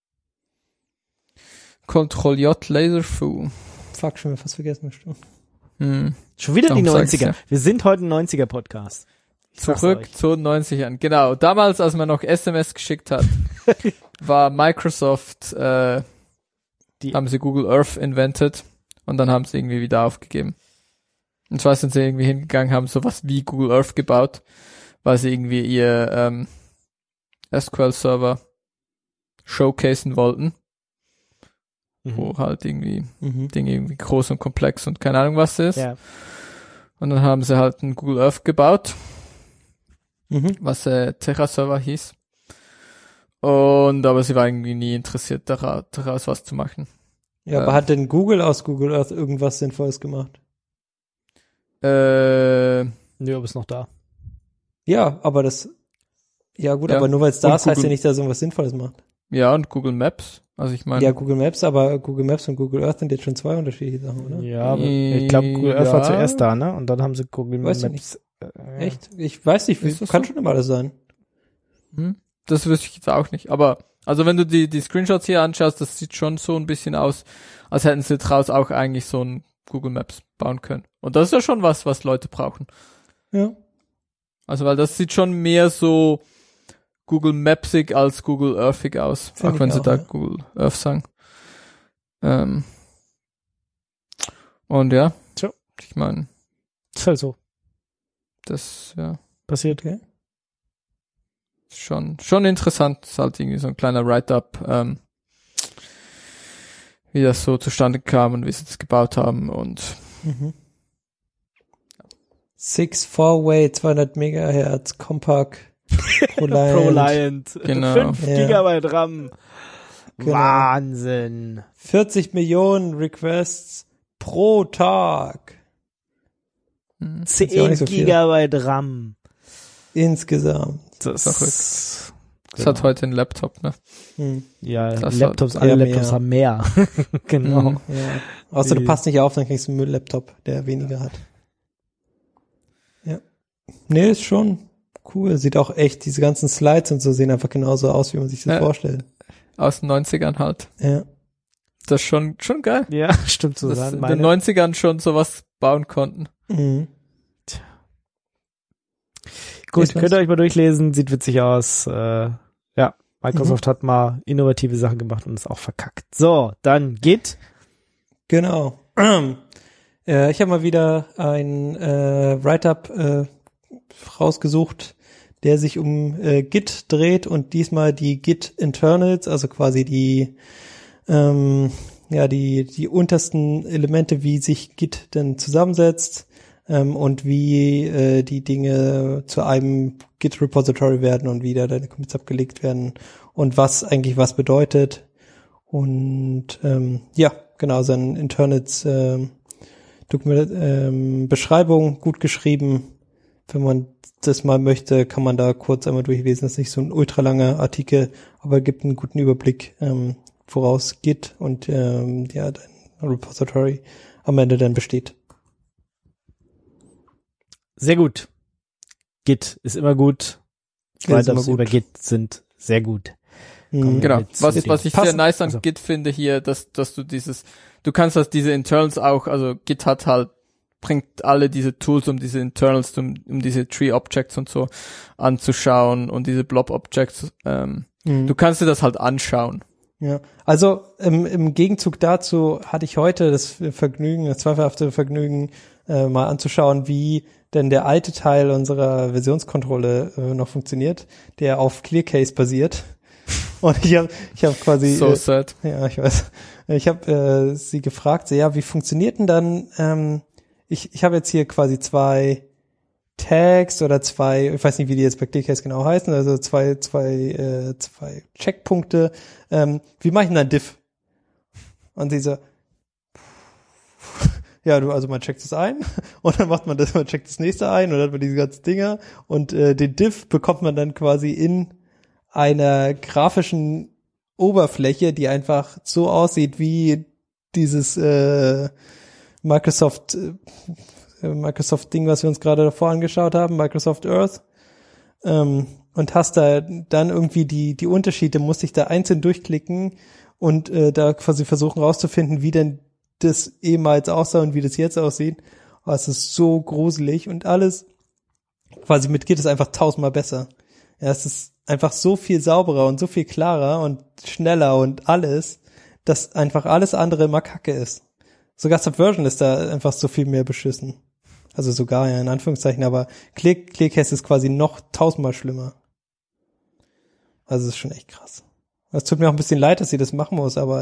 Ctrl-J Laserfu. Fuck, schon fast vergessen, bestimmt. Schon wieder die Darum sag's 90er. ja. Wir sind heute ein 90er-Podcast. Zurück zu den 90ern. Genau. Damals, als man noch SMS geschickt hat, war Microsoft, haben sie Google Earth invented und dann haben sie irgendwie wieder aufgegeben. Und zwar sind sie irgendwie hingegangen, haben sowas wie Google Earth gebaut, weil sie irgendwie ihr SQL-Server showcasen wollten, wo halt irgendwie Dinge irgendwie groß und komplex und keine Ahnung was ist. Ja. Und dann haben sie halt einen Google Earth gebaut, was Terra-Server hieß. Aber sie war irgendwie nie interessiert daraus was zu machen. Ja, aber hat denn Google aus Google Earth irgendwas Sinnvolles gemacht? Nee, aber ist noch da. Ja, aber gut, Ja. aber nur weil es da Und ist, heißt Google- ja nicht, dass es irgendwas Sinnvolles macht. Ja, und Google Maps. Also ich meine, Ja, Google Maps, aber Google Maps und Google Earth sind jetzt schon zwei unterschiedliche Sachen, oder? Ja, aber ich glaube, Google Earth war Ja. zuerst da, ne? Und dann haben sie Google Weiß ich Maps. Echt? Ich weiß nicht, Ist das kann so? schon immer alles sein. das wüsste ich jetzt auch nicht. Aber also wenn du die Screenshots hier anschaust, das sieht schon so ein bisschen aus, als hätten sie draus auch eigentlich so ein Google Maps bauen können. Und das ist ja schon was Leute brauchen. Ja. Also weil das sieht schon mehr so Google Mapsig als Google Earthig aus. Find auch ich wenn sie auch, da ja. Google Earth sagen. Und ja. Tja. Ich meine, Ist halt so. das ja Passiert. Okay. ist schon interessant. Ist halt irgendwie so ein kleiner Write-up, wie das so zustande kam und wie sie das gebaut haben und 4-Way, 200 Megahertz, Compact, ProLiant. ProLiant. Genau. 5 Ja. Gigabyte RAM. Genau. Wahnsinn. 40 Millionen Requests pro Tag. 10 ja auch nicht so viel. Gigabyte RAM. Insgesamt. Das Verrückt. Das hat heute ein Laptop, ne? Ja, Das Laptops, hat alle eher Laptops mehr. haben mehr. Genau. Ja. Außer du passt nicht auf, dann kriegst du einen Müll-Laptop, der weniger hat. Ja. Nee, ist schon cool. Sieht auch echt, diese ganzen Slides und so sehen einfach genauso aus, wie man sich das Ja. vorstellt. Aus den 90ern halt. Ja. Das ist schon geil. Ja, stimmt so. Dass in den 90ern schon sowas bauen konnten. Gut, Ist was. könnt ihr euch mal durchlesen, sieht witzig aus. Ja, Microsoft hat mal innovative Sachen gemacht und ist auch verkackt. So, dann Git. Genau. Ich habe mal wieder ein Write-up rausgesuut, der sich um Git dreht und diesmal die Git Internals, also quasi die untersten Elemente, wie sich Git denn zusammensetzt und wie die Dinge zu einem Git-Repository werden und wie da deine Commits abgelegt werden und was eigentlich was bedeutet. Und genau, sein Internals Beschreibung gut geschrieben. Wenn man das mal möchte, kann man da kurz einmal durchlesen. Das ist nicht so ein ultralanger Artikel, aber gibt einen guten Überblick, woraus Git und dein Repository am Ende dann besteht. Sehr gut. Git ist immer gut. Ist immer Write-ups gut. über Git sind sehr gut. Genau. Mit Was zu ich sehr Passend. nice an Also- Git finde hier, dass du du kannst halt diese Internals auch, also Git bringt alle diese Tools, um diese Internals, um diese Tree Objects und so anzuschauen und diese Blob Objects, du kannst dir das halt anschauen. Ja, also im Gegenzug dazu hatte ich heute das zweifelhafte Vergnügen, mal anzuschauen, wie denn der alte Teil unserer Versionskontrolle noch funktioniert, der auf ClearCase basiert. Und ich hab quasi So sad. ja, ich weiß. Ich habe sie gefragt, so, ja, wie funktioniert denn dann, ich habe jetzt hier quasi zwei Tags oder zwei, ich weiß nicht, wie die jetzt bei ClearCase genau heißen, also zwei Checkpunkte. Wie mache ich denn ein Diff? Und sie so, ja, also man checkt es ein und dann man checkt das nächste ein und dann hat man diese ganzen Dinger und den Diff bekommt man dann quasi in einer grafischen Oberfläche, die einfach so aussieht wie dieses Microsoft Ding, was wir uns gerade davor angeschaut haben, Microsoft Earth, und hast da dann irgendwie die Unterschiede, musst dich da einzeln durchklicken und da quasi versuchen rauszufinden, wie denn das ehemals aussah und wie das jetzt aussieht. Oh, es ist so gruselig und alles quasi mit Git ist einfach 1000-mal besser. Ja, es ist einfach so viel sauberer und so viel klarer und schneller und alles, dass einfach alles andere immer Kacke ist. Sogar Subversion ist da einfach so viel mehr beschissen. Also sogar, ja, in Anführungszeichen, aber ClearCase ist quasi noch 1000-mal schlimmer. Also es ist schon echt krass. Es tut mir auch ein bisschen leid, dass sie das machen muss, aber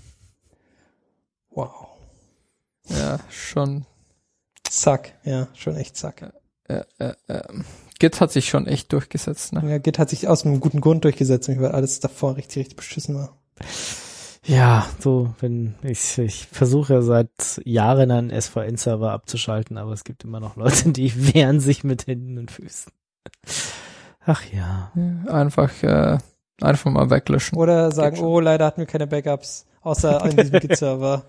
wow. Ja, schon. Zack, ja, schon echt zack. Git hat sich schon echt durchgesetzt, ne? Ja, Git hat sich aus einem guten Grund durchgesetzt, weil alles davor richtig, richtig beschissen war. Ja, so, wenn ich versuche ja seit Jahren einen SVN-Server abzuschalten, aber es gibt immer noch Leute, die wehren sich mit Händen und Füßen. Ach ja. Einfach mal weglöschen. Oder sagen, oh, leider hatten wir keine Backups, außer in diesem Git-Server.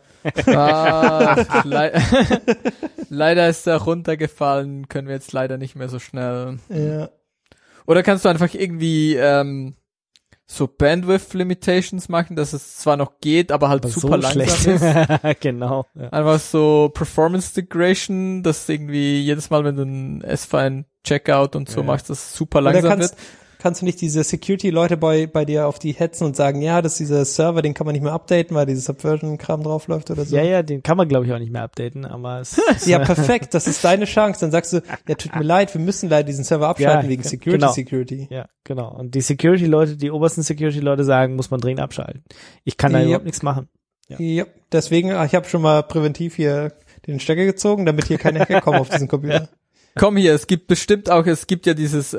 Leider ist er runtergefallen, können wir jetzt leider nicht mehr so schnell. Ja. Oder kannst du einfach irgendwie so Bandwidth-Limitations machen, dass es zwar noch geht, aber halt Aber super so langsam schlecht. ist. Genau. Ja. Einfach so Performance Degradation, dass irgendwie jedes Mal, wenn du ein S-File-Checkout und so machst, das super langsam wird. Kannst du nicht diese Security-Leute bei dir auf die hetzen und sagen, ja, dass dieser Server, den kann man nicht mehr updaten, weil dieses Subversion-Kram draufläuft oder so? Ja, den kann man, glaube ich, auch nicht mehr updaten, aber es Ja, perfekt, das ist deine Chance. Dann sagst du, ja, tut mir leid, wir müssen leider diesen Server abschalten wegen Security. Ja, genau. Und die Security-Leute, die obersten Security-Leute sagen, muss man dringend abschalten. Ich kann da überhaupt nichts machen. Ja, deswegen, ich habe schon mal präventiv hier den Stecker gezogen, damit hier keine Hacker kommen auf diesen Computer. Komm hier, es gibt ja dieses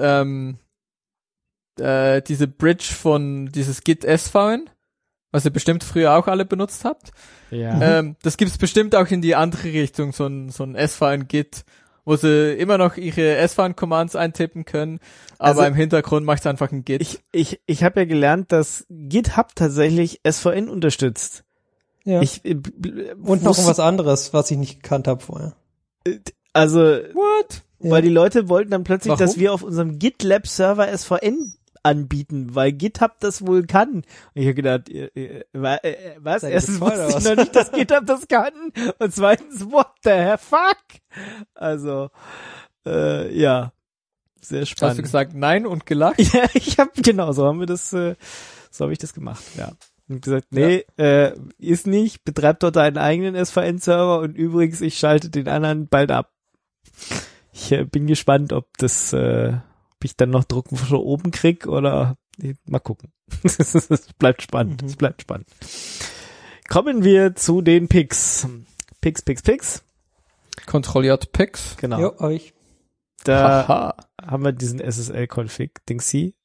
diese Bridge von dieses Git SVN, was ihr bestimmt früher auch alle benutzt habt. Ja. Das gibt's bestimmt auch in die andere Richtung, so ein SVN Git, wo sie immer noch ihre SVN Commands eintippen können, aber Also, im Hintergrund macht einfach ein Git. Ich habe ja gelernt, dass GitHub tatsächlich SVN unterstützt. Ja. Und noch was anderes, was ich nicht gekannt habe vorher. Also, What? weil die Leute wollten dann plötzlich, Warum? dass wir auf unserem GitLab Server SVN anbieten, weil GitHub das wohl kann. Und ich habe gedacht, was? Seid ihr Erstens bescheuert, wusste ich oder noch nicht, dass GitHub das kann. Und zweitens, what the fuck? Also, ja, sehr spannend. Hast du gesagt nein und gelacht? Ja, so habe ich das gemacht, ja. Und gesagt, nee, ist nicht, betreibt dort deinen eigenen SVN-Server und übrigens, ich schalte den anderen bald ab. Ich bin gespannt, ob ich dann noch Druck von oben krieg oder mal gucken. Es bleibt spannend, es bleibt spannend. Kommen wir zu den Picks. Picks. Kontrolliert Picks. Genau. Jo, hab ich. Da haben wir diesen SSL-Config-Dingsy.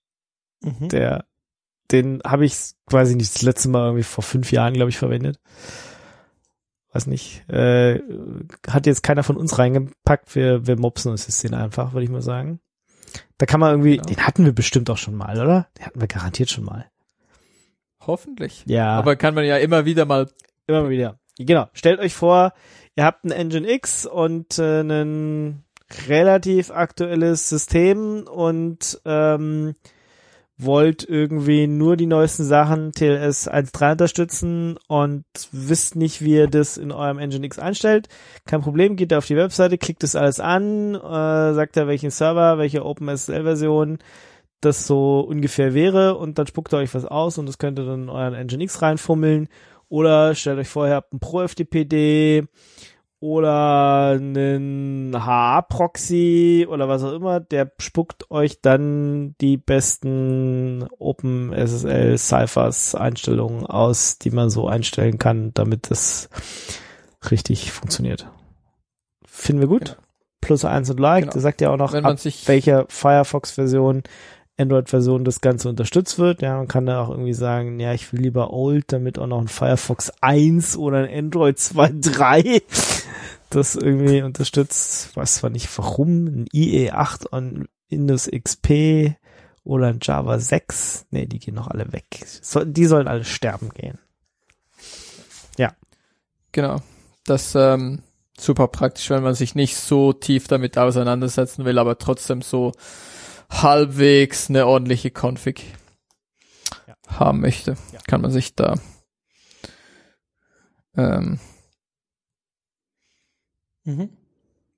Den habe ich quasi nicht das letzte Mal irgendwie vor 5 Jahren, glaube ich, verwendet. Weiß nicht. Hat jetzt keiner von uns reingepackt. Wir mopsen uns jetzt den einfach, würde ich mal sagen. Da kann man irgendwie, den hatten wir bestimmt auch schon mal, oder? Den hatten wir garantiert schon mal. Hoffentlich. Ja. Aber kann man ja immer wieder mal. Immer mal wieder. Genau. Stellt euch vor, ihr habt ein Nginx und ein relativ aktuelles System und wollt irgendwie nur die neuesten Sachen TLS 1.3 unterstützen und wisst nicht, wie ihr das in eurem Nginx einstellt. Kein Problem, geht auf die Webseite, klickt das alles an, sagt da welchen Server, welche OpenSSL-Version das so ungefähr wäre und dann spuckt ihr euch was aus und das könnt ihr dann in euren Nginx reinfummeln oder stellt euch vor, ihr habt einen Pro-FTPD oder einen HA-Proxy oder was auch immer, der spuckt euch dann die besten OpenSSL Ciphers Einstellungen aus, die man so einstellen kann, damit das richtig funktioniert. Finden wir gut. Genau. +1 und Like, der sagt ja auch noch, ab welcher Firefox-Version, Android-Version das Ganze unterstützt wird. Ja, man kann da auch irgendwie sagen, ja, ich will lieber Old, damit auch noch ein Firefox 1 oder ein Android 2.3 das irgendwie unterstützt. Weiß zwar nicht warum, ein IE8 und Windows XP oder ein Java 6. Nee, die gehen noch alle weg. Die sollen alle sterben gehen. Ja. Genau. Das super praktisch, wenn man sich nicht so tief damit auseinandersetzen will, aber trotzdem so halbwegs eine ordentliche Config haben möchte. Ja. Kann man sich da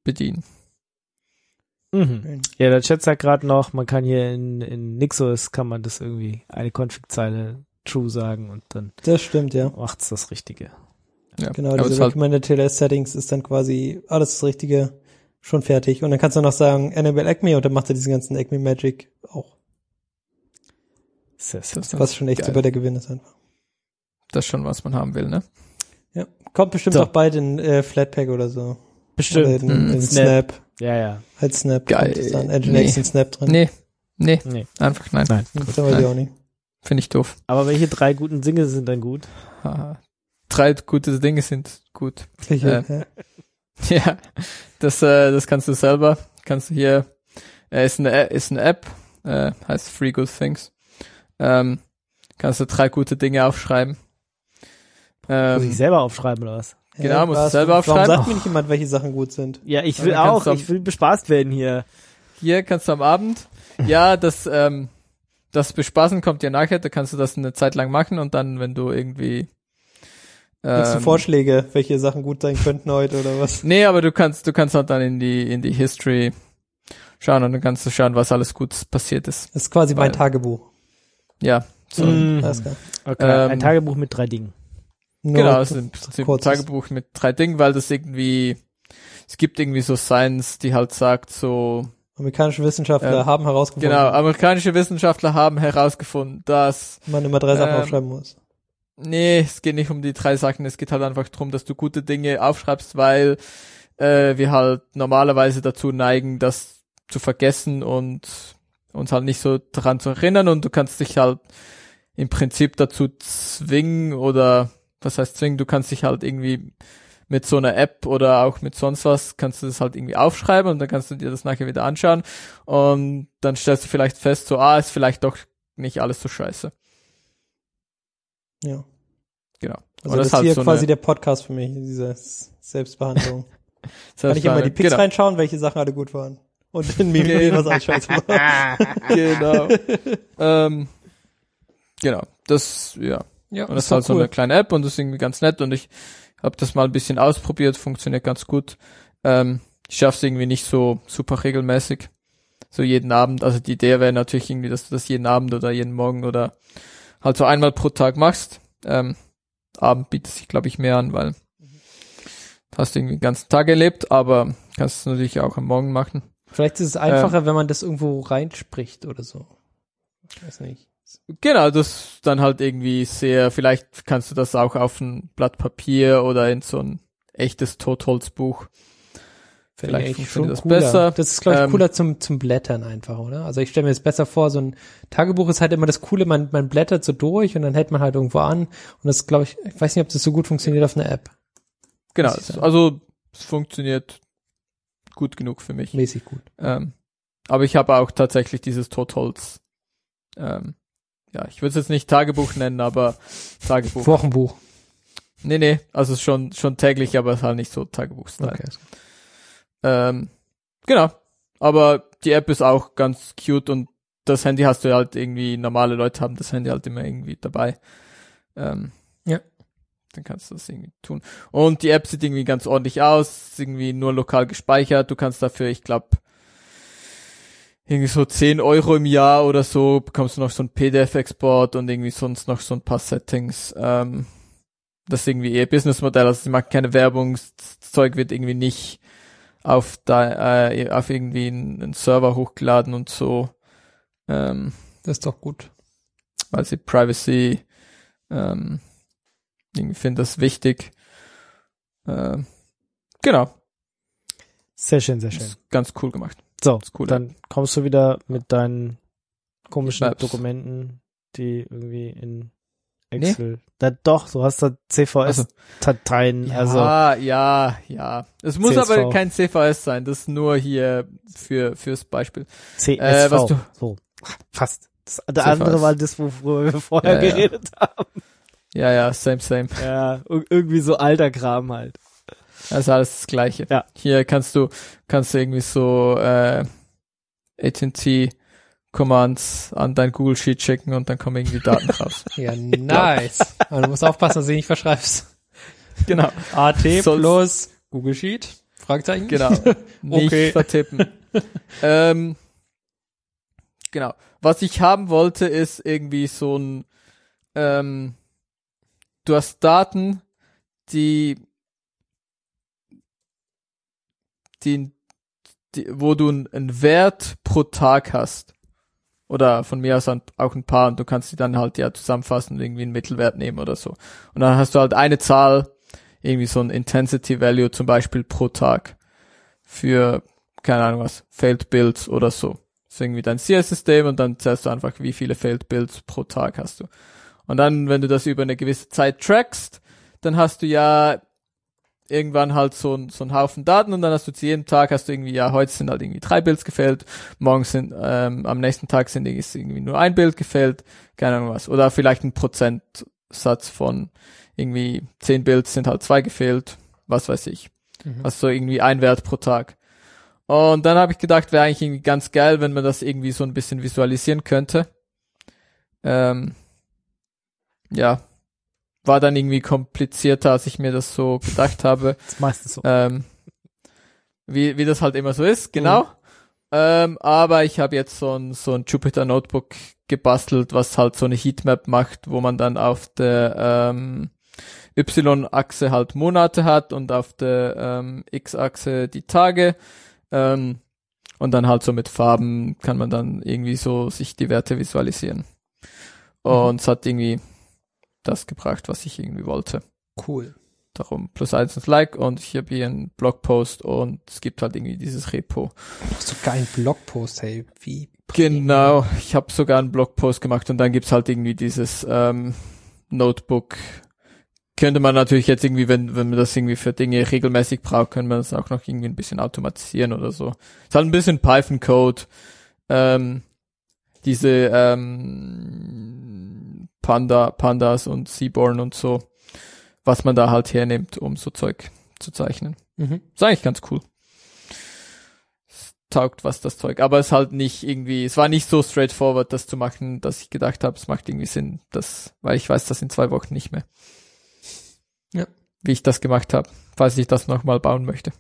bedienen. Mhm. Ja, der Chat sagt gerade noch, man kann hier in NixOS kann man das irgendwie eine Config-Zeile true sagen und dann Das stimmt, ja. macht's das Richtige. Ja. Genau, aber diese es halt, Recommended TLS Settings ist dann quasi alles das Richtige, schon fertig. Und dann kannst du noch sagen, Enable Acme und dann macht er diesen ganzen Acme Magic auch. Sehr, sehr. das Was schon echt geil. super der Gewinn ist einfach. Das ist schon, was man haben will, ne? Ja. Kommt bestimmt So. auch bald in Flatpak oder so. Bestimmt. Oder in Snap. Snap. Ja. Als Snap. Geil. Kommt es dann. Nginx in Snap drin. Nee, Nee. einfach nein. Nein. Das weiß ich auch nicht. Finde ich doof. Aber welche 3 guten Dinge sind dann gut? Haha. 3 gute Dinge sind gut. Sicher, ja. Ja, das kannst du selber. Kannst du hier, ist eine App, heißt Free Good Things. Kannst du 3 gute Dinge aufschreiben. Muss ich selber aufschreiben oder was? Genau, musst du was? selber aufschreiben. Warum sagt mir nicht jemand, welche Sachen gut sind? Ja, ich Aber will dann kannst auch. du am- Ich will bespaßt werden hier. Hier kannst du am Abend, ja, das Bespaßen kommt ja nachher, da kannst du das eine Zeit lang machen und dann, wenn du irgendwie Hast du Vorschläge, welche Sachen gut sein könnten heute oder was? nee, aber du kannst halt dann in die History schauen und dann kannst du schauen, was alles Gutes passiert ist. Das ist quasi mein Weil- Tagebuch. Ja, so. Alles klar. Okay. Ein Tagebuch mit 3 Dingen. Genau, es ist im Prinzip ein kurzes. Tagebuch mit 3 Dingen, weil das irgendwie, es gibt irgendwie so Science, die halt sagt so, Amerikanische Wissenschaftler haben herausgefunden, genau, amerikanische Wissenschaftler haben herausgefunden, dass, man immer 3 Sachen aufschreiben muss. nee, es geht nicht um die 3 Sachen, es geht halt einfach darum, dass du gute Dinge aufschreibst, weil wir halt normalerweise dazu neigen, das zu vergessen und uns halt nicht so daran zu erinnern und du kannst dich halt im Prinzip dazu zwingen oder, was heißt zwingen, du kannst dich halt irgendwie mit so einer App oder auch mit sonst was, kannst du das halt irgendwie aufschreiben und dann kannst du dir das nachher wieder anschauen und dann stellst du vielleicht fest, so, ist vielleicht doch nicht alles so scheiße. Ja. Genau. Also Und das ist halt ist hier so quasi eine der Podcast für mich, diese Selbstbehandlung. Kann ich immer die Picks genau. reinschauen, welche Sachen alle gut waren. Und in mir was alles scheiße war. Genau. Genau. Das, ja. Ja, Und das ist halt so eine kleine App und das ist irgendwie ganz nett und ich habe das mal ein bisschen ausprobiert, funktioniert ganz gut. Ich schaffe es irgendwie nicht so super regelmäßig, so jeden Abend. Also die Idee wäre natürlich irgendwie, dass du das jeden Abend oder jeden Morgen oder halt so einmal pro Tag machst. Abend bietet sich, glaube ich, mehr an, weil hast du irgendwie den ganzen Tag erlebt, aber kannst es natürlich auch am Morgen machen. Vielleicht ist es einfacher, wenn man das irgendwo reinspricht oder so. Ich weiß nicht. Genau, das dann halt irgendwie vielleicht kannst du das auch auf ein Blatt Papier oder in so ein echtes Totholzbuch. Vielleicht Eigentlich funktioniert das cooler. besser. Das ist, glaube ich, cooler zum Blättern einfach, oder? Also ich stelle mir das besser vor, so ein Tagebuch ist halt immer das Coole, man blättert so durch und dann hält man halt irgendwo an und das, glaube ich weiß nicht, ob das so gut funktioniert auf einer App. Genau, muss ich sagen. also es funktioniert gut genug für mich. Mäßig gut. Aber ich habe auch tatsächlich dieses Totholz. Ja, ich würde es jetzt nicht Tagebuch nennen, aber Tagebuch. Wochenbuch. Nee, also es ist schon täglich, aber es ist halt nicht so Tagebuch-Style. Okay. Genau. Aber die App ist auch ganz cute und das Handy hast du halt irgendwie, normale Leute haben das Handy halt immer irgendwie dabei. Ja. Dann kannst du das irgendwie tun. Und die App sieht irgendwie ganz ordentlich aus, ist irgendwie nur lokal gespeichert. Du kannst dafür, ich glaube, irgendwie so 10 Euro im Jahr oder so, bekommst du noch so ein PDF-Export und irgendwie sonst noch so ein paar Settings. Das ist irgendwie eher Businessmodell, also sie machen keine Werbung, das Zeug wird irgendwie nicht auf irgendwie einen Server hochgeladen und so. Das ist doch gut. Weil sie Privacy irgendwie finden das wichtig. Genau. Sehr schön, sehr schön. Ist ganz cool gemacht. So, cool, dann kommst du wieder mit deinen komischen Maps. Dokumenten, die irgendwie in Excel. Da doch, du hast da CVS-Dateien, Ja. Es muss CSV. aber kein CVS sein, das ist nur hier fürs Beispiel. CSV. was du- So, fast. Der CVS. andere war das, worüber wir vorher Ja, ja. geredet haben. Ja, same. Ja, irgendwie so alter Kram halt. Also alles das Gleiche. Ja. Hier kannst du irgendwie so AT&T Commands an dein Google Sheet schicken und dann kommen irgendwie Daten raus. Ja, nice. Aber du musst aufpassen, dass du nicht verschreibst. Genau. AT Sonst- plus Google Sheet, ? Fragezeichen. Genau. Nicht Okay. vertippen. Genau. Was ich haben wollte, ist irgendwie so ein, du hast Daten, wo du einen Wert pro Tag hast. Oder von mir aus auch ein paar und du kannst die dann halt ja zusammenfassen und irgendwie einen Mittelwert nehmen oder so. Und dann hast du halt eine Zahl, irgendwie so ein Intensity Value zum Beispiel pro Tag für, keine Ahnung was, Failed Builds oder so. Das ist irgendwie dein CS-System und dann zählst du einfach, wie viele Failed Builds pro Tag hast du. Und dann, wenn du das über eine gewisse Zeit trackst, dann hast du ja irgendwann halt so ein Haufen Daten und dann hast du zu jedem Tag hast du irgendwie, ja, heute sind halt irgendwie 3 Builds gefällt, morgen sind, am nächsten Tag ist irgendwie nur ein Bild gefällt, keine Ahnung was. Oder vielleicht ein Prozentsatz von irgendwie 10 Builds sind halt 2 gefehlt, was weiß ich. Also irgendwie ein Wert pro Tag. Und dann habe ich gedacht, wäre eigentlich irgendwie ganz geil, wenn man das irgendwie so ein bisschen visualisieren könnte. Ja, war dann irgendwie komplizierter, als ich mir das so gedacht habe. Das ist meistens so. Wie das halt immer so ist, genau. Aber ich habe jetzt so ein Jupyter Notebook gebastelt, was halt so eine Heatmap macht, wo man dann auf der Y-Achse halt Monate hat und auf der X-Achse die Tage. Und dann halt so mit Farben kann man dann irgendwie so sich die Werte visualisieren. Und es hat irgendwie das gebracht, was ich irgendwie wollte. Cool. Darum +1 ins Like und ich habe hier einen Blogpost und es gibt halt irgendwie dieses Repo. So geilen Blogpost, hey, wie? Genau, ich habe sogar einen Blogpost gemacht und dann gibt's halt irgendwie dieses Notebook. Könnte man natürlich jetzt irgendwie, wenn man das irgendwie für Dinge regelmäßig braucht, können wir das auch noch irgendwie ein bisschen automatisieren oder so. Ist halt ein bisschen Python-Code. Diese Pandas und Seaborn und so, was man da halt hernimmt, um so Zeug zu zeichnen. Ist eigentlich ganz cool. Es taugt was, das Zeug. Aber es halt nicht irgendwie, es war nicht so straightforward, das zu machen, dass ich gedacht habe, es macht irgendwie Sinn, weil ich weiß das in 2 Wochen nicht mehr. Ja. Wie ich das gemacht habe, falls ich das nochmal bauen möchte.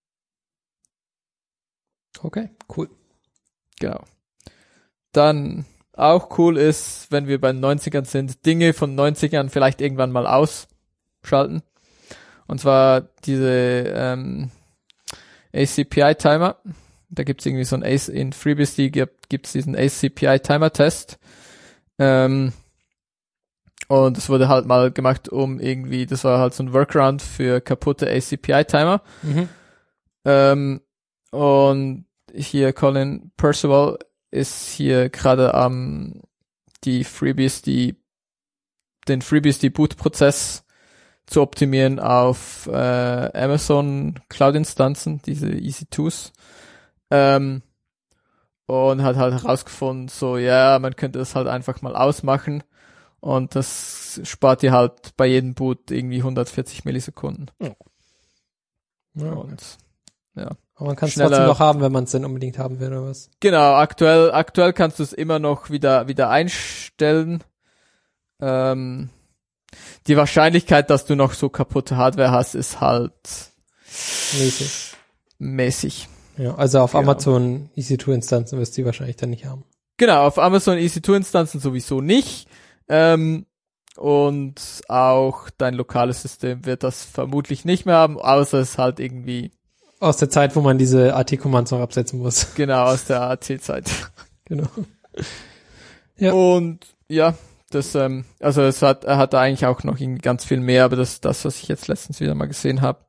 Okay, cool. Genau. Dann auch cool ist, wenn wir bei den 90ern sind, Dinge von 90ern vielleicht irgendwann mal ausschalten. Und zwar diese ACPI-Timer. Da gibt's irgendwie so ein in FreeBSD gibt's diesen ACPI-Timer-Test. Und es wurde halt mal gemacht, um irgendwie, das war halt so ein Workaround für kaputte ACPI-Timer. Und hier Colin Percival ist hier gerade den FreeBSD-Boot-Prozess zu optimieren auf Amazon Cloud-Instanzen, diese EC2s. Und hat halt herausgefunden, so, ja, man könnte das halt einfach mal ausmachen und das spart dir halt bei jedem Boot irgendwie 140 Millisekunden. Ja. Und, ja. Aber man kann es schneller- trotzdem noch haben, wenn man es denn unbedingt haben will, oder was? Genau, aktuell kannst du es immer noch wieder einstellen. Die Wahrscheinlichkeit, dass du noch so kaputte Hardware hast, ist halt mäßig. Ja, also auf Genau. Amazon EC2-Instanzen wirst du die wahrscheinlich dann nicht haben. Genau, auf Amazon EC2-Instanzen sowieso nicht. Und auch dein lokales System wird das vermutlich nicht mehr haben, außer es halt irgendwie Aus der Zeit, wo man diese AT-Commands noch absetzen muss. genau aus der AT-Zeit. Genau. Ja. Und ja, das, also er hat da eigentlich auch noch irgendwie ganz viel mehr, aber das ist das, was ich jetzt letztens wieder mal gesehen habe.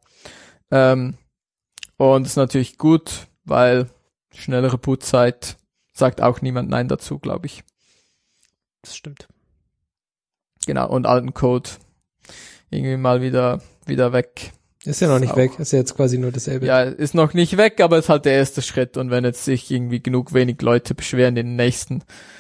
Und ist natürlich gut, weil schnellere Bootzeit sagt auch niemand Nein dazu, glaube ich. Das stimmt. Genau, und alten Code irgendwie mal wieder weg. Ist ja noch nicht auch- weg, ist ja jetzt quasi nur dasselbe. Ja, ist noch nicht weg, aber ist halt der erste Schritt. Und wenn jetzt sich irgendwie wenig Leute beschweren in den nächsten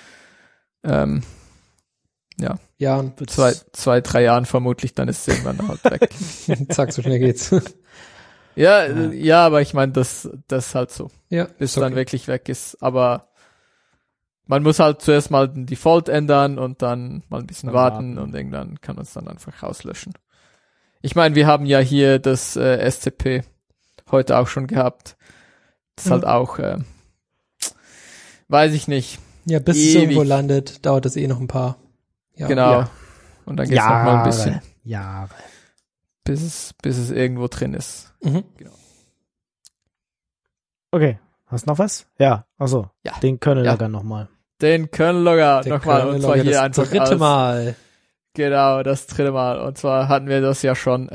Ja, und 2-3 Jahren vermutlich, dann ist es irgendwann halt weg. zack, so schnell geht's. Ja, aber ich meine, das halt so, Ja, bis ist dann okay. wirklich weg ist. Aber man muss halt zuerst mal den Default ändern und dann mal ein bisschen Dann warten warten. und irgendwann kann man es dann einfach rauslöschen. Ich meine, wir haben ja hier das SCP heute auch schon gehabt. Das ist halt auch, weiß ich nicht. Ja, bis es irgendwo landet, dauert das noch ein paar Jahre. Genau. Ja. Und dann geht's noch mal ein bisschen. Jahre. Bis es irgendwo drin ist. Mhm. Genau. Okay, hast du noch was? Ja, achso, Ja. den Kernel-Logger nochmal. Den Kernel-Logger Der nochmal, und zwar hier das einfach dritte Mal. Genau, das dritte Mal. Und zwar hatten wir das ja schon,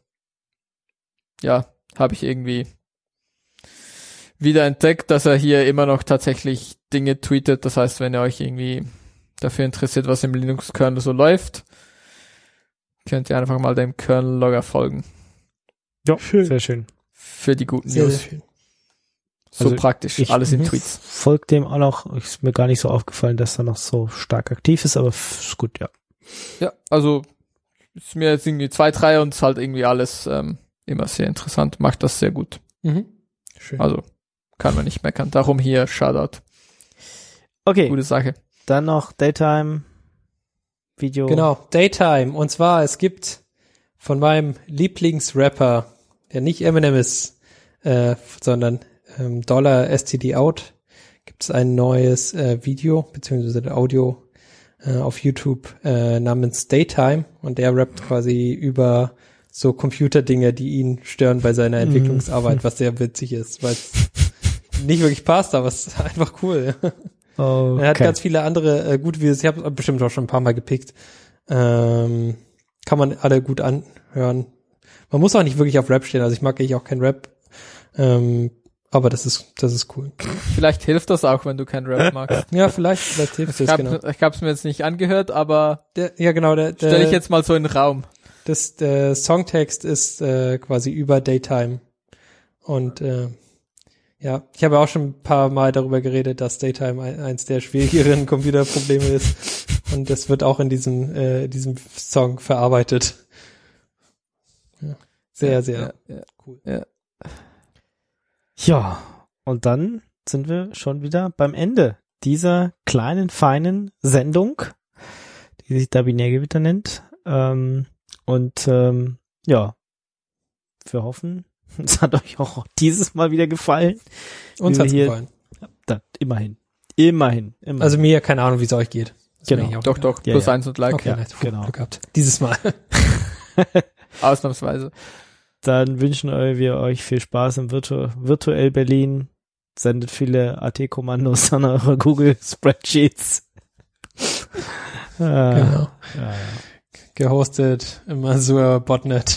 habe ich irgendwie wieder entdeckt, dass er hier immer noch tatsächlich Dinge tweetet. Das heißt, wenn ihr euch irgendwie dafür interessiert, was im Linux-Kernel so läuft, könnt ihr einfach mal dem Kernel-Logger folgen. Ja, sehr schön. Für die guten Sehr, News. sehr schön. So Also praktisch, alles in Tweets. Folgt dem auch noch, ist mir gar nicht so aufgefallen, dass er noch so stark aktiv ist, aber ist gut, ja. Ja, also ist mir jetzt irgendwie 2, 3 und ist halt irgendwie alles immer sehr interessant. Macht das sehr gut. Mhm. Schön. Also kann man nicht meckern. Darum hier Shoutout. Okay, Gute Sache. dann noch Daytime Video. Genau, Daytime. Und zwar, es gibt von meinem Lieblingsrapper, der nicht Eminem ist, sondern $STD Out, gibt es ein neues Video, beziehungsweise Audio auf YouTube namens Daytime. Und der rappt quasi über so Computerdinge, die ihn stören bei seiner Entwicklungsarbeit, was sehr witzig ist, weil es nicht wirklich passt, aber es ist einfach cool. Okay. Er hat ganz viele andere gute Videos. Ich habe bestimmt auch schon ein paar Mal gepickt. Kann man alle gut anhören. Man muss auch nicht wirklich auf Rap stehen. Also ich mag eigentlich auch kein Rap. Aber das ist cool. Vielleicht hilft das auch, wenn du kein Rap magst. Ja, vielleicht hilft es, genau. Ich hab's mir jetzt nicht angehört, aber stelle ich jetzt mal so in den Raum. Der Songtext ist quasi über Daytime. Und ja, ich habe auch schon ein paar Mal darüber geredet, dass Daytime eins der schwierigeren Computerprobleme ist. Und das wird auch in diesem Song verarbeitet. Ja. Sehr cool. Ja. Ja, und dann sind wir schon wieder beim Ende dieser kleinen, feinen Sendung, die sich da Binärgewitter nennt. Ja, wir hoffen, es hat euch auch dieses Mal wieder gefallen. Uns hat's gefallen. Immerhin. Also mir, keine Ahnung, wie es euch geht. Das Genau. bin ich auch Doch, egal. plus Ja. 1 und Like. Okay, Ja, nice. genau. Glück gehabt. Dieses Mal. Ausnahmsweise. Dann wünschen wir euch viel Spaß im virtuell Berlin. Sendet viele AT-Kommandos an eure Google-Spreadsheets. Genau. Ja. Gehostet im Azure Botnet.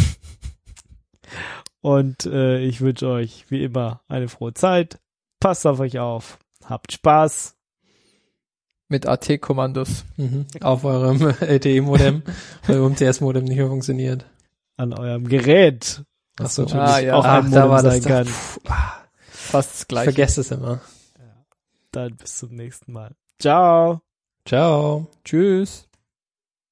Und ich wünsche euch wie immer eine frohe Zeit. Passt auf euch auf. Habt Spaß. Mit AT-Kommandos. Auf eurem LTE-Modem, weil UMTS-Modem nicht mehr funktioniert. An eurem Gerät. Was Ach so. natürlich auch ein da Modem war das sein kann. Fast das Gleiche. Vergesst es immer. Dann bis zum nächsten Mal. Ciao. Ciao. Tschüss.